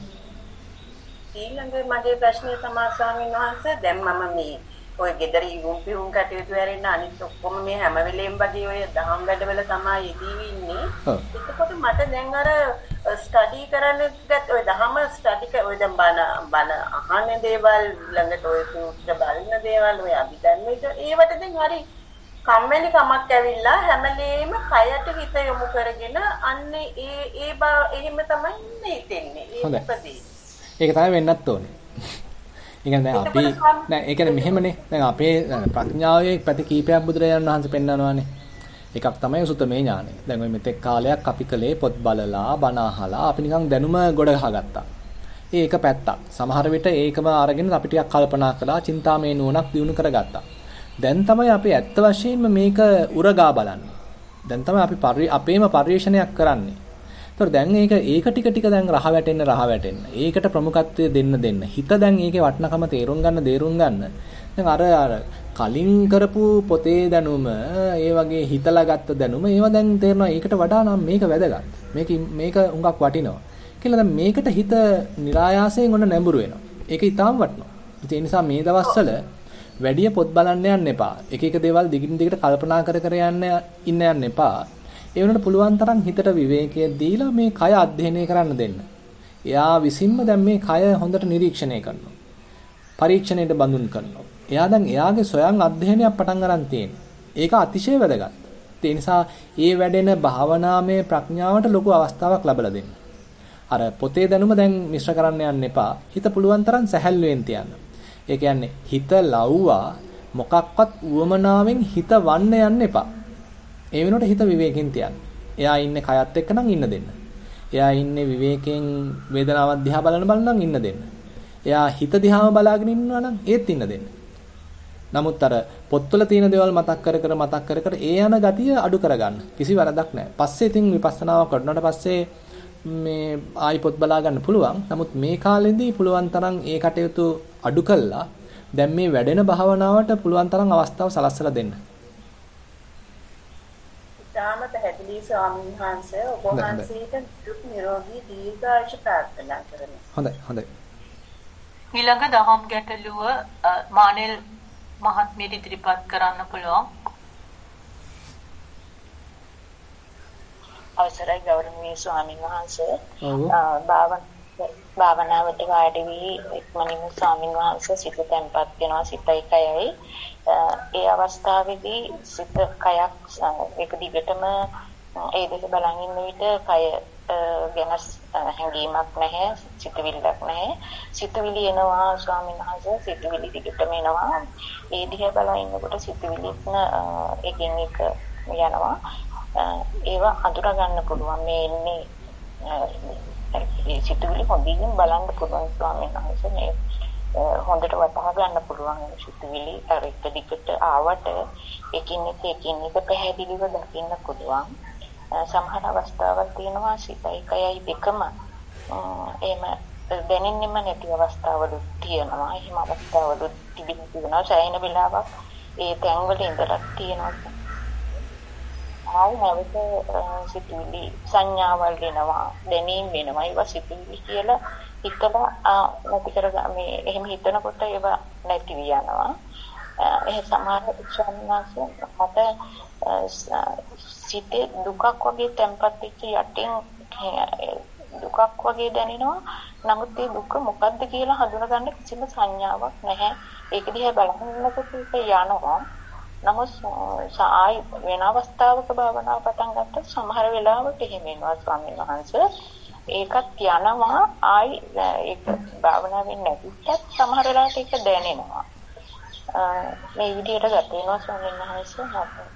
ඊළඟ මගේ ප්‍රශ්නේ තමයි ස්වාමීන් වහන්සේ දැන් මම මේ ඔය ගෙදර ඉවුම් පිවුම් කටයුතු වලින් අනිත් ඔක්කොම මේ හැම වෙලෙම වගේ ඔය දහම් වැඩවල තමයි යෙදී ඉන්නේ. එතකොට මට දැන් අර ස්ටඩි කරන්න ගත්ත ඔය දහම ස්ටඩි ඔය දැන් බන අහන දේවල් ළඟට ඔය සූත්‍ර බලන දේවල් ඔය අභිධර්මයට ඒවට දැන් හරි කම්මැලි කමක් ඇවිල්ලා හැමලේම කයට හිත යොමු කරගෙන අන්නේ එහෙම තමයි ඉන්නේ. ඒ මොකද? ඒක තමයි වෙන්නත් ඕනේ. ඒ කියන්නේ අපි නෑ ඒ කියන්නේ මෙහෙමනේ දැන් අපේ ප්‍රඥාවේ පැති කීපයක් බුදුරජාණන් වහන්සේ පෙන්නනවානේ. එකක් තමයි සුතමේ ඥානය. දැන් ඔය මෙතෙක් කාලයක් අපි කලේ පොත් බලලා බණ අහලා අපි නිකන් දැනුම ගොඩ ගහගත්තා. ඒක පැත්තක්. සමහර විට ඒකම අරගෙන අපි ටිකක් කල්පනා කළා, චින්තාමය නුවණක් දියුණු කරගත්තා. දැන් තමයි අපි ඇත්ත වශයෙන්ම මේක උරගා බලන්නේ. දැන් තමයි අපි අපේම පරිශ්‍රණයක් කරන්නේ. ඒතකොට දැන් ඒක ටික ටික දැන් රහ වැටෙන්න. ඒකට ප්‍රමුඛත්වය දෙන්න. හිත දැන් ඒකේ වටිනකම තේරුම් ගන්න. දැන් අර කලින් කරපු පොතේ දැනුම, ඒ වගේ හිතලා ගත්ත දැනුම, ඒවා දැන් තේරෙනවා ඒකට වඩා නම් මේක වැදගත්. මේක හුඟක් වටිනවා. කියලා දැන් මේකට හිත નિરાයාසයෙන් ඔන්න නැඹුරු වෙනවා. ඒක ඊටාම් වටිනවා. ඒ නිසා මේ දවස්වල වැඩි පොත් බලන්න යන්න එපා. එක දේවල් දිගින් දිගට කල්පනා කර යන්න එපා. ඒ වුණාට පුළුවන් තරම් හිතට විවේකයේ දීලා මේ කය අධ්‍යයනය කරන්න දෙන්න. එයා විසින්ම දැන් මේ කය හොඳට නිරීක්ෂණය කරනවා. පරීක්ෂණයට බඳුන් කරනවා. එයා දැන් එයාගේ සොයන් අධ්‍යයනයක් පටන් ගන්න තියෙනවා. ඒක අතිශය වැදගත්. ඒ නිසා ඒ වැඩෙන භාවනාමය ප්‍රඥාවට ලොකු අවස්ථාවක් ලැබලා දෙන්න. අර පොතේ දැනුම දැන් මිශ්‍ර කරන්න යන්න එපා. හිත පුළුවන් තරම් සැහැල්ලුවෙන් තියන්න. ඒ කියන්නේ හිත ලව්වා මොකක්වත් උවමනාවෙන් හිත වන්න යන්න එපා. ඒ වෙනකොට හිත විවේකයෙන් තියන්න. එයා ඉන්නේ කයත් එක්ක නම් ඉන්න දෙන්න. එයා ඉන්නේ විවේකයෙන් වේදනාවක් දිහා බලන ඉන්න දෙන්න. එයා හිත දිහාම බලාගෙන ඉන්නවා නම් ඒත් ඉන්න දෙන්න. නමුත් අර පොත්වල තියෙන දේවල් මතක් කර ඒ යන ගතිය අඩු කරගන්න. කිසි වරදක් නැහැ. පස්සේ ඉතින් විපස්සනාව කරනකොට පස්සේ මේ ආයි පොත් බලා ගන්න පුළුවන්. නමුත් මේ කාලෙදී පුළුවන් තරම් ඒ කටයුතු අඩු කළා. දැන් මේ වැඩෙන භාවනාවට පුළුවන් තරම් අවස්ථාව සලස්සලා දෙන්න. ඊටාම පැහැදිලි ස්වාමීන් වහන්සේ ඔබ වහන්සේට නිරෝගී දීර්ඝායුෂ ප්‍රාර්ථනා කරමි. හොඳයි. ඊළඟ දහම් ගැටලුව මානෙල් මහත්මියට ඉදිරිපත් කරන්න පුළුවන්. අවසරයි ගෞරවනීය ස්වාමීන් වහන්සේ. භාවනාවට වාඩි වී ඉක්මනින්ම ස්වාමීන් වහන්සේ සිත තැන්පත් වෙනවා සිතයි කයයි. ඒ අවස්ථාවේදී සිත කයක් එක දිගටම ඒ දෙක බලන් ඉන්න විට කය ගැන හැඟීමක් නැහැ, සිතවිල්ලක් නැහැ. සිතවිලි එනවා ස්වාමීන් වහන්සේ, සිතවිලි දිගටම එනවා. ඒ දිහා බලන් ඉන්නකොට සිතවිලිත් එකින් එක යනවා. ඒවා හඳුනා ගන්න පුළුවන්. මේ ඉන්නේ සිතුවිලි හොඳින් බලන්න පුළුවන් ස්වාමීන් වහන්සේ. මේ හොඳට වටහා ගන්න පුළුවන් සිතුවිලි අර එක දිගට ආවට එකින් එක පැහැදිලිව දකින්න පුළුවන්. සමහර අවස්ථාවල් තියෙනවා සිතයි කයයි දෙකම එහෙම දැනෙන්නෙම නැති අවස්ථාවලුත් තියෙනවා. එහෙම අවස්ථාවලුත් තිබෙනවා. සෑහෙන වෙලාවක් ඒ තැන්වල ඉඳලා තියෙනවා. නැවත සිතුවිලි සංඥාවල් වෙනවා, දැනීම් වෙනවා. ඒවා සිතුවිලි කියලා හිතලා නැති කරගන්න මේ එහෙම හිතනකොට ඒවා නැති යනවා. ඒ සමහර ස්වභාවයන් මත සිතේ දුකක් වගේ තැම්පත් වෙච්ච යටින් දුකක් වගේ දැනෙනවා. නමුත් ඒ දුක මොකද්ද කියලා හඳුනගන්න කිසිම සංඥාවක් නැහැ. ඒක දිහා බලනකොට ඒක යනවා. නමුත් ආයි වෙන අවස්ථාවක භාවනාව පටන් ගත්තොත් සමහර වෙලාවට එහෙම වෙනවා ස්වාමීන් වහන්සේ. ඒකත් යනවා ආයි ඒක භාවනාවෙන් නැතිවත් සමහර වෙලාවට ඒක දැනෙනවා. මේ විදිහට ගත වෙනවා ස්වාමීන් වහන්සේ.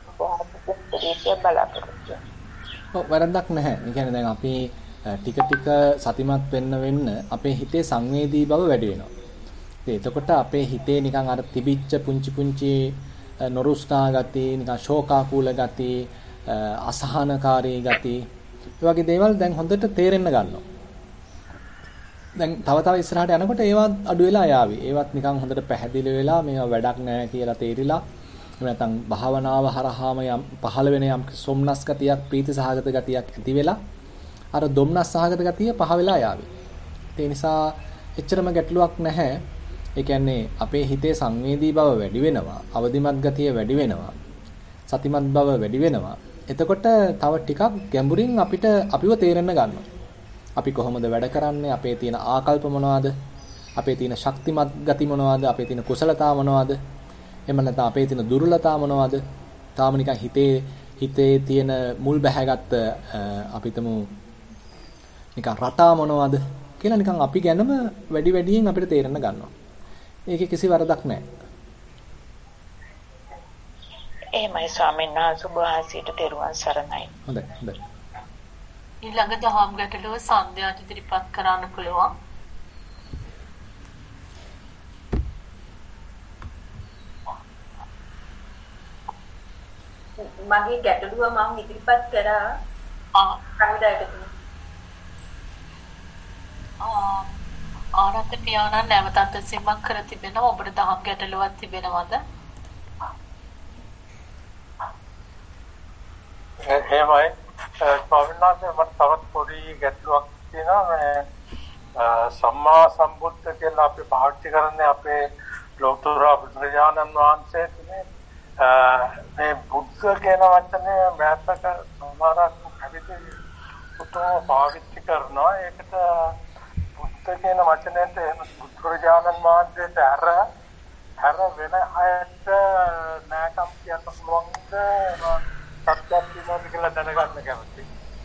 වරදක් නැහැ. ඒ කියන්නේ දැන් අපි ටික සතිමත් වෙන්න අපේ හිතේ සංවේදී බව වැඩි වෙනවා. එතකොට අපේ හිතේ නිකන් අර තිබිච්ච පුංචි නොරුස්නා ගති, නිකන් ශෝකාකූල ගති, අසහනකාරී ගති, ඒ වගේ දේවල් දැන් හොඳට තේරෙන්න ගන්නවා. දැන් තව ඉස්සරහට යනකොට ඒවත් අඩු වෙලා යාවි. ඒවත් නිකන් හොඳට පැහැදිලි වෙලා මේවා වැඩක් නැහැ කියලා තේරිලා නැත්නම් භාවනාව හරහාම යම් පහළ වෙන යම් සොම්නස් ගතියක්, ප්‍රීති සහගත ගතියක් ඇති වෙලා අර දුම්නස් සහගත ගතිය පහ වෙලා යාවි. ඒ නිසා එච්චරම ගැටලුවක් නැහැ. ඒ කියන්නේ අපේ හිතේ සංවේදී බව වැඩි වෙනවා, අවදිමත් ගතිය වැඩි වෙනවා, සතිමත් බව වැඩි වෙනවා. එතකොට තව ටිකක් ගැඹුරින් අපිව තේරෙන්න ගන්නවා. අපි කොහොමද වැඩ කරන්නේ? අපේ තියෙන ආකල්ප මොනවාද? අපේ තියෙන ශක්තිමත් ගති මොනවාද? අපේ තියෙන කුසලතා මොනවාද? එහෙම නැත්නම් අපේ තියෙන දුර්වලතා මොනවාද? තාම නිකන් හිතේ තියෙන මුල් බැහැගත්ත අපිටම නිකන් රටා මොනවාද කියලා නිකන් අපි ගැනම වැඩියෙන් අපිට තේරෙන්න ගන්නවා. ඒකේ කිසි වරදක් නැහැ. එහෙමයි ස්වාමීන් වහන්සේ ඔබ වහන්සේට තෙරුවන් සරණයි. හොඳයි. ඊළඟ දහම් ගැටලුව සන්ධ්‍යාට ඉදිරිපත් කරන්න පුළුවන්. මගේ ගැටලුව මම ඉදිරිපත් කරා කවිදායකට. සම්මානන්ත පියාණන් නැවතත් සිමක් කර තිබෙනවා. ඔබට දහම් ගැටලුවක් තිබෙනවද? එහෙමයි. ස්වාමීන් වහන්සේ මට තවත් පොඩි ගැටලුවක් තියෙනවා. සම්මා සම්බුද්ධ කියලා අපි පාවිච්චි කරන්නේ අපේ ලෝතර බුදුරජාණන් වහන්සේනේ. මේ බුද්ධ කියන වචනේ මෑතක සමහරක් පැවිදි උතුම් පාවිච්චි කරනවා. ඒකට බුද්ධ කියන වචනයට බුදුරජාණන් වහන්සේට අර වෙන අයට නෑකම් කියන්න පුළුවන්ද? සත්‍යයක් කියනවාද කියලා දැනගන්න කැමතියි.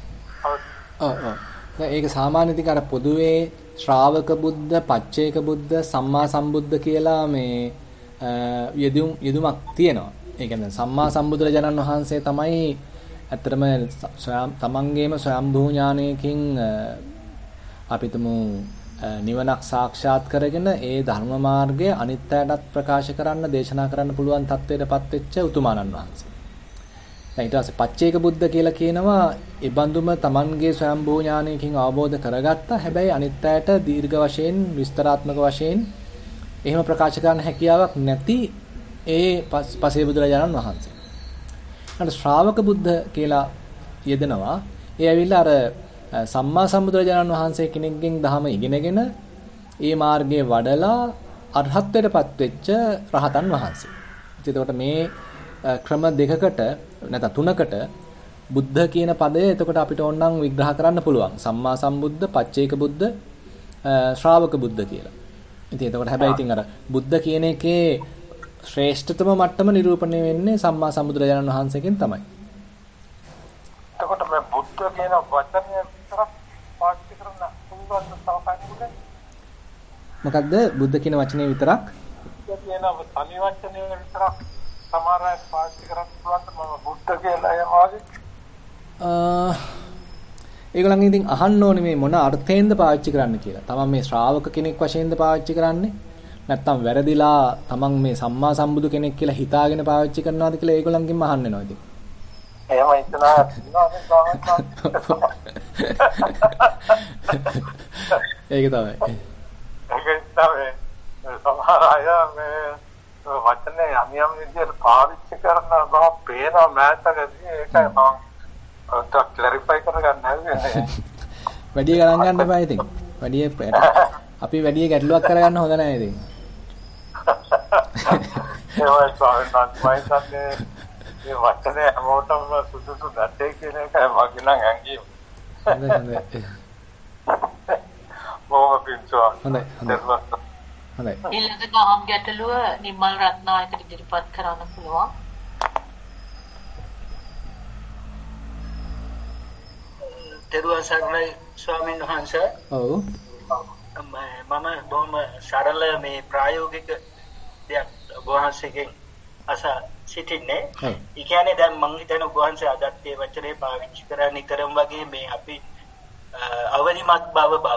ඒක සාමාන්‍ය ඉතින් අර පොදුවේ ශ්‍රාවක බුද්ධ, පච්චේක බුද්ධ, සම්මා සම්බුද්ධ කියලා මේ යෙදුමක් තියෙනවා. ඒ කියන්නේ සම්මා සම්බුදුරජාණන් වහන්සේ තමයි ඇත්තටම තමන්ගේම ස්වයම්භූ ඥානයකින් අපිටම නිවනක් සාක්ෂාත් කරගෙන ඒ ධර්ම මාර්ගය අනිත් අයටත් ප්‍රකාශ කරන්න, දේශනා කරන්න පුළුවන් තත්ත්වයටපත් වෙච්ච උතුමාණන් වහන්සේ. දැන් ඊට පස්සේ පච්චේක බුද්ධ කියලා කියනවා ඒ බඳුම තමන්ගේ ස්වයම්භූ ඥානයකින් අවබෝධ කරගත්තා. හැබැයි අනිත් අයට දීර්ඝ වශයෙන්, විස්තරාත්මක වශයෙන් එහෙම ප්‍රකාශ කරන්න හැකියාවක් නැති ඒ පසේ බුදුරජාණන් වහන්සේ. ඊට ශ්‍රාවක බුද්ධ කියලා යෙදෙනවා. ඒ ඇවිල්ලා අර සම්මා සම්බුදුරජාණන් වහන්සේ කෙනෙක්ගෙන් ධහම ඉගෙනගෙන ඒ මාර්ගයේ වඩලා අරහත්ත්වයටපත් වෙච්ච රහතන් වහන්සේ. එතකොට මේ ක්‍රම දෙකකට නැත්නම් තුනකට බුද්ධ කියන පදය එතකොට අපිට ඕනනම් විග්‍රහ කරන්න පුළුවන්. සම්මා සම්බුද්ධ, පච්චේක බුද්ධ, ශ්‍රාවක බුද්ධ කියලා. ඉතින් එතකොට හැබැයි ඉතින් අර බුද්ධ කියන එකේ ශ්‍රේෂ්ඨතම මට්ටම නිරූපණය වෙන්නේ සම්මා සම්බුදුරජාණන් වහන්සේගෙන් තමයි. එතකොට මේ බුද්ධ කියන වචනය විතරක් පාවිච්චි කරන පුළුවන් සමහරවිට මොකද්ද බුද්ධ කියන වචනේ විතරක්? බුද්ධ කියන තනි වචනේ විතරක් සමහර අය පාවිච්චි කරන්න පුළුවන්. මම බුද්ධ කියලා එහාගේ ඒගොල්ලන් ඉතින් අහන්න ඕනේ මේ මොන අර්ථයෙන්ද පාවිච්චි කරන්න කියලා. තමන් මේ ශ්‍රාවක කෙනෙක් වශයෙන්ද පාවිච්චි කරන්නේ? නැත්නම් වැරදිලා තමන් මේ සම්මා සම්බුදු කෙනෙක් කියලා හිතාගෙන පාවිච්චි කරනවාද කියලා ඒගොල්ලන්ගෙන් අහන්න වෙනවා ඉතින්. එහෙම ඉතලා ඒක තමයි. සමහර අය මේ වචනේ යම් විදිහට පාවිච්චි කරන බව පේනවා මෑතකදී. ඒකයි මම ඔතන ක්ලැරිෆයි කරගන්න හැදුවේ. වැඩි ගණන් ගන්න එපා ඉතින්. අපි වැඩි ගැටලුවක් කරගන්න හොඳ නැහැ ඉතින්. ඒවයි ස්වාමීන් වහන්සේ මේ වචනේ හැමෝටම සුදුසු නැtei කියන එකයි මගේ නම් ඇඟීම. හොඳයි. හොඳයි. ඊළඟ දහම් ගැටලුව නිමල් රත්නායකට ඉදිරිපත් කරන්න පුළුවන්. තෙරුවන් සරණයි ස්වාමීන් වහන්සේ. ඔව්. මම බොහොම සරල මේ ප්‍රායෝගික දෙයක් ඔබ වහන්සේගෙන් අසා සිටින්නේ. ඒ කියන්නේ දැන් මම හිතන ඔබ වහන්සේ අදත් මේ වචනේ පාවිච්චි කරා නිතරම වගේ මේ අපි අවදිමත්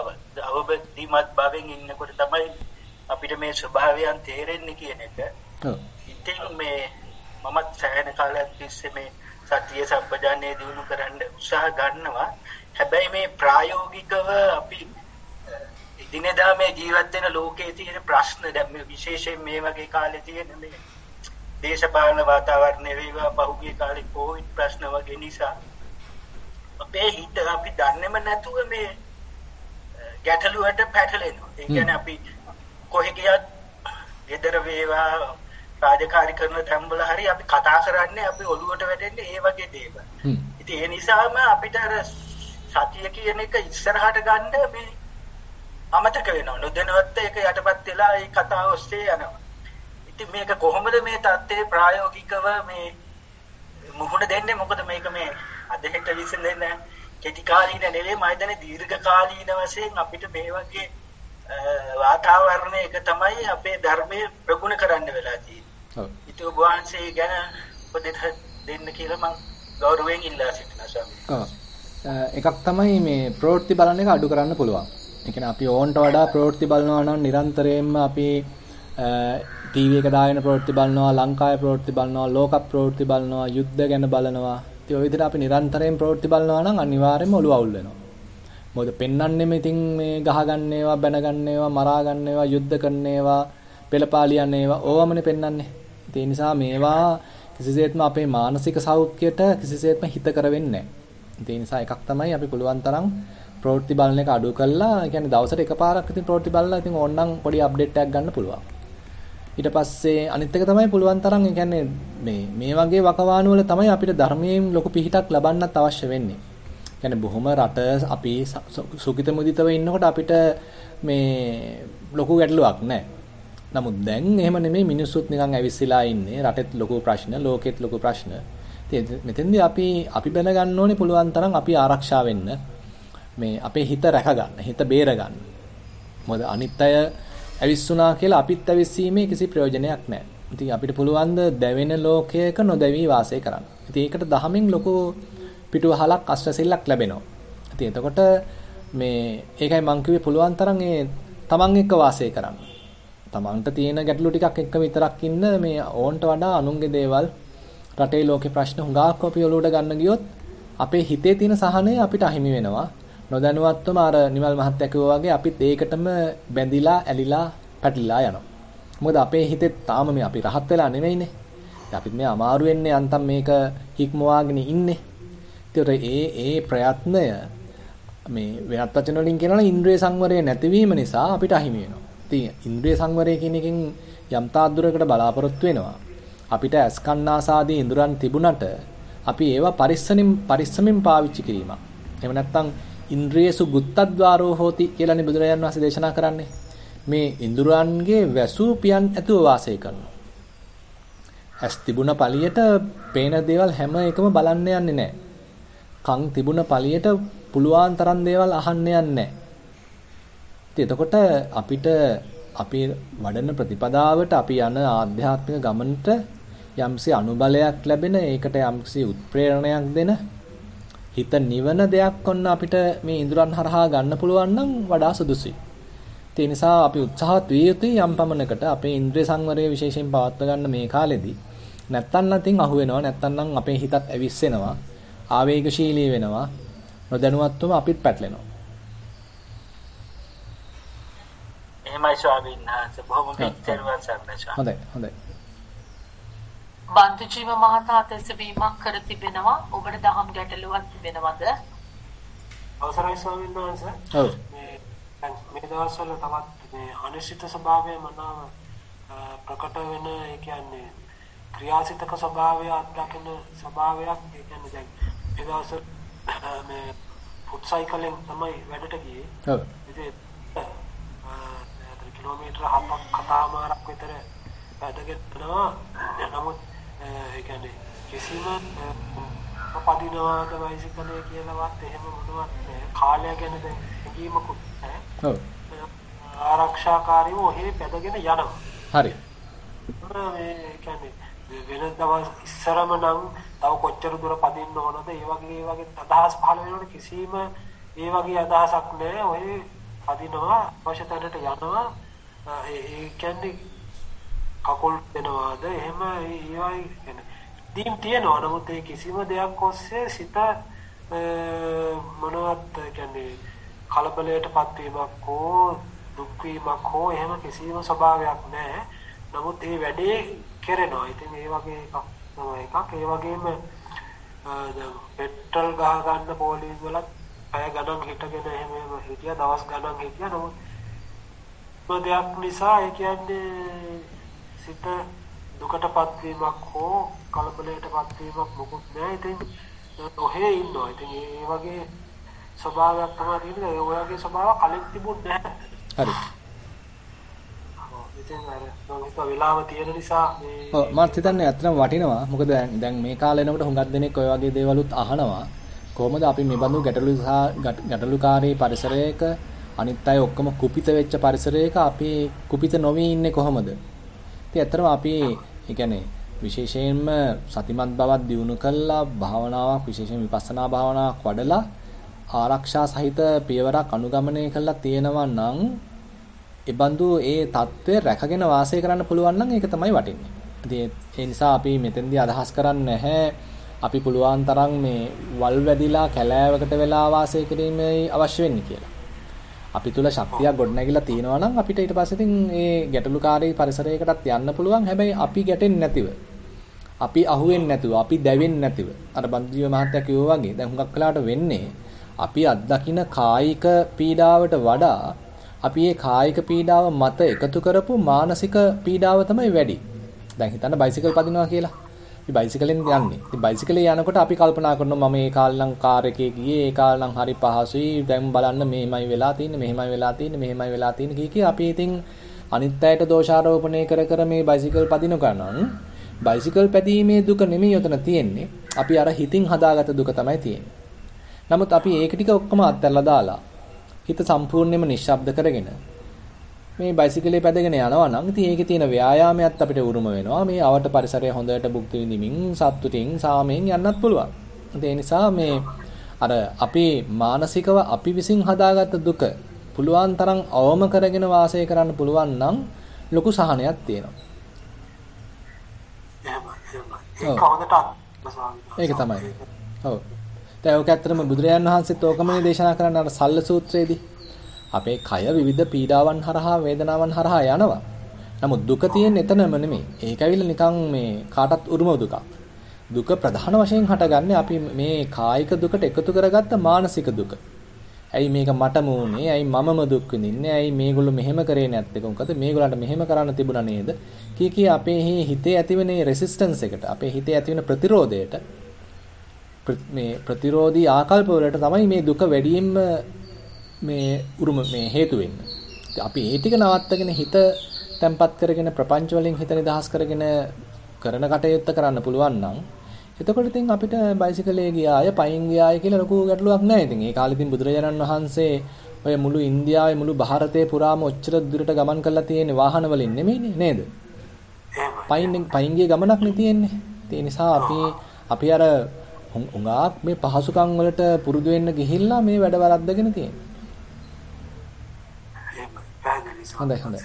භවෙන් ඉන්නකොට තමයි අපිට මේ ස්වභාවයන් තේරෙන්නේ කියන එක. ඉතින් මේ මමත් සෑහෙන කාලයක් තිස්සේ මේ සතිය සම්පජාන්නේ දිනු කරන්න උත්සාහ ගන්නවා. හැබැයි මේ ප්‍රායෝගිකව අපි දිනදා මේ ජීවත් වෙන ලෝකයේ තියෙන ප්‍රශ්න දැන් මේ විශේෂයෙන් මේ වගේ කාලේ තියෙන මේ දේශපාලන වාතාවරණය වේවා පහුගිය කාලේ කොවිඩ් ප්‍රශ්න වගේ නිසා අපේ හිත අපි දන්නේම නැතුව මේ ගැටලුවට පැටලෙනවා. ඒ කියන්නේ අපි කොහෙ ගියත් ගෙදර වේවා රාජකාරී කරන තැන්වල හරි අපි කතා කරන්නේ අපි ඔළුවට වැටෙන්නේ ඒ වගේ දේවල්. ඉතින් ඒ නිසාම අපිට අර සතිය කියන එක ඉස්සරහට ගන්න මේ අමතක වෙනවා. නොදැනවත් ඒක යටපත් වෙලා ඒ කතාව ඔස්සේ යනවා. ඉතින් මේක කොහොමද මේ தත්ත්වය ප්‍රායෝගිකව මේ මුහුණ දෙන්නේ? මොකද මේක මේ අද හෙට විසඳෙන්න කෙටි කාලීන නෙවෙයි මම හිතන්නේ දීර්ඝ කාලීන වශයෙන් අපිට මේ වගේ වාතාවරණයක තමයි අපේ ධර්මයේ ප්‍රගුණ කරන්න වෙලා තියෙන්නේ. ඔව්. ඉතින් ඔබ වහන්සේ ගැන උපදෙස් දෙන්න කියලා මම ගෞරවයෙන් ඉල්ලා සිටිනවා ස්වාමීනි. ඔව්. එකක් තමයි මේ ප්‍රවෘත්ති බලන එක අඩු කරන්න පුළුවන්. ඒ කියන්නේ අපි ඕන්ට වඩා ප්‍රවෘත්ති බලනවා නම් නිරන්තරයෙන්ම අපි ටීවී එක දාගෙන ප්‍රවෘත්ති බලනවා, ලංකාවේ ප්‍රවෘත්ති බලනවා, ලෝක ප්‍රවෘත්ති බලනවා, යුද්ධ ගැන බලනවා. ඉතින් ඔය විදිහට අපි නිරන්තරයෙන් ප්‍රවෘත්ති බලනවා නම් අනිවාර්යයෙන්ම ඔළුව අවුල් වෙනවා. මොකද පෙන්වන්නෙම ඉතින් මේ ගහ ගන්න ඒවා, බැන ගන්න ඒවා, මරා ගන්න ඒවා, යුද්ධ කරන ඒවා, පෙළපාලියන් ඒවා ඕවමනේ පෙන්වන්නේ. ඒ නිසා මේවා කිසිසේත්ම අපේ මානසික සෞඛ්‍යයට කිසිසේත්ම හිත කර වෙන්නේ නැහැ. ඒ නිසා එකක් තමයි අපි පුළුවන් තරම් ප්‍රවෘත්ති බලන එක අඩු කළා. ඒ කියන්නේ දවසට එකපාරක් ඉතින් ප්‍රවෘත්ති බලලා ඉතින් ඕනනම් පොඩි අප්ඩේට් එකක් ගන්න පුළුවන්. ඊට පස්සේ අනිත් එක තමයි පුළුවන් තරම් ඒ කියන්නේ මේ වගේ වකවානු වල තමයි අපිට ධර්මයෙන් ලොකු පිහිටක් ලබන්නත් අවශ්‍ය වෙන්නේ. කියන්නේ බොහොම රට අපි සුඛිත මුදිතව ඉන්නකොට අපිට මේ ලොකු ගැටලුවක් නැහැ. නමුත් දැන් එහෙම නෙමෙයි මිනිස්සුත් නිකන් ඇවිස්සලා ඉන්නේ. රටෙත් ලොකු ප්‍රශ්න, ලෝකෙත් ලොකු ප්‍රශ්න. ඉතින් මෙතෙන්දී අපි බැන ගන්න ඕනේ පුළුවන් තරම් අපි ආරක්ෂා වෙන්න. මේ අපේ හිත රැක ගන්න, හිත බේර ගන්න. මොකද අනිත් අය ඇවිස්සුනා කියලා අපිත් ඇවිස්සීමේ කිසි ප්‍රයෝජනයක් නැහැ. ඉතින් අපිට පුළුවන් ද දැවෙන ලෝකයක නොදැවි වාසය කරන්න. ඉතින් ඒකට දහමින් ලොකු පිටුවහලක් අස්වැසිල්ලක් ලැබෙනවා. ඉතින් එතකොට මේ ඒකයි මං කිව්වේ පුළුවන් තරම් ඒ තමන් එක්ක වාසය කරන්න. තමන්ට තියෙන ගැටලු ටිකක් එක්ක විතරක් ඉන්න මේ ඕන්ට වඩා අනුන්ගේ දේවල් රටේ ලෝකේ ප්‍රශ්න හුඟක් අපි ඔලුවට ගන්න ගියොත් අපේ හිතේ තියෙන සහනය අපිට අහිමි වෙනවා. නොදැනුවත්වම අර නිමල් මහත්තයා කිව්වා වගේ අපිත් ඒකටම බැඳිලා ඇලිලා පැටලිලා යනවා. මොකද අපේ හිතේ තාම මේ අපි රහත් වෙලා නෙවෙයිනේ. අපිත් මේ අමාරු වෙන්නේ අන්තම් මේක හික්මවාගෙන ඉන්නේ. ඒතර ඒ ප්‍රයත්නය මේ වෙනත් වචන වලින් කියනවා නම් ඉන්ද්‍රිය සංවරය නැතිවීම නිසා අපිට අහිමි වෙනවා. ඉතින් ඉන්ද්‍රිය සංවරය කියන එකෙන් යම් තාක් දුරකට බලාපොරොත්තු වෙනවා. අපිට අස්කන්නාසාදී ඉන්ද්‍රයන් තිබුණට අපි ඒවා පරිස්සමින් පාවිච්චි කිරීමක්. එහෙම නැත්නම් ඉන්ද්‍රියසු ගුත්තද්වාරෝ හෝති කියලානේ බුදුරජාණන් වහන්සේ දේශනා කරන්නේ. මේ ඉන්ද්‍රයන්ගේ වැසූ පියන් ඇතුව වාසය කරනවා. ඇස් තිබුණ පළියට පේන දේවල් හැම එකම බලන්න යන්නේ නැහැ. කන් තිබුණ පළියට පුළුවන් තරම් දේවල් අහන්න යන්නේ නැහැ. එතකොට අපිට අපි වඩන ප්‍රතිපදාවට අපි යන ආධ්‍යාත්මික ගමනට යම්සි අනුබලයක් ලැබෙන ඒකට යම්සි උත්ප්‍රේරණයක් දෙන හිත නිවන දෙයක් වොන්න අපිට මේ ඉඳුරන් හරහා ගන්න පුළුවන් නම් වඩා සුදුසුයි. ඒ නිසා අපි උත්සාහත් විය යුතුයි යම් පමණකට අපේ ඉන්ද්‍රිය සංවරය විශේෂයෙන් පවත්වා ගන්න මේ කාලෙදී. නැත්තම් නැතිනම් අහු වෙනවා. නැත්තම් නම් අපේ හිතත් ඇවිස්සෙනවා. ආවේගශීලී වෙනවා. නොදැනුවත්වම අපිත් පැටලෙනවා. එහෙමයි ස්වාමීන් වහන්සේ බොහොම පිටතරුවන් සර්ණචා. හොඳයි. බන්දුජීව මහතා තෙසවීමක් කර තිබෙනවා. ඔබට දහම් ගැටලුවක් තිබෙනවද? අවසරයි ස්වාමීන් වහන්සේ. ඔව්. මේ දවස්වල තවත් මේ අනිශ්චිත ස්වභාවය මනාව ප්‍රකට වෙන ඒ කියන්නේ ක්‍රියාසිතක ස්වභාවය අත්දකින ස්වභාවයක්. ඒ කියන්නේ දැන් මේ දවස්වල මේ ෆුට් සයිකලෙන් තමයි වැඩට ගියේ. ඔව්. ඉතින් කිලෝමීටර 7ක් කතාමාරක් විතර වැඩගෙන යනවා. නමුත් ඒ කියන්නේ කිසිම පදිනවාද බයිසිකලේ කියලාවත් එහෙම මොනවත් නැහැ. කාලය ගැන දැන් හැඟීමකුත් නැහැ. ඔව්. ආරක්ෂාකාරීව ඔහේ පැදගෙන යනවා. හරි. මේ කියන්නේ වෙන දවස් ඉස්සරම නම් තව කොච්චර දුර පදින්න ඕනද ඒ වගේ අදහස් පහළ වෙනකොට කිසිම ඒ වගේ අදහසක් නැහැ. ඔය පදිනවා අවශ්‍ය තැනට යනවා. ඒ කියන්නේ කකුල් දෙනවාද එහෙම ඒවයි කියන්නේ දීම් තියනවා. නමුත් ඒ කිසිම දෙයක් ඔස්සේ සිත මොනවත් කියන්නේ කලබලයටපත් වීමක් හෝ දුක් වීමක් හෝ එහෙම කිසිම ස්වභාවයක් නැහැ. නමුත් මේ වැඩේ කරනවා. ඉතින් ඒ වගේ එකක් තමයි එකක්. ඒ වගේම දැන් පෙට්‍රල් ගහ ගන්න පොලිස් වලත් පැය ගණන් හිටගෙන එහෙම හිටියා, දවස් ගණන් හිටියා. නමුත් දෙයක් නිසා ඒ කියන්නේ සිත දුකටපත් වීමක් හෝ කලබලයටපත් වීමක් මොකුත් නැහැ. ඉතින් ඔහේ ඉන්නවා. ඉතින් ඒ වගේ ස්වභාවයක් තමයි තියෙන්නේ. ඒ වගේ ස්වභාව කලින් තිබුණේ නැහැ. හරි. ඉතින් අර මම හිතුවා වෙලාව තියෙන නිසා මේ ඔව් මම හිතන්නේ අත්‍තරම වටිනවා. මොකද දැන් මේ කාලේ එනකොට හුඟක් දෙනෙක් ඔය වගේ දේවලුත් අහනවා. කොහොමද අපි මේ බඳු ගැටලුකාරී පරිසරයක අනිත් අය ඔක්කොම කුපිත වෙච්ච පරිසරයක අපි කුපිත නොවි ඉන්නේ කොහොමද? ඉතින් ඇත්තටම අපි ඒ කියන්නේ විශේෂයෙන්ම සතිමත් බවක් දියුණු කළා භාවනාවක් විශේෂයෙන් විපස්සනා භාවනාවක් වඩලා ආරක්ෂා සහිත පියවරක් අනුගමනය කළා තියෙනවා නම් ඒ බඳු ඒ தત્ත්වය රැකගෙන වාසය කරන්න පුළුවන් නම් ඒක තමයි වටින්නේ. ඉතින් ඒ නිසා අපි මෙතෙන්දී අදහස් කරන්නේ නැහැ අපි පුළුවන් තරම් මේ වල් වැදිලා කැලෑවකට වෙලා වාසය කිරීමයි අවශ්‍ය වෙන්නේ කියලා. අපි තුල ශක්තියක් ගොඩනැගිලා තියෙනවා නම් අපිට ඊට පස්සේ ඉතින් ඒ ගැටලුකාරී පරිසරයකටත් යන්න පුළුවන්. හැබැයි අපි ගැටෙන්නේ නැතිව. අපි අහුවෙන්නේ නැතුව, අපි දැවෙන්නේ නැතිව. අර බන්දිජීව මහත්තයා කිව්වා වගේ දැන් හුඟක් වෙලාවට වෙන්නේ අපි අත්දකින්න කායික පීඩාවට වඩා අපි මේ කායික පීඩාව මත එකතු කරපු මානසික පීඩාව තමයි වැඩි. දැන් හිතන්න බයිසිකල් පදිනවා කියලා. අපි බයිසිකලෙන් යන්නේ. ඉතින් බයිසිකලේ යනකොට අපි කල්පනා කරනවා මම මේ කාලේ නම් කාර් එකේ ගියේ, ඒ කාලේ නම් හරි පහසුයි. දැන් බලන්න මෙහෙමයි වෙලා තියෙන්නේ, මෙහෙමයි වෙලා තියෙන්නේ, මෙහෙමයි වෙලා තියෙන්නේ කී අපි ඉතින් අනිත් අයට දෝෂාරෝපණය කර මේ බයිසිකල් පදින කරනවා. බයිසිකල් පැදීමේ දුක නෙමෙයි උතන තියෙන්නේ. අපි අර හිතින් හදාගත්ත දුක තමයි තියෙන්නේ. නමුත් අපි ඒක ටික ඔක්කොම අත්හැරලා දාලා හිත සම්පූර්ණයෙන්ම නිශ්ශබ්ද කරගෙන මේ බයිසිකලේ පැදගෙන යනවා නම් ඉතින් ඒකේ තියෙන ව්‍යායාමයත් අපිට උරුම වෙනවා. මේ අවට පරිසරය හොඳට භුක්ති විඳින්මින් සතුටින් සාමයෙන් යන්නත් පුළුවන්. ඒ නිසා මේ අර අපි මානසිකව අපි විසින් හදාගත්ත දුක පුළුවන් තරම් අවම කරගෙන වාසය කරන්න පුළුවන් නම් ලොකු සහනයක් තියෙනවා. ඒක තමයි. ඔව්. දැන් ඔක ඇත්තටම බුදුරජාණන් වහන්සේත් ඕකමනේ දේශනා කරන්න අර සල්ල සූත්‍රයේදී. අපේ කය විවිධ පීඩාවන් හරහා වේදනාවන් හරහා යනවා. නමුත් දුක තියෙන්නේ එතනම නෙමෙයි. ඒක ඇවිල්ලා නිකන් මේ කාටත් උරුම දුකක්. දුක ප්‍රධාන වශයෙන් හටගන්නේ අපි මේ කායික දුකට එකතු කරගත්ත මානසික දුක. ඇයි මේක මටම උනේ? ඇයි මමම දුක් විඳින්නේ? ඇයි මේගොල්ලෝ මෙහෙම කරේ නැත්තේ? මොකද මේගොල්ලන්ට මෙහෙම කරන්න තිබුණා නේද? කී අපේ හිතේ ඇතිවෙන රෙසිස්ටන්ස් එකට, අපේ හිතේ ඇතිවෙන ප්‍රතිරෝධයට මේ ප්‍රතිරෝධී ආකල්ප වලට තමයි මේ දුක වැඩියෙන්ම මේ උරුම මේ හේතු වෙන්නේ. අපි ඒ ටික නවත්තගෙන හිත තැම්පත් කරගෙන ප්‍රපංච වලින් හිත නිදහස් කරගෙන කරන කටයුත්ත කරන්න පුළුවන් නම් එතකොට ඉතින් අපිට බයිසිකලේ ගියාය, පයින් ගියාය කියලා ලොකු ගැටලුවක් නැහැ. ඉතින් ඒ කාලේ ඉතින් බුදුරජාණන් වහන්සේ ඔය මුළු ඉන්දියාවේ මුළු ಭಾರತයේ පුරාම ඔච්චර දුරට ගමන් කරලා තියෙන්නේ වාහන වලින් නෙමෙයිනේ නේද? පයින් ගිය ගමනක් නේ තියෙන්නේ. ඒ නිසා අපි අර උඟාක් මේ පහසුකම් වලට පුරුදු වෙන්න ගිහිල්ලා මේ වැඩ වරද්දගෙන තියෙනවා. හොඳයි.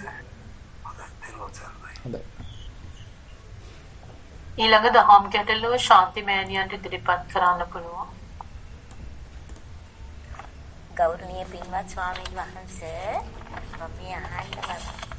ඊළඟ දහම් ගැටලුව ශාන්ති මෑණියන්ට ඉදිරිපත් කරන්න පුළුවන්. ගෞරවනීය පින්වත් ස්වාමීන් වහන්සේ මම අහන්න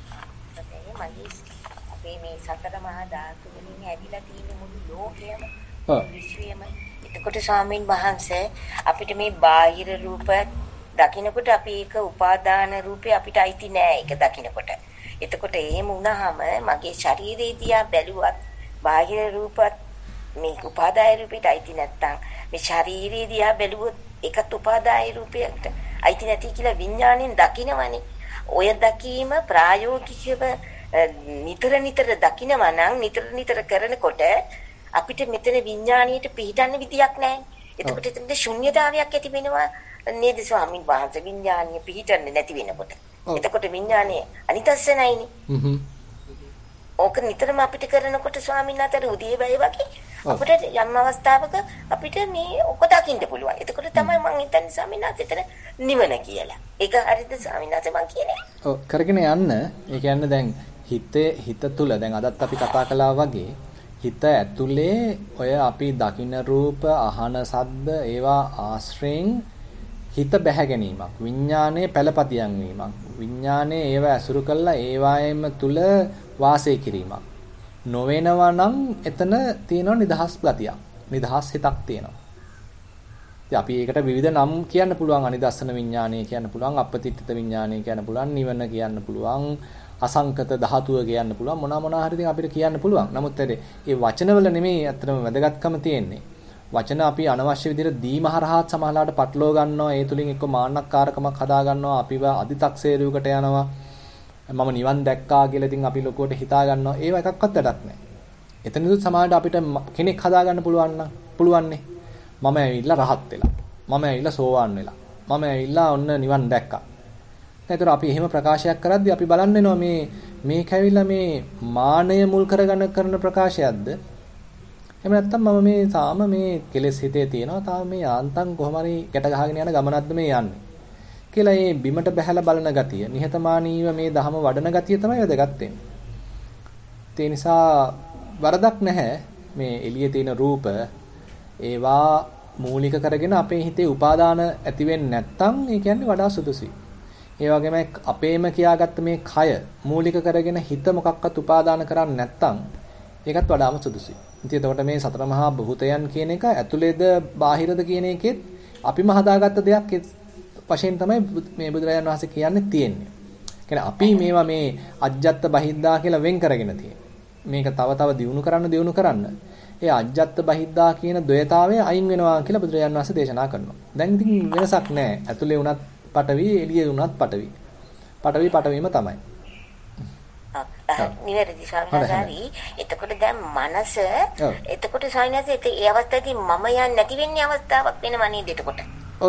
මගේ අපේ මේ සතර මහා ධාතු වලින් ඇදිලා තියෙන මුළු ලෝකයම විශ්වයම එතකොට ස්වාමීන් වහන්සේ අපිට මේ බාහිර රූප දකින්නකොට අපි ඒක උපාදාන රූපේ අපිට අයිති නෑ ඒක දකින්නකොට. එතකොට එහෙම වුණාම මගේ ශරීරය දිහා බැලුවත් බාහිර රූපත් මේ උපාදාය රූපෙට අයිති නැත්තම් මේ ශරීරය දිහා බැලුවොත් ඒකත් උපාදාය රූපයට අයිති නැති කියලා විඥාණයෙන් දකින්නවනේ. ඔය දැකීම ප්‍රායෝගිකව නිතර දකින්නවා නම් නිතර කරනකොට අපිට මෙතන විඥාණයට පිටින්න විදියක් නැහැ. එතකොට එතන ශුන්‍යතාවයක් ඇති වෙනවා නේද ස්වාමීන් වහන්සේ විඥාණය පිටින්නේ නැති වෙනකොට. එතකොට විඥාණය අනිතස්සනයිනේ. ඕක නිතරම අපිට කරනකොට ස්වාමීන් වහන්සේ උදේවැය වගේ අපිට යම් අවස්ථාවක අපිට මේ ඔක දකින්න පුළුවන්. එතකොට තමයි මම හිතන්නේ ස්වාමීන් වහන්සේ එතන නිවන කියලා. ඒක හරිද ස්වාමීන් වහන්සේ මං කියන්නේ? ඔව් කරගෙන යන්න. ඒ කියන්නේ දැන් හිත තුල දැන් අදත් අපි කතා කළා වගේ හිත ඇතුලේ ඔය අපි දකින්න රූප, අහන ශබ්ද ඒවා ආශ්‍රයෙන් හිත බැහැ ගැනීමක්. විඥානයේ පළපතියන් වීමක්. විඥානයේ ඒවා ඇසුරු කළා ඒවායම තුල වාසය කිරීමක්. නොවෙනවා නම් එතන තියෙන නිදහස් ගතියක්. නිදහස් හිතක් තියෙනවා. ඉතින් අපි ඒකට විවිධ නම් කියන්න පුළුවන්. අනිදස්සන විඥානය කියන්න පුළුවන්, අපපතිත්ථ විඥානය කියන්න පුළුවන්, නිවන කියන්න පුළුවන්, අසංකත ධාතුව කියන්න පුළුවන්. මොනවා හරි ඉතින් අපිට කියන්න පුළුවන්. නමුත් ඒ වචනවල නෙමෙයි අත්‍තරම වැදගත්කම තියෙන්නේ. වචන අපි අනවශ්‍ය විදිහට දීම හරහාත් සමහරලාට පටලවා ගන්නවා. ඒ තුලින් එක්ක මාන්නක්කාරකමක් හදා ගන්නවා. අපිව අදි탁සේරුවකට යනවා. මම නිවන් දැක්කා කියලා ඉතින් අපි ලොකුවට හිතා ගන්නවා. ඒව එකක්වත් වැඩක් නැහැ. එතනදිත් සමහරවිට අපිට කෙනෙක් හදා ගන්න පුළුවන්නේ. මම ඇවිල්ලා රහත් වෙලා. මම ඇවිල්ලා සෝවාන් වෙලා. මම ඇවිල්ලා ඔන්න නිවන් දැක්කා. ඒතර අපි එහෙම ප්‍රකාශයක් කරද්දී අපි බලන්න වෙනවා මේක ඇවිල්ලා මේ මානය මුල් කරගෙන කරන ප්‍රකාශයක්ද? එහෙම නැත්නම් මම මේ සාම මේ කෙලෙස් හිතේ තියෙනවා. තාම මේ යාන්තම් කොහොම හරි ගැට ගහගෙන යන ගමනක්ද මේ යන්නේ? කියලා මේ බිමට බහැලා බලන ගතිය, නිහතමානීව මේ ධහම වඩන ගතිය තමයි වැදගත් වෙන්නේ. ඒ නිසා වරදක් නැහැ මේ එළියේ තියෙන රූප, ඒවා මූලික කරගෙන අපේ හිතේ උපාදාන ඇති වෙන්නේ නැත්නම් ඒ කියන්නේ වඩා සුදුසුයි. ඒ වගේම අපේම කියාගත්ත මේ කය මූලික කරගෙන හිත මොකක්වත් උපාදාන කරන්නේ නැත්නම් ඒකත් වඩාම සුදුසුයි. ඉතින් එතකොට මේ සතර මහා භූතයන් කියන එක ඇතුළේද බාහිරද කියන එකෙත් අපිම හදාගත්ත දෙයක් වශයෙන් තමයි මේ බුදුරජාණන් වහන්සේ කියන්නේ තියෙන්නේ. කියන්නේ අපි මේවා මේ අජ්ජත් බහිද්දා කියලා වෙන් කරගෙන තියෙන්නේ. මේක තව තව දියුණු කරන්න ඒ අජ්ජත් බහිද්දා කියන ද්වයතාවය අයින් වෙනවා කියලා බුදුරජාණන් වහන්සේ දේශනා කරනවා. දැන් ඉතින් වෙනසක් නැහැ. ඇතුලේ උනත් පටවි, එළියේ උනත් පටවි. පටවීම තමයි. නිවැරදි සාමාන්‍යයි. එතකොට දැන් මනස එතකොට සාමාන්‍යයෙන් ඒ අවස්ථාවේදී මම යන්නේ නැති වෙන්නේ අවස්ථාවක් වෙනවා නේද එතකොට? ඔව්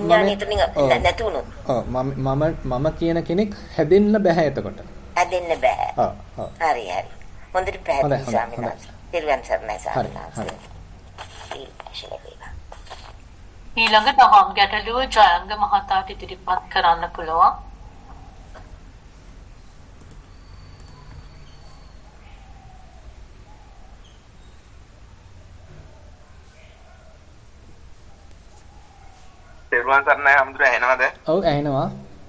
මම කියන කෙනෙක් හැදෙන්න බෑ එතකොට. හැදෙන්න බෑ. හරි. හොඳට පැහැදිලි සාමිනාස්. දෙවියන් සර්ණයි සාමිනාස්. ඊළඟ තහම් ගැටලුව ජයංග මහතාට ඉදිරිපත් කරන්න පුළුවන්. දෙවියන් සර්ණයි හම්දුර ඇහෙනවද? ඔව් ඇහෙනවා.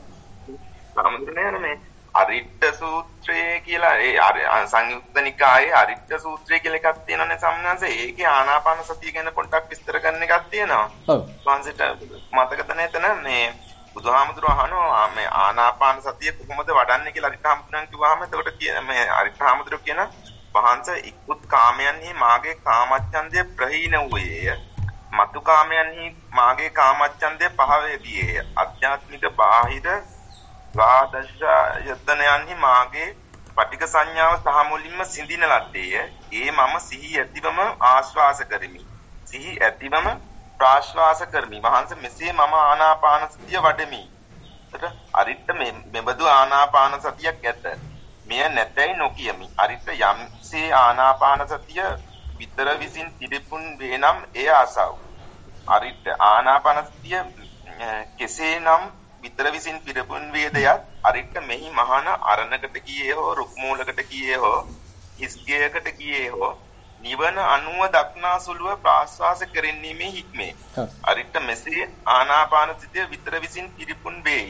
හම්දුරනේ මේ අරිට්ඨ සූත්‍රය කියලා ඒ සංයුක්ත නිකායේ අරිට්ඨ සූත්‍රය කියලා එකක් තියෙනවානේ සම්මානස. ඒකේ ආනාපාන සතිය ගැන පොඩ්ඩක් විස්තර කරන එකක් තියෙනවා. ඔව්. වංශයට මතකද නැතන මේ බුදුහාමුදුරුවෝ අහනවා මේ ආනාපාන සතිය කොහොමද වඩන්නේ කියලා අරිට්ඨ හාමුදුරුවෝ කිව්වහම එතකොට මේ අරිට්ඨ හාමුදුරුවෝ කියන වහන්සේ ඉක්ුත් කාමයන්හි මාගේ කාමච්ඡන්දය ප්‍රහීන වූයේය. මතු කාමයන්හි මාගේ කාමච්ඡන්දය පහවේ ගියේය. අධ්‍යාත්මික බාහිර වාදශ යතනයන්හි මාගේ පටික සංඥාව සහ මුලින්ම සිඳින ලද්දේය. ඒ මම සිහි ඇතිවම ආශ්වාස කරමි. සිහි ඇතිවම ප්‍රාශ්වාස කරමි. වහන්සේ මෙසේ මම ආනාපාන සතිය වඩමි. එතකොට අරිට්ඨ මෙබඳු ආනාපාන සතියක් ඇත. මෙය නැතයි නොකියමි. අරිට්ඨ යම්සේ ආනාපාන සතිය විතර විසින් පිළිපුන් වේනම් එය ආසව. අරිට්ඨ ආනාපාන සතිය කෙසේනම් විතර විසින් පිරපුන් වේදයත් අරිට්ඨ මෙහි මහාන අරණකට ගියේ හෝ රුක් මූලකට ගියේ හෝ හිස්ගයකට ගියේ හෝ නිවන අනුව දක්නා සුළුව ප්‍රාශ්වාස කෙරෙන්නීමේ හික්මේ. අරිට්ඨ මෙසේ ආනාපාන සතිය විතර විසින් පිරපුන් වේයි.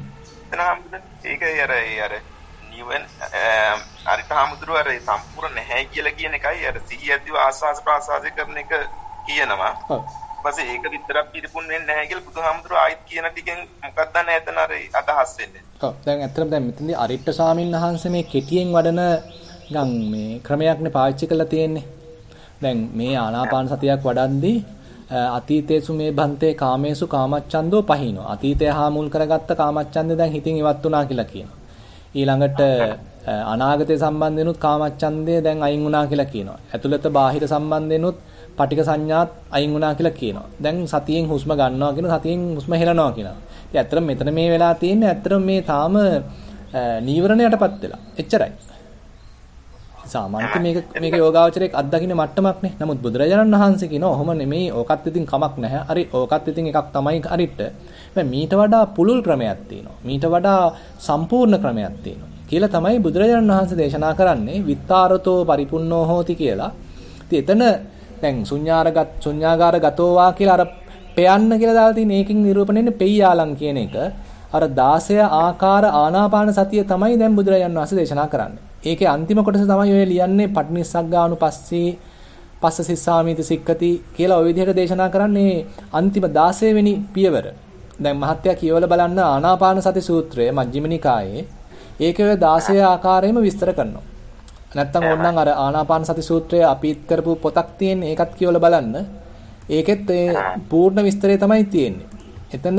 ඒක අර නිවන අරිට්ඨ හාමුදුරුවෝ අර සම්පූර්ණ නැහැ කියලා කියන එකයි අර සිහිය ඇතිව ආශ්වාස ප්‍රාශ්වාස කරන එක කියනවා. ඊපස්සේ ඒක විතරක් පිළිපුන් වෙන්නේ නැහැ කියලා බුදුහාමුදුරුවෝ ආයිත් කියන ටිකෙන් මොකක්ද නැතන අර අදහස් වෙන්නේ. ඔව් දැන් ඇත්තටම දැන් මෙතනදී අරිට්ඨ ස්වාමීන් වහන්සේ මේ කෙටියෙන් වඩන ගම් මේ ක්‍රමයක්නේ පාවිච්චි කරලා තියෙන්නේ. දැන් මේ ආනාපාන සතියක් වඩද්දී අතීතේසු මේ භන්තේ කාමේසු කාමච්ඡන්தோ පහිනෝ. අතීතය හා මුල් කරගත්ත කාමච්ඡන්දේ දැන් හිතින් ඉවත් වුණා කියලා කියනවා. ඊළඟට අනාගතය සම්බන්ධෙනුත් කාමච්ඡන්දය දැන් අයින් වුණා කියලා කියනවා. ඇතුළත බාහිර සම්බන්ධෙනුත් පටික සංඥාත් අයින් වුණා කියලා කියනවා. දැන් සතියෙන් හුස්ම ගන්නවා කියන සතියෙන් හුස්ම හෙලනවා කියනවා. ඉතින් ඇත්තටම මෙතන මේ වෙලා තියෙන්නේ ඇත්තටම මේ තාම නීවරණයටපත් වෙලා. එච්චරයි. සාමාන්‍යයෙන් මේක යෝගාවචරයක් අත්දකින්න මට්ටමක්නේ. නමුත් බුදුරජාණන් වහන්සේ කියනවා ඔහොම නෙමෙයි. ඕකත් ඉතින් කමක් නැහැ. හරි ඕකත් ඉතින් එකක් තමයි අරිට්ට. මීට වඩා පුළුල් ක්‍රමයක් තියෙනවා. මීට වඩා සම්පූර්ණ ක්‍රමයක් තියෙනවා. කියලා තමයි බුදුරජාණන් වහන්සේ දේශනා කරන්නේ විත්තාරතෝ පරිපුන්නෝ හෝති කියලා. ඉතින් එතන දැන් ශුඤ්ඤාගාරගතෝ වා කියලා අර පෙයන්න කියලා දාලා තියෙන ඒකෙන් නිරූපණය වෙන්නේ පෙය්‍යාලම් කියන එක. අර 16 ආකාර ආනාපාන සතිය තමයි දැන් බුදුරජාණන් වහන්සේ දේශනා කරන්නේ. ඒකේ අන්තිම කොටස තමයි ඔය ලියන්නේ පටිනිස්සග්ගානුපස්සී පස්ස සිස්සාමීති සික්ඛති කියලා ওই විදිහට දේශනා කරන්නේ අන්තිම 16 වෙනි පියවර. දැන් මහත්ය කියවල බලන්න ආනාපාන සති සූත්‍රය මජ්ක්‍ධිම නිකායේ ඒකේ ඔය 16 ආකාරයෙන්ම විස්තර කරනවා. නැත්තම් ඕනනම් අර ආනාපාන සති සූත්‍රය අපිත් කරපු පොතක් තියෙන ඒකත් කියවල බලන්න. ඒකෙත් ඒ පූර්ණ විස්තරය තමයි තියෙන්නේ. එතන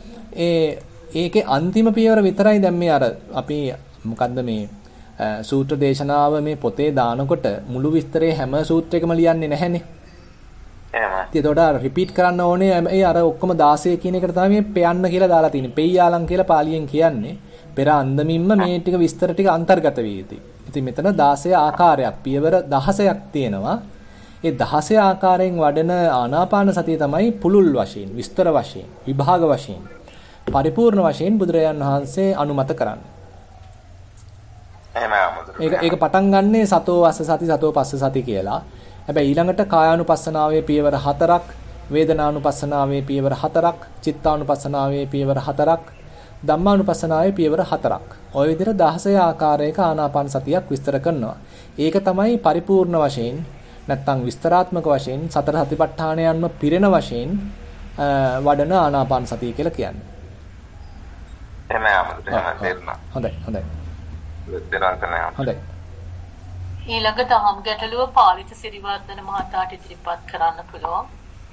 ඒකේ අන්තිම පියවර විතරයි දැන් මේ අර අපි මොකද්ද මේ සූත්‍ර දේශනාව මේ පොතේ දානකොට මුළු විස්තරේ හැම සූත්‍රයකම ලියන්නේ නැහැනේ. එහෙමයි. ඉතින් ඒකට රිපීට් කරන්න ඕනේ ඒ අර ඔක්කොම 16 කියන එකට තමයි මේ පෙයන්න කියලා දාලා තියෙන්නේ. පෙය්‍යාලම් කියලා පාලියෙන් කියන්නේ. පෙර අන්දමින්ම මේ ටික විස්තර ටික අන්තර්ගත වී යුතුයි. ඉතින් මෙතන 16 ආකාරයක් පියවර 16ක් තියෙනවා. ඒ 16 ආකාරයෙන් වඩන ආනාපාන සතිය තමයි පුළුල් වශයෙන්, විස්තර වශයෙන්, විභාග වශයෙන්, පරිපූර්ණ වශයෙන් බුදුරජාණන් වහන්සේ අනුමත කරන්නේ. ඒක පටන් ගන්නේ සතෝ වස්ස සති සතෝ පස්ස සති කියලා. හැබැයි ඊළඟට කායානුපස්සනාවේ පියවර 4ක්, වේදනානුපස්සනාවේ පියවර 4ක්, චිත්තානුපස්සනාවේ පියවර 4ක්, ධම්මානුපස්සනාවේ පියවර 4ක්. ඔය විදිහට 16 ආකාරයක ආනාපාන සතියක් විස්තර කරනවා. ඒක තමයි පරිපූර්ණ වශයෙන් නැත්නම් විස්තරාත්මක වශයෙන් සතර සතිපට්ඨානයන්ම පිරෙන වශයෙන් වඩන ආනාපාන සතිය කියලා කියන්නේ. හොඳයි. හොඳයි. ඊළඟට අහම් ගැටලුව පාලිත සිරිවර්ධන මහතාට ඉදිරිපත් කරන්න පුළුවන්.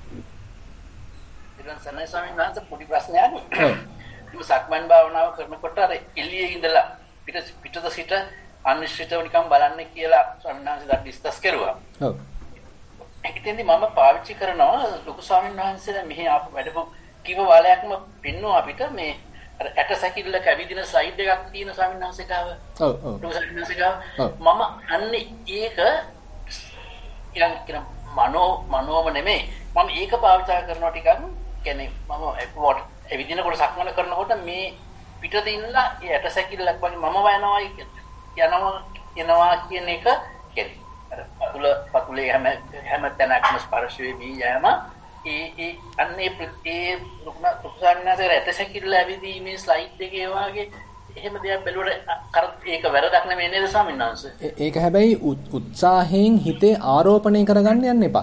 ඊළඟ සනයි ස්වාමීන් වහන්සේ පොඩි ප්‍රශ්නයක්. මේ සක්මන් භාවනාව කරනකොට අර එළියේ ඉඳලා පිටත සිට අනිශ්චිතව නිකන් බලන්න කියලා ස්වාමීන් වහන්සේලා ඩිස්කස් කරුවා. ඔව්. ඒකෙන්දී මම පාවිච්චි කරනවා ලොකු ස්වාමීන් වහන්සේලා මෙහි ආපු වැඩපු කිව වාලයක්ම පින්නවා අපිට මේ අර ඇට සැකිල්ල කැවිදින සයිඩ් එකක් තියෙන ස්වාමීන් වහන්සේ ගාව. ඔව් ඔව්. ලොකු ස්වාමීන් වහන්සේ ගාව. මම අන්නේ ඒක ඊළඟ මනෝම නෙමෙයි. මම ඒක පාවිච්චි කරනවා ටිකක්. කියන්නේ මම එවිදිනකොට සක්මන කරනකොට මේ පිටත ඉන්නලා ඒ ඇට සැකිල්ලක් වගේ මම යනවා කියන එක කියන්නේ අර පතුලේ හැම තැනක්ම ස්පර්ශ වෙවි යෑම ඒ අන්නේ රුක්නාසර ඇට සැකිල්ල ඇවිදීමේ ස්ලයිඩ් එකේ වගේ එහෙම දෙයක් බැලුවට ඒක වැරදක් නෙමෙයි නේද ස්වාමීන් වහන්සේ? ඒක හැබැයි උත්සාහයෙන් හිතේ ආරෝපණය කරගන්න යන්න එපා.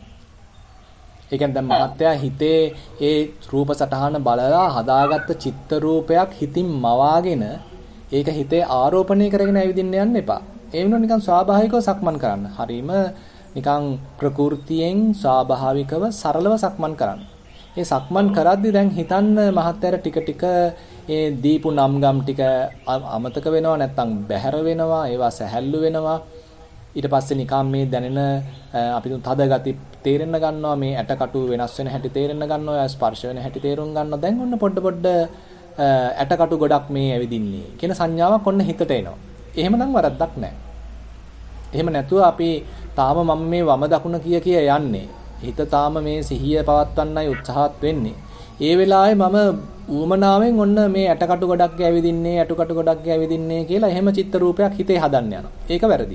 ඒ කියන්නේ දැන් මහත්තයා හිතේ ඒ රූප සටහන බලලා හදාගත්ත චිත්ත රූපයක් හිතින් මවාගෙන ඒක හිතේ ආරෝපණය කරගෙන ඇවිදින්න යන්න එපා. ඒ වෙනුවට නිකන් ස්වාභාවිකව සක්මන් කරන්න. හරීම නිකන් ප්‍රകൃතියෙන් ස්වාභාවිකව සරලව සක්මන් කරන්න. ඒ සක්මන් කරද්දී දැන් හිතන්න මහත්තයාට ටික ටික ඒ දීපු නම්ගම් ටික අමතක වෙනවා නැත්නම් බැහැර වෙනවා, ඒවා සැහැල්ලු වෙනවා. ඊට පස්සේ නිකන් මේ දැනෙන අපි තද ගති තේරෙන්න ගන්නවා, මේ ඇටකටු වෙනස් වෙන හැටි තේරෙන්න ගන්නවා, ස්පර්ශ වෙන හැටි තේරුම් ගන්නවා. දැන් ඔන්න පොඩ ඇටකටු ගොඩක් මේ ඇවිදින්නේ කියන සංඥාවක් ඔන්න හිතට එනවා. එහෙමනම් වරද්දක් නැහැ. එහෙම නැතුව අපි තාම මම මේ වම දකුණ කිය යන්නේ. හිත තාම මේ සිහිය පවත්වන්නයි උත්සාහත් වෙන්නේ. ඒ වෙලාවේ මම ඌමනාවෙන් ඔන්න මේ ඇටකටු ගොඩක් ඇවිදින්නේ කියලා එහෙම චිත්ත රූපයක් හිතේ හදන්න යනවා. ඒක වැරදි.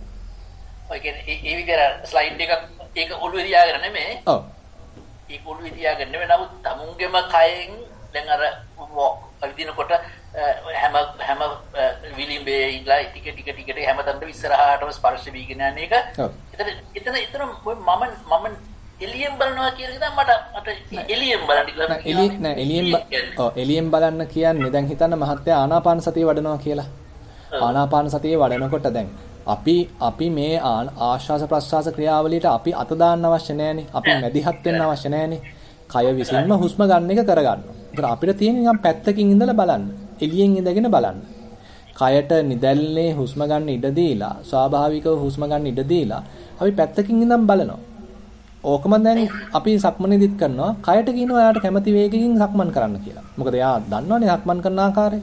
ඔය කියන්නේ ඒ විදිහට ස්ලයිඩ් එක ඒක ඔළුවේ තියාගෙන නෙමෙයි. ඔව්. ඒක ඔළුවේ තියාගෙන නෙමෙයි. නමුත් තමුන්ගේම කයෙන් දැන් අර අවිදිනකොට හැම විලිඹේ ඉඳලා ටික හැමතැනම ඉස්සරහාටම ස්පර්ශ වීගෙන යන එක. එතන මම එළියෙන් බලනවා කියන එක මට එළියෙන් බලන්න කියලා. එළියෙන් බලන්න කියන්නේ දැන් හිතන්න මහත්තයා ආනාපාන සතිය වඩනවා කියලා. ආනාපාන සතිය වඩනකොට දැන් අපි මේ ආශ්වාස ප්‍රශ්වාස ක්‍රියාවලියට අපි අත දාන්න අවශ්‍ය නැහැනේ. අපි මැදිහත් වෙන්න අවශ්‍ය නැහැනේ. කය විසින්ම හුස්ම ගන්න එක කරගන්නවා. ඒතර අපිට තියෙන නිකන් පැත්තකින් ඉඳලා බලන්න. එළියෙන් ඉඳගෙන බලන්න. කයට නිදැල්ලේ හුස්ම ගන්න ඉඩ දීලා, ස්වාභාවිකව හුස්ම ගන්න ඉඩ දීලා අපි පැත්තකින් ඉඳන් බලනවා. ඕකම දැන් අපි සක්මනේදිත් කරනවා. කයට කියනවා එයාට කැමති වේගකින් සක්මන් කරන්න කියලා. මොකද එයා දන්නවනේ සක්මන් කරන ආකාරය.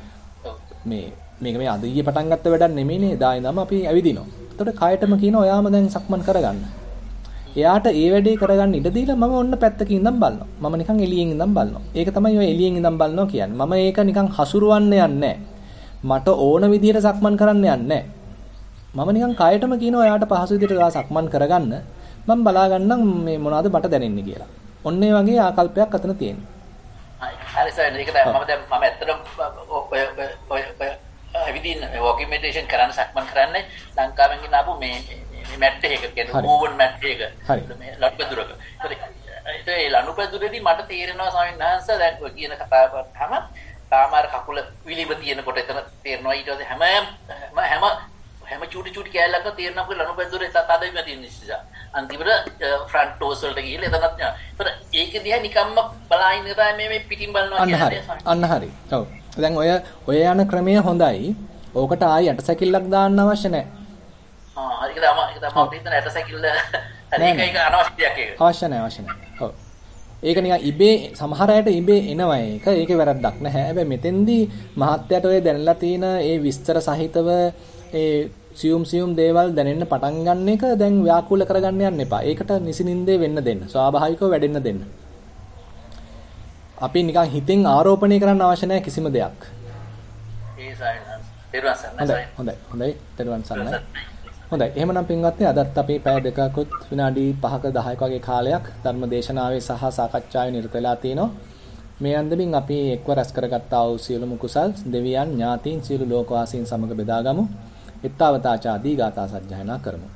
මේක මේ අද ඊයේ පටන් ගත්ත වැඩක් නෙමෙයිනේ. එදා ඉඳන්ම අපි ඇවිදිනවා. එතකොට කයටම කියනවා ඔයාම දැන් සක්මන් කරගන්න. එයාට ඒ වැඩේ කරගන්න ඉඩ දීලා මම ඔන්න පැත්තකින් ඉඳන් බලනවා. මම නිකන් එළියෙන් ඉඳන් බලනවා. ඒක තමයි ඔය එළියෙන් ඉඳන් බලනවා කියන්නේ. මම ඒක නිකන් හසුරවන්න යන්නේ මට ඕන විදිහට සක්මන් කරන්න යන්නේ මම නිකන් කයටම කියනවා එයාට පහසු විදිහට සක්මන් කරගන්න. මම බලා ගන්නම් මේ මොනවද මට දැනෙන්නේ කියලා. ඔන්න ඒ වගේ ආකල්පයක් අතන තියෙනවා. හරි සර්. ඒක තමයි මම ඇත්තටම ඔය විදිහින් වොකින් මෙඩිටේෂන් කරන්න සක්මන් කරන්නේ ලංකාවෙන් ගෙන ආපු මේ මැට් එකක කියන්නේ මූවන් මැට් එක. මේ ලනුපැදුරක. ඒ ලනුපැදුරේදී මට තේරෙනවා ස්වාමීන් වහන්සේ දැන් ඔය කියන කතාව කරාම තාමාර කකුල විලිබ තියෙනකොට එතන තේරෙනවා ඊට පස්සේ හැම චූටි කෑල්ලක්ම තේරෙනවා කොයි ලනුපැදුරේ තදවීම තියෙන නිසා. අන්තිමට ෆ්‍රන්ට් ටෝස් වලට ගිහිල්ලා එතනත් යනවා. ඒතර ඒක දිහා නිකම්ම බලාගෙන ඉඳලා මේ පිටින් බලනවා කියන්නේ. අන්න හරි. ඔව්. දැන් ඔය යන ක්‍රමය හොඳයි. ඕකට ආයි ඇටසැකිල්ලක් දාන්න අවශ්‍ය නැහැ. හරි ඒක තමයි හිතන ඇටසැකිල්ල ඒක අනවශ්‍ය දෙයක් ඒක. අවශ්‍ය නැහැ. ඔව්. ඒක නිකන් ඉබේ සමහර අයට ඉබේ එනවා ඒක. ඒකේ වැරද්දක් නැහැ. හැබැයි මෙතෙන්දී මහත්යට ඔය දැනලා තියෙන ඒ විස්තර සහිතව ඒ සියුම් දේවල් දැනෙන්න පටන් ගන්න එක දැන් ව්‍යාකූල කරගන්න යන්න එපා. ඒකට නිසින්ින්දේ වෙන්න දෙන්න. ස්වාභාවිකව වැඩෙන්න දෙන්න. අපි නිකන් හිතෙන් ආරෝපණය කරන්න අවශ්‍ය නැහැ කිසිම දෙයක්. ඒ සයින්ස්. හොඳයි. තෙරුවන් සරණයි. හොඳයි. එහෙමනම් පින්වත්නි අදත් අපි පැය දෙකකුත් විනාඩි 5ක 10ක වගේ කාලයක් ධර්ම දේශනාවේ සහ සාකච්ඡාවේ නිරත වෙලා තිනවා. මේ අන්දමින් අපි එක්ව රැස් කරගත්තා වූ සියලුම කුසල් දෙවියන් ඥාතීන් සියලු ලෝකවාසීන් සමග බෙදාගමු. ඊත්තාවතාචා දී ගාථා සජ්ජායනා කරමු.